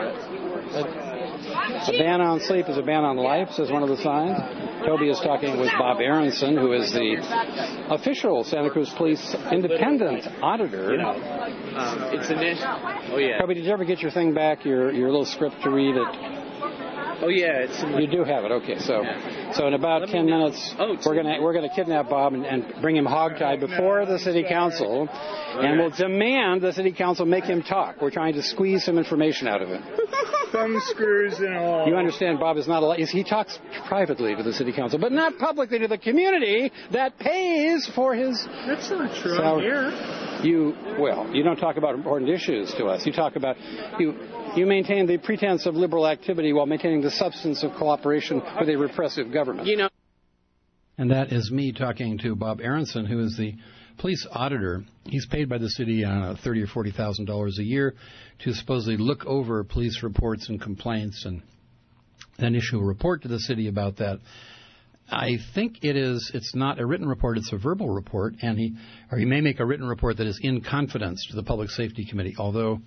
A ban on sleep is a ban on life, says one of the signs. Toby is talking with Bob Aronson, who is the official Santa Cruz Police independent auditor. You know, um, it's an issue. Oh, yeah. Toby, did you ever get your thing back, your, your little script to read it? Oh yeah, it's you do have it. Okay, so yeah. so in about Let ten minutes, oh, we're gonna we're gonna kidnap Bob and, and bring him hogtied before the city council, okay. and we'll demand the city council make him talk. We're trying to squeeze some information out of him. Thumb screws and all. You understand, Bob is not allowed. He talks privately to the city council, but not publicly to the community that pays for his. That's not true. salary. Here. You well, you don't talk about important issues to us. You talk about you. You maintain the pretense of liberal activity while maintaining the substance of cooperation with a repressive government. You know. And that is me talking to Bob Aronson, who is the police auditor. He's paid by the city uh, thirty or forty thousand dollars a year to supposedly look over police reports and complaints and then issue a report to the city about that. I think it is. It's not a written report; it's a verbal report, and he or he may make a written report that is in confidence to the Public Safety Committee, although.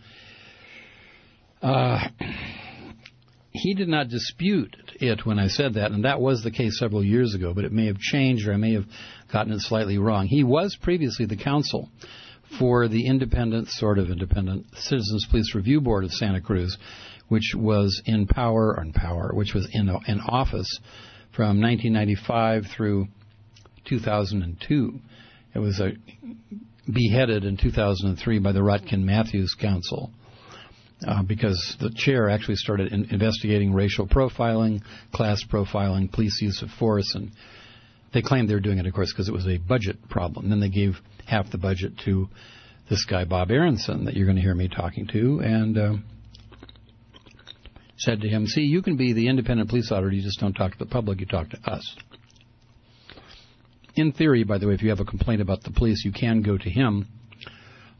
Uh, he did not dispute it when I said that, and that was the case several years ago, but it may have changed or I may have gotten it slightly wrong. He was previously the counsel for the independent, sort of independent, Citizens Police Review Board of Santa Cruz, which was in power, or in power, which was in, in office from nineteen ninety-five through two thousand two. It was a, beheaded in two thousand three by the Rotkin-Matthews Council. Uh, because the chair actually started in investigating racial profiling, class profiling, police use of force, and they claimed they were doing it, of course, because it was a budget problem. And then they gave half the budget to this guy, Bob Aronson, that you're going to hear me talking to, and uh, said to him, see, you can be the independent police auditor, you just don't talk to the public, you talk to us. In theory, by the way, if you have a complaint about the police, you can go to him.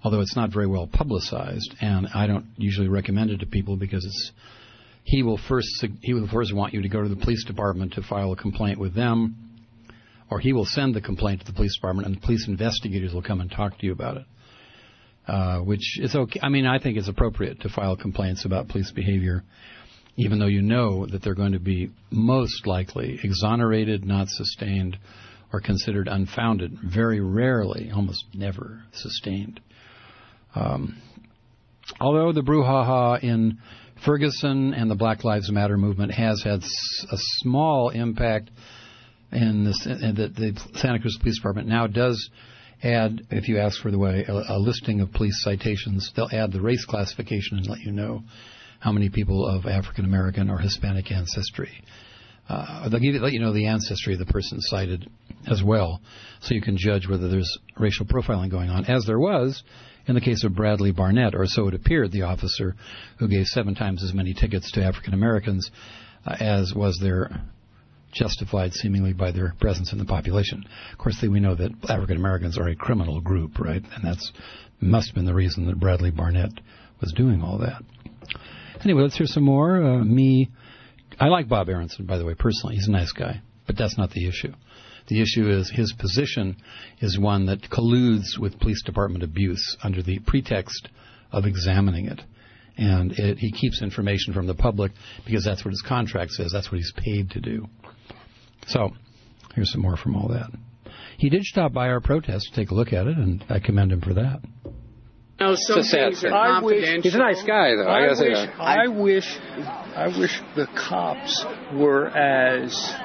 although it's not very well publicized, and I don't usually recommend it to people because it's he will first he will first want you to go to the police department to file a complaint with them, or he will send the complaint to the police department, and the police investigators will come and talk to you about it. Uh, which is okay. I mean, I think it's appropriate to file complaints about police behavior, even though you know that they're going to be most likely exonerated, not sustained, or considered unfounded. Very rarely, almost never, sustained. Um, although the brouhaha in Ferguson and the Black Lives Matter movement has had s- a small impact, in, this, in the, the Santa Cruz Police Department now does add, if you ask for the way, a, a listing of police citations. They'll add the race classification and let you know how many people of African American or Hispanic ancestry. Uh, they'll give you, let you know the ancestry of the person cited as well, so you can judge whether there's racial profiling going on, as there was in the case of Bradley Barnett, or so it appeared, the officer who gave seven times as many tickets to African Americans uh, as was there justified seemingly by their presence in the population. Of course, we know that African Americans are a criminal group, right? And that's must have been the reason that Bradley Barnett was doing all that. Anyway, let's hear some more. Uh, me, I like Bob Aronson, by the way, personally. He's a nice guy, but that's not the issue. The issue is his position is one that colludes with police department abuse under the pretext of examining it. And it, he keeps information from the public because that's what his contract says. That's what he's paid to do. So, here's some more from all that. He did stop by our protest to take a look at it, and I commend him for that. No, some it's a things sad are thing. confidential. He's a nice guy, though. I, I, gotta wish, say that. I wish, I wish the cops were as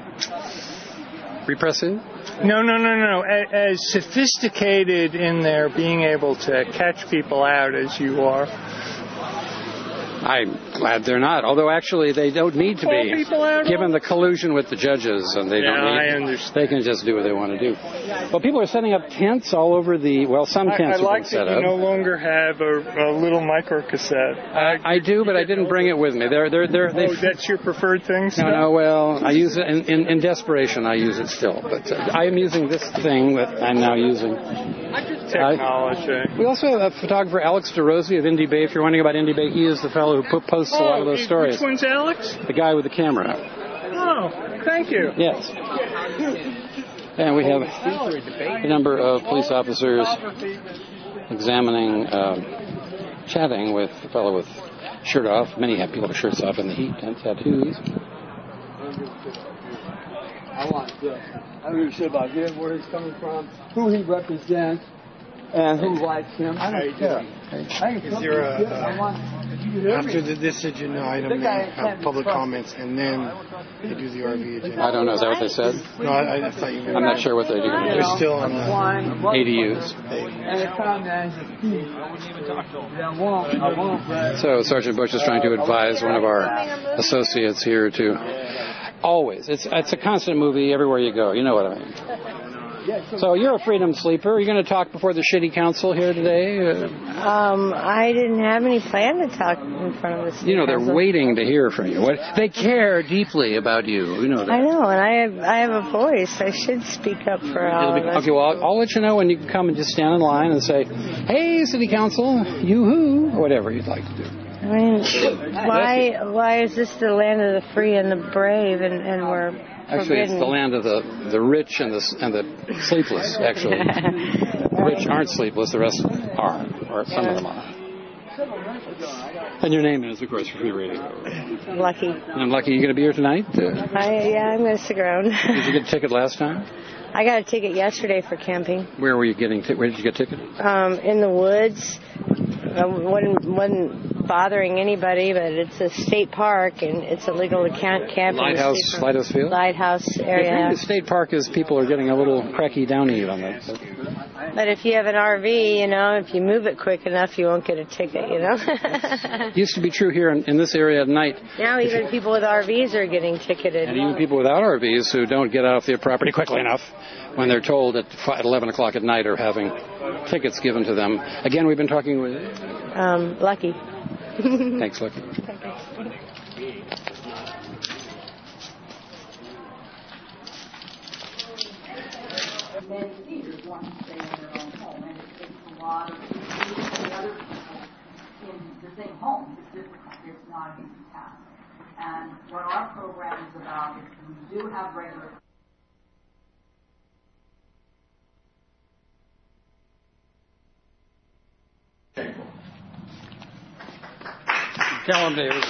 repressive. No, no, no, no. As, as sophisticated in their being able to catch people out as you are. I'm glad they're not. Although actually they don't need to be, given the collusion with the judges, and they yeah, don't need. I understand. They can just do what they want to do. Well, people are setting up tents all over the. Well, some tents I, I have like been set that up. you no longer have a, a little micro cassette. I, I do, but I didn't bring it with me. They're, they're, they're, oh, that's your preferred thing? No, still? no. Well, I use it in, in, in desperation. I use it still, but uh, I am using this thing that I'm now using. Technology. I, we also have a photographer, Alex DeRosie of Indy Bay. If you're wondering about Indy Bay, he is the fellow who posts a lot of those stories. Which one's Alex? The guy with the camera. Oh, thank you. Yes. And we have a number of police officers examining, uh, chatting with the fellow with shirt off. Many have people with shirts off in the heat and tattoos. I want to. I don't give a shit about him, where he's coming from, who he represents, and who likes him. I don't care. Is there a, uh, after the decision item, they have public comments, and then they do the R V agenda? I don't know. Is that what they said? No, I, I thought you meant. I'm not sure what they're doing. They're still on the A D Us. So Sergeant Bush is trying to advise one of our associates here to always. It's it's a constant movie everywhere you go. You know what I mean. So you're a freedom sleeper. Are you going to talk before the shitty council here today? Um, I didn't have any plan to talk in front of the city You know, they're council. waiting to hear from you. What, they care deeply about you. You know that. I know, and I have I have a voice. I should speak up for all of us. Okay, well, I'll, I'll let you know when you can come and just stand in line and say, hey, city council, you-hoo, or whatever you'd like to do. I mean, why why is this the land of the free and the brave, and, and we're Actually, it's the land of the, the rich and the and the sleepless, actually. The rich aren't sleepless, the rest are, or some of them are. And your name is, of course, for free radio. Lucky. And I'm lucky. You going to be here tonight? Uh, I, yeah, I'm going to stick around. Did you get a ticket last time? I got a ticket yesterday for camping. Where were you getting? T- where did you get a ticket? Um, in the woods. I wasn't, wasn't bothering anybody, but it's a state park, and it's illegal to camp. camp Lighthouse, in the Lighthouse Field? Lighthouse area. The state park is people are getting a little cracky downy on that. So. But if you have an R V, you know, if you move it quick enough, you won't get a ticket, you know. It used to be true here in, in this area at night. Now even people with R Vs are getting ticketed. And even people without R Vs who don't get off their property quickly enough when they're told at, at eleven o'clock at night are having tickets given to them. Again, we've been talking with... Um, Lucky. Thanks, Lucky. other people in the same home. It's difficult. It's not an easy task. And what our program is about is we do have regular. Tell them, David.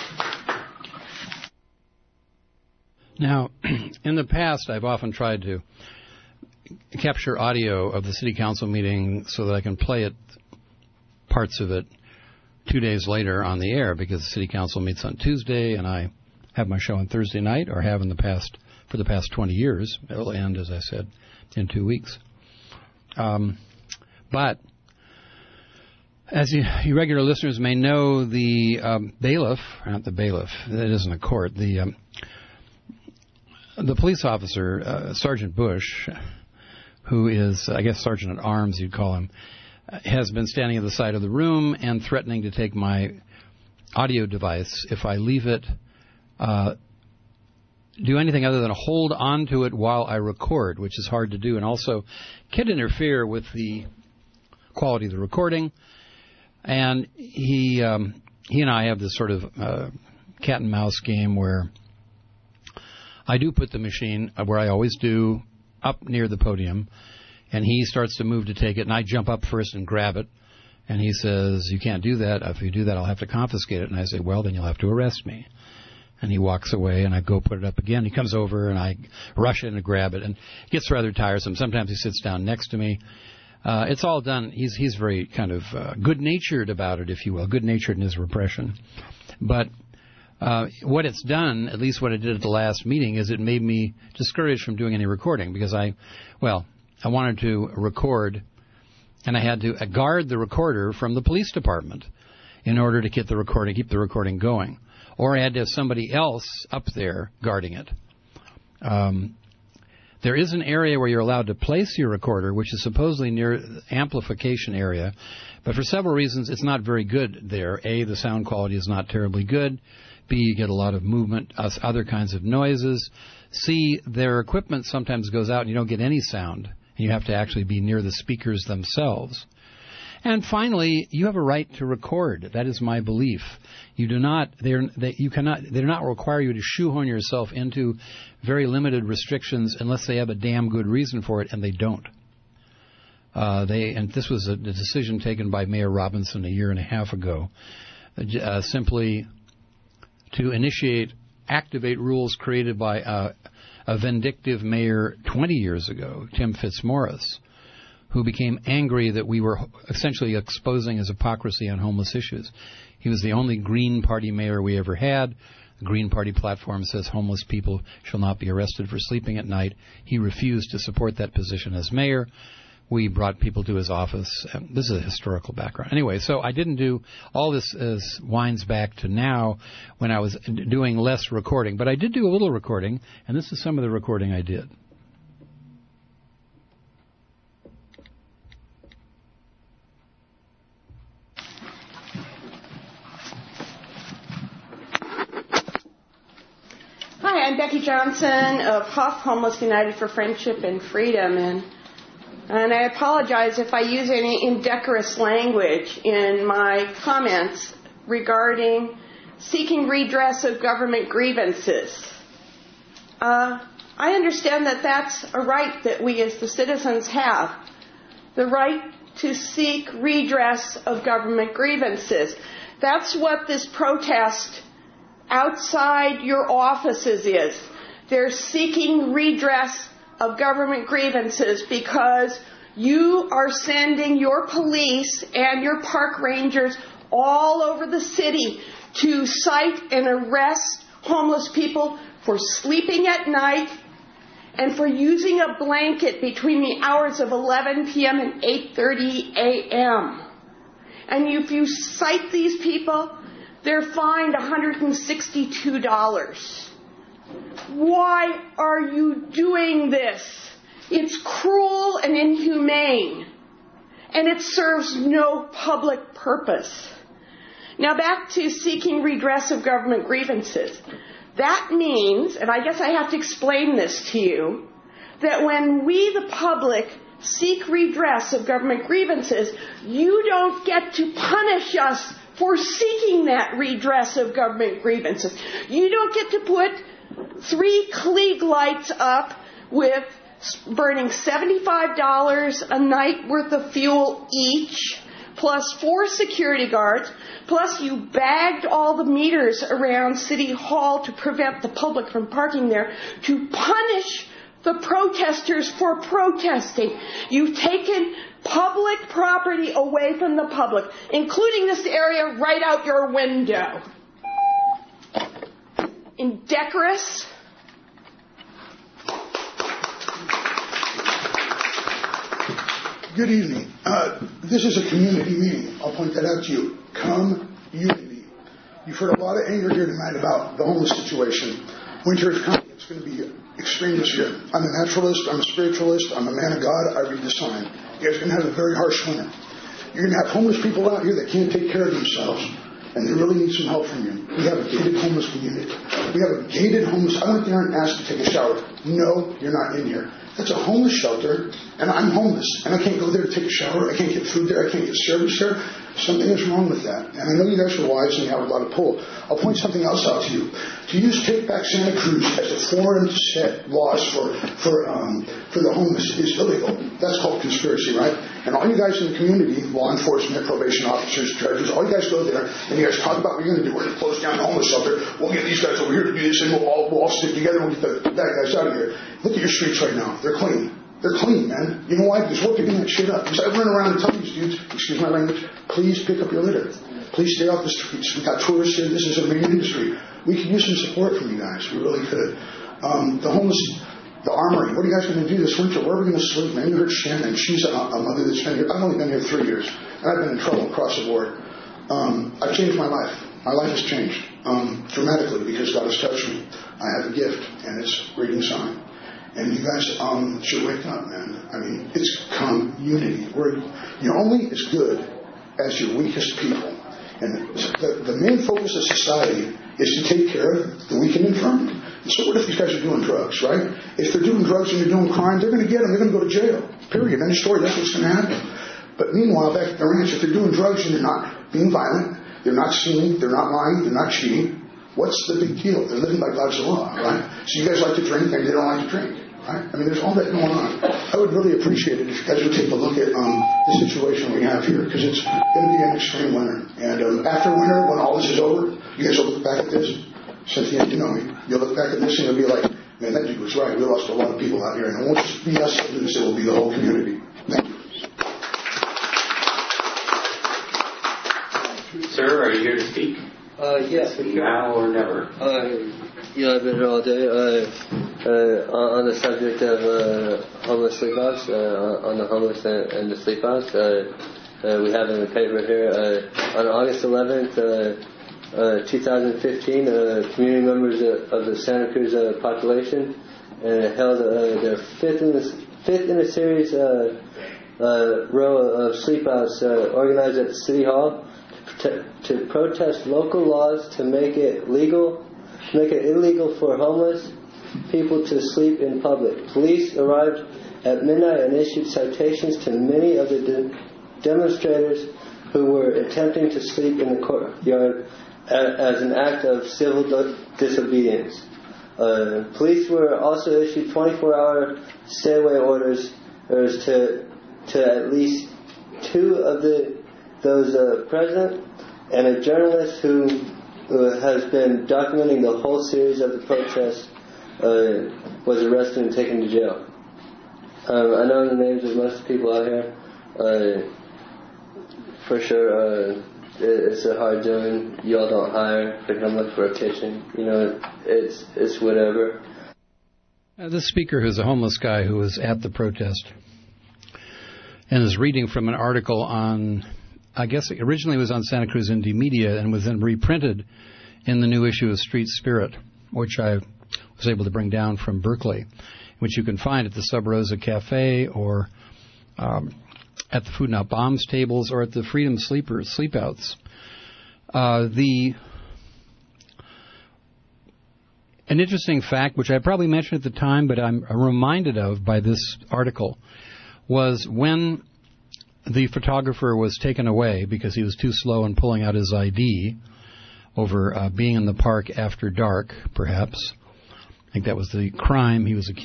Now, in the past, I've often tried to capture audio of the city council meeting so that I can play it, parts of it, two days later on the air, because the city council meets on Tuesday and I have my show on Thursday night, or have in the past for the past twenty years. It will end, as I said, in two weeks. Um, but as you, you regular listeners may know, the um, bailiff, not the bailiff, it isn't a court, the um, the police officer, uh, Sergeant Bush, who is, I guess, Sergeant at Arms, you'd call him, has been standing at the side of the room and threatening to take my audio device if I leave it, uh, do anything other than hold on to it while I record, which is hard to do, and also could interfere with the quality of the recording. And he um, he and I have this sort of uh, cat and mouse game where I do put the machine, where I always do, up near the podium, and he starts to move to take it, and I jump up first and grab it, and he says, "You can't do that. If you do that, I'll have to confiscate it." And I say, "Well, then you'll have to arrest me." And he walks away, and I go put it up again. He comes over, and I rush in and grab it, and it gets rather tiresome. Sometimes he sits down next to me. Uh, it's all done. He's he's very kind of uh, good-natured about it, if you will, good-natured in his repression. But uh, what it's done, at least what it did at the last meeting, is it made me discouraged from doing any recording because I, well, I wanted to record, and I had to guard the recorder from the police department in order to get the recording, keep the recording going. Or I had to have somebody else up there guarding it. Um, there is an area where you're allowed to place your recorder, which is supposedly near the amplification area, but for several reasons it's not very good there. A, the sound quality is not terribly good. B, you get a lot of movement, other kinds of noises. C, their equipment sometimes goes out and you don't get any sound, and you have to actually be near the speakers themselves. And finally, you have a right to record. That is my belief. You do not. They're. They, you cannot. They do not require you to shoehorn yourself into very limited restrictions unless they have a damn good reason for it, and they don't. Uh, they. And this was a, a decision taken by Mayor Robinson a year and a half ago, uh, simply to initiate, activate rules created by uh, a vindictive mayor twenty years ago, Tim Fitzmaurice, who became angry that we were essentially exposing his hypocrisy on homeless issues. He was the only Green Party mayor we ever had. The Green Party platform says homeless people shall not be arrested for sleeping at night. He refused to support that position as mayor. We brought people to his office. This is a historical background. Anyway, so I didn't do all this as winds back to now when I was doing less recording. But I did do a little recording, and this is some of the recording I did. Hi, I'm Becky Johnson of Huff Homeless United for Friendship and Freedom, and and I apologize if I use any indecorous language in my comments regarding seeking redress of government grievances. Uh, I understand that that's a right that we as the citizens have, the right to seek redress of government grievances. That's what this protest outside your offices is. They're seeking redress of government grievances because you are sending your police and your park rangers all over the city to cite and arrest homeless people for sleeping at night and for using a blanket between the hours of eleven p.m. and eight thirty a.m. And if you cite these people, they're fined one hundred sixty-two dollars. Why are you doing this? It's cruel and inhumane, and it serves no public purpose. Now back to seeking redress of government grievances. That means, and I guess I have to explain this to you, that when we, the public, seek redress of government grievances, you don't get to punish us for seeking that redress of government grievances. You don't get to put three Klieg lights up with burning seventy-five dollars a night worth of fuel each, plus four security guards, plus you bagged all the meters around City Hall to prevent the public from parking there, to punish the protesters for protesting. You've taken public property away from the public, including this area right out your window. Indecorous. Good evening. Uh, this is a community meeting. I'll point that out to you. Come unity. You've heard a lot of anger here tonight about the homeless situation. Winter is coming. It's going to be extreme this year. I'm a naturalist. I'm a spiritualist. I'm a man of God. I read the sign. You guys are going to have a very harsh winter. You're going to have homeless people out here that can't take care of themselves, and they really need some help from you. We have a gated homeless community. We have a gated homeless. I went there and asked to take a shower. No, you're not in here. That's a homeless shelter, and I'm homeless, and I can't go there to take a shower. I can't get food there. I can't get service there. Something is wrong with that. And I know you guys are wise and you have a lot of pull. I'll point something else out to you. To use Take Back Santa Cruz as a foreign set laws for for um, for the homeless is illegal. That's called conspiracy, right? And all you guys in the community, law enforcement, probation officers, judges, all you guys go there and you guys talk about what you're going to do. We're going to close down the homeless shelter. We'll get these guys over here to do this, and we'll all, we'll all stick together and we'll get the bad guys out of here. Look at your streets right now. They're clean. They're clean, man. You know why? Because we're picking that shit up. Because I run around and tell these dudes, excuse my language, please pick up your litter. Please stay off the streets. We've got tourists here. This is a main industry. We could use some support from you guys. We really could. Um, the homeless, the armory, what are you guys going to do this winter? Where are we going to sleep? Man, you heard Shannon. She's a, a mother that's been here. I've only been here three years. And I've been in trouble across the board. Um, I've changed my life. My life has changed um, dramatically because God has touched me. I have a gift, and it's reading sign. And you guys um, should wake up, man. I mean, it's community. We're, you're only as good as your weakest people. And the, the main focus of society is to take care of the weak and infirm. And so what if these guys are doing drugs, right? If they're doing drugs and they're doing crime, they're going to get them. They're going to go to jail. Period. End of story. That's what's going to happen. But meanwhile, back at the ranch, if they're doing drugs and they're not being violent, they're not stealing, they're not lying, they're not cheating, what's the big deal? They're living by God's law, right? So you guys like to drink, maybe they don't like to drink, right? I mean, there's all that going on. I would really appreciate it if you guys would take a look at um, the situation we have here, because it's going to be an extreme winter. And um, after winter, when all this is over, you guys will look back at this. Cynthia, you know me. You'll look back at this and you'll be like, man, that dude was right. We lost a lot of people out here. And it won't just be us that lose, it will be the whole community. Thank you. Sir, are you here to speak? Uh, yes. Now or never? Uh, yeah, I've been here all day. Uh, uh, on the subject of uh, homeless sleep house, uh, on the homeless and, and the sleep house, uh, uh, we have in the paper here, uh, on August eleventh, uh, uh, twenty fifteen, uh, community members of, of the Santa Cruz uh, population uh, held uh, their fifth in, the, fifth in a series uh, uh, row of sleep outs uh, organized at City Hall to, to protest local laws to make it legal, to make it illegal for homeless people to sleep in public. Police arrived at midnight and issued citations to many of the de- demonstrators who were attempting to sleep in the courtyard as an act of civil disobedience. Uh, police were also issued twenty-four hour stay-away orders to to at least two of the those uh, present, and a journalist who uh, has been documenting the whole series of the protests uh, was arrested and taken to jail. Um, I know the names of most people out here. Uh, for sure, uh, it's a hard doing. Y'all don't hire. They come look for a kitchen. You know, it's it's whatever. Uh, this speaker who's a homeless guy who was at the protest and is reading from an article on, I guess it originally was on Santa Cruz Indie Media and was then reprinted in the new issue of Street Spirit, which I was able to bring down from Berkeley, which you can find at the Sub Rosa Cafe or um, at the Food Not Bombs tables or at the Freedom Sleepers, Sleepouts. Uh, the An interesting fact, which I probably mentioned at the time, but I'm reminded of by this article, was when the photographer was taken away because he was too slow in pulling out his I D over uh, being in the park after dark, perhaps. I think that was the crime he was accused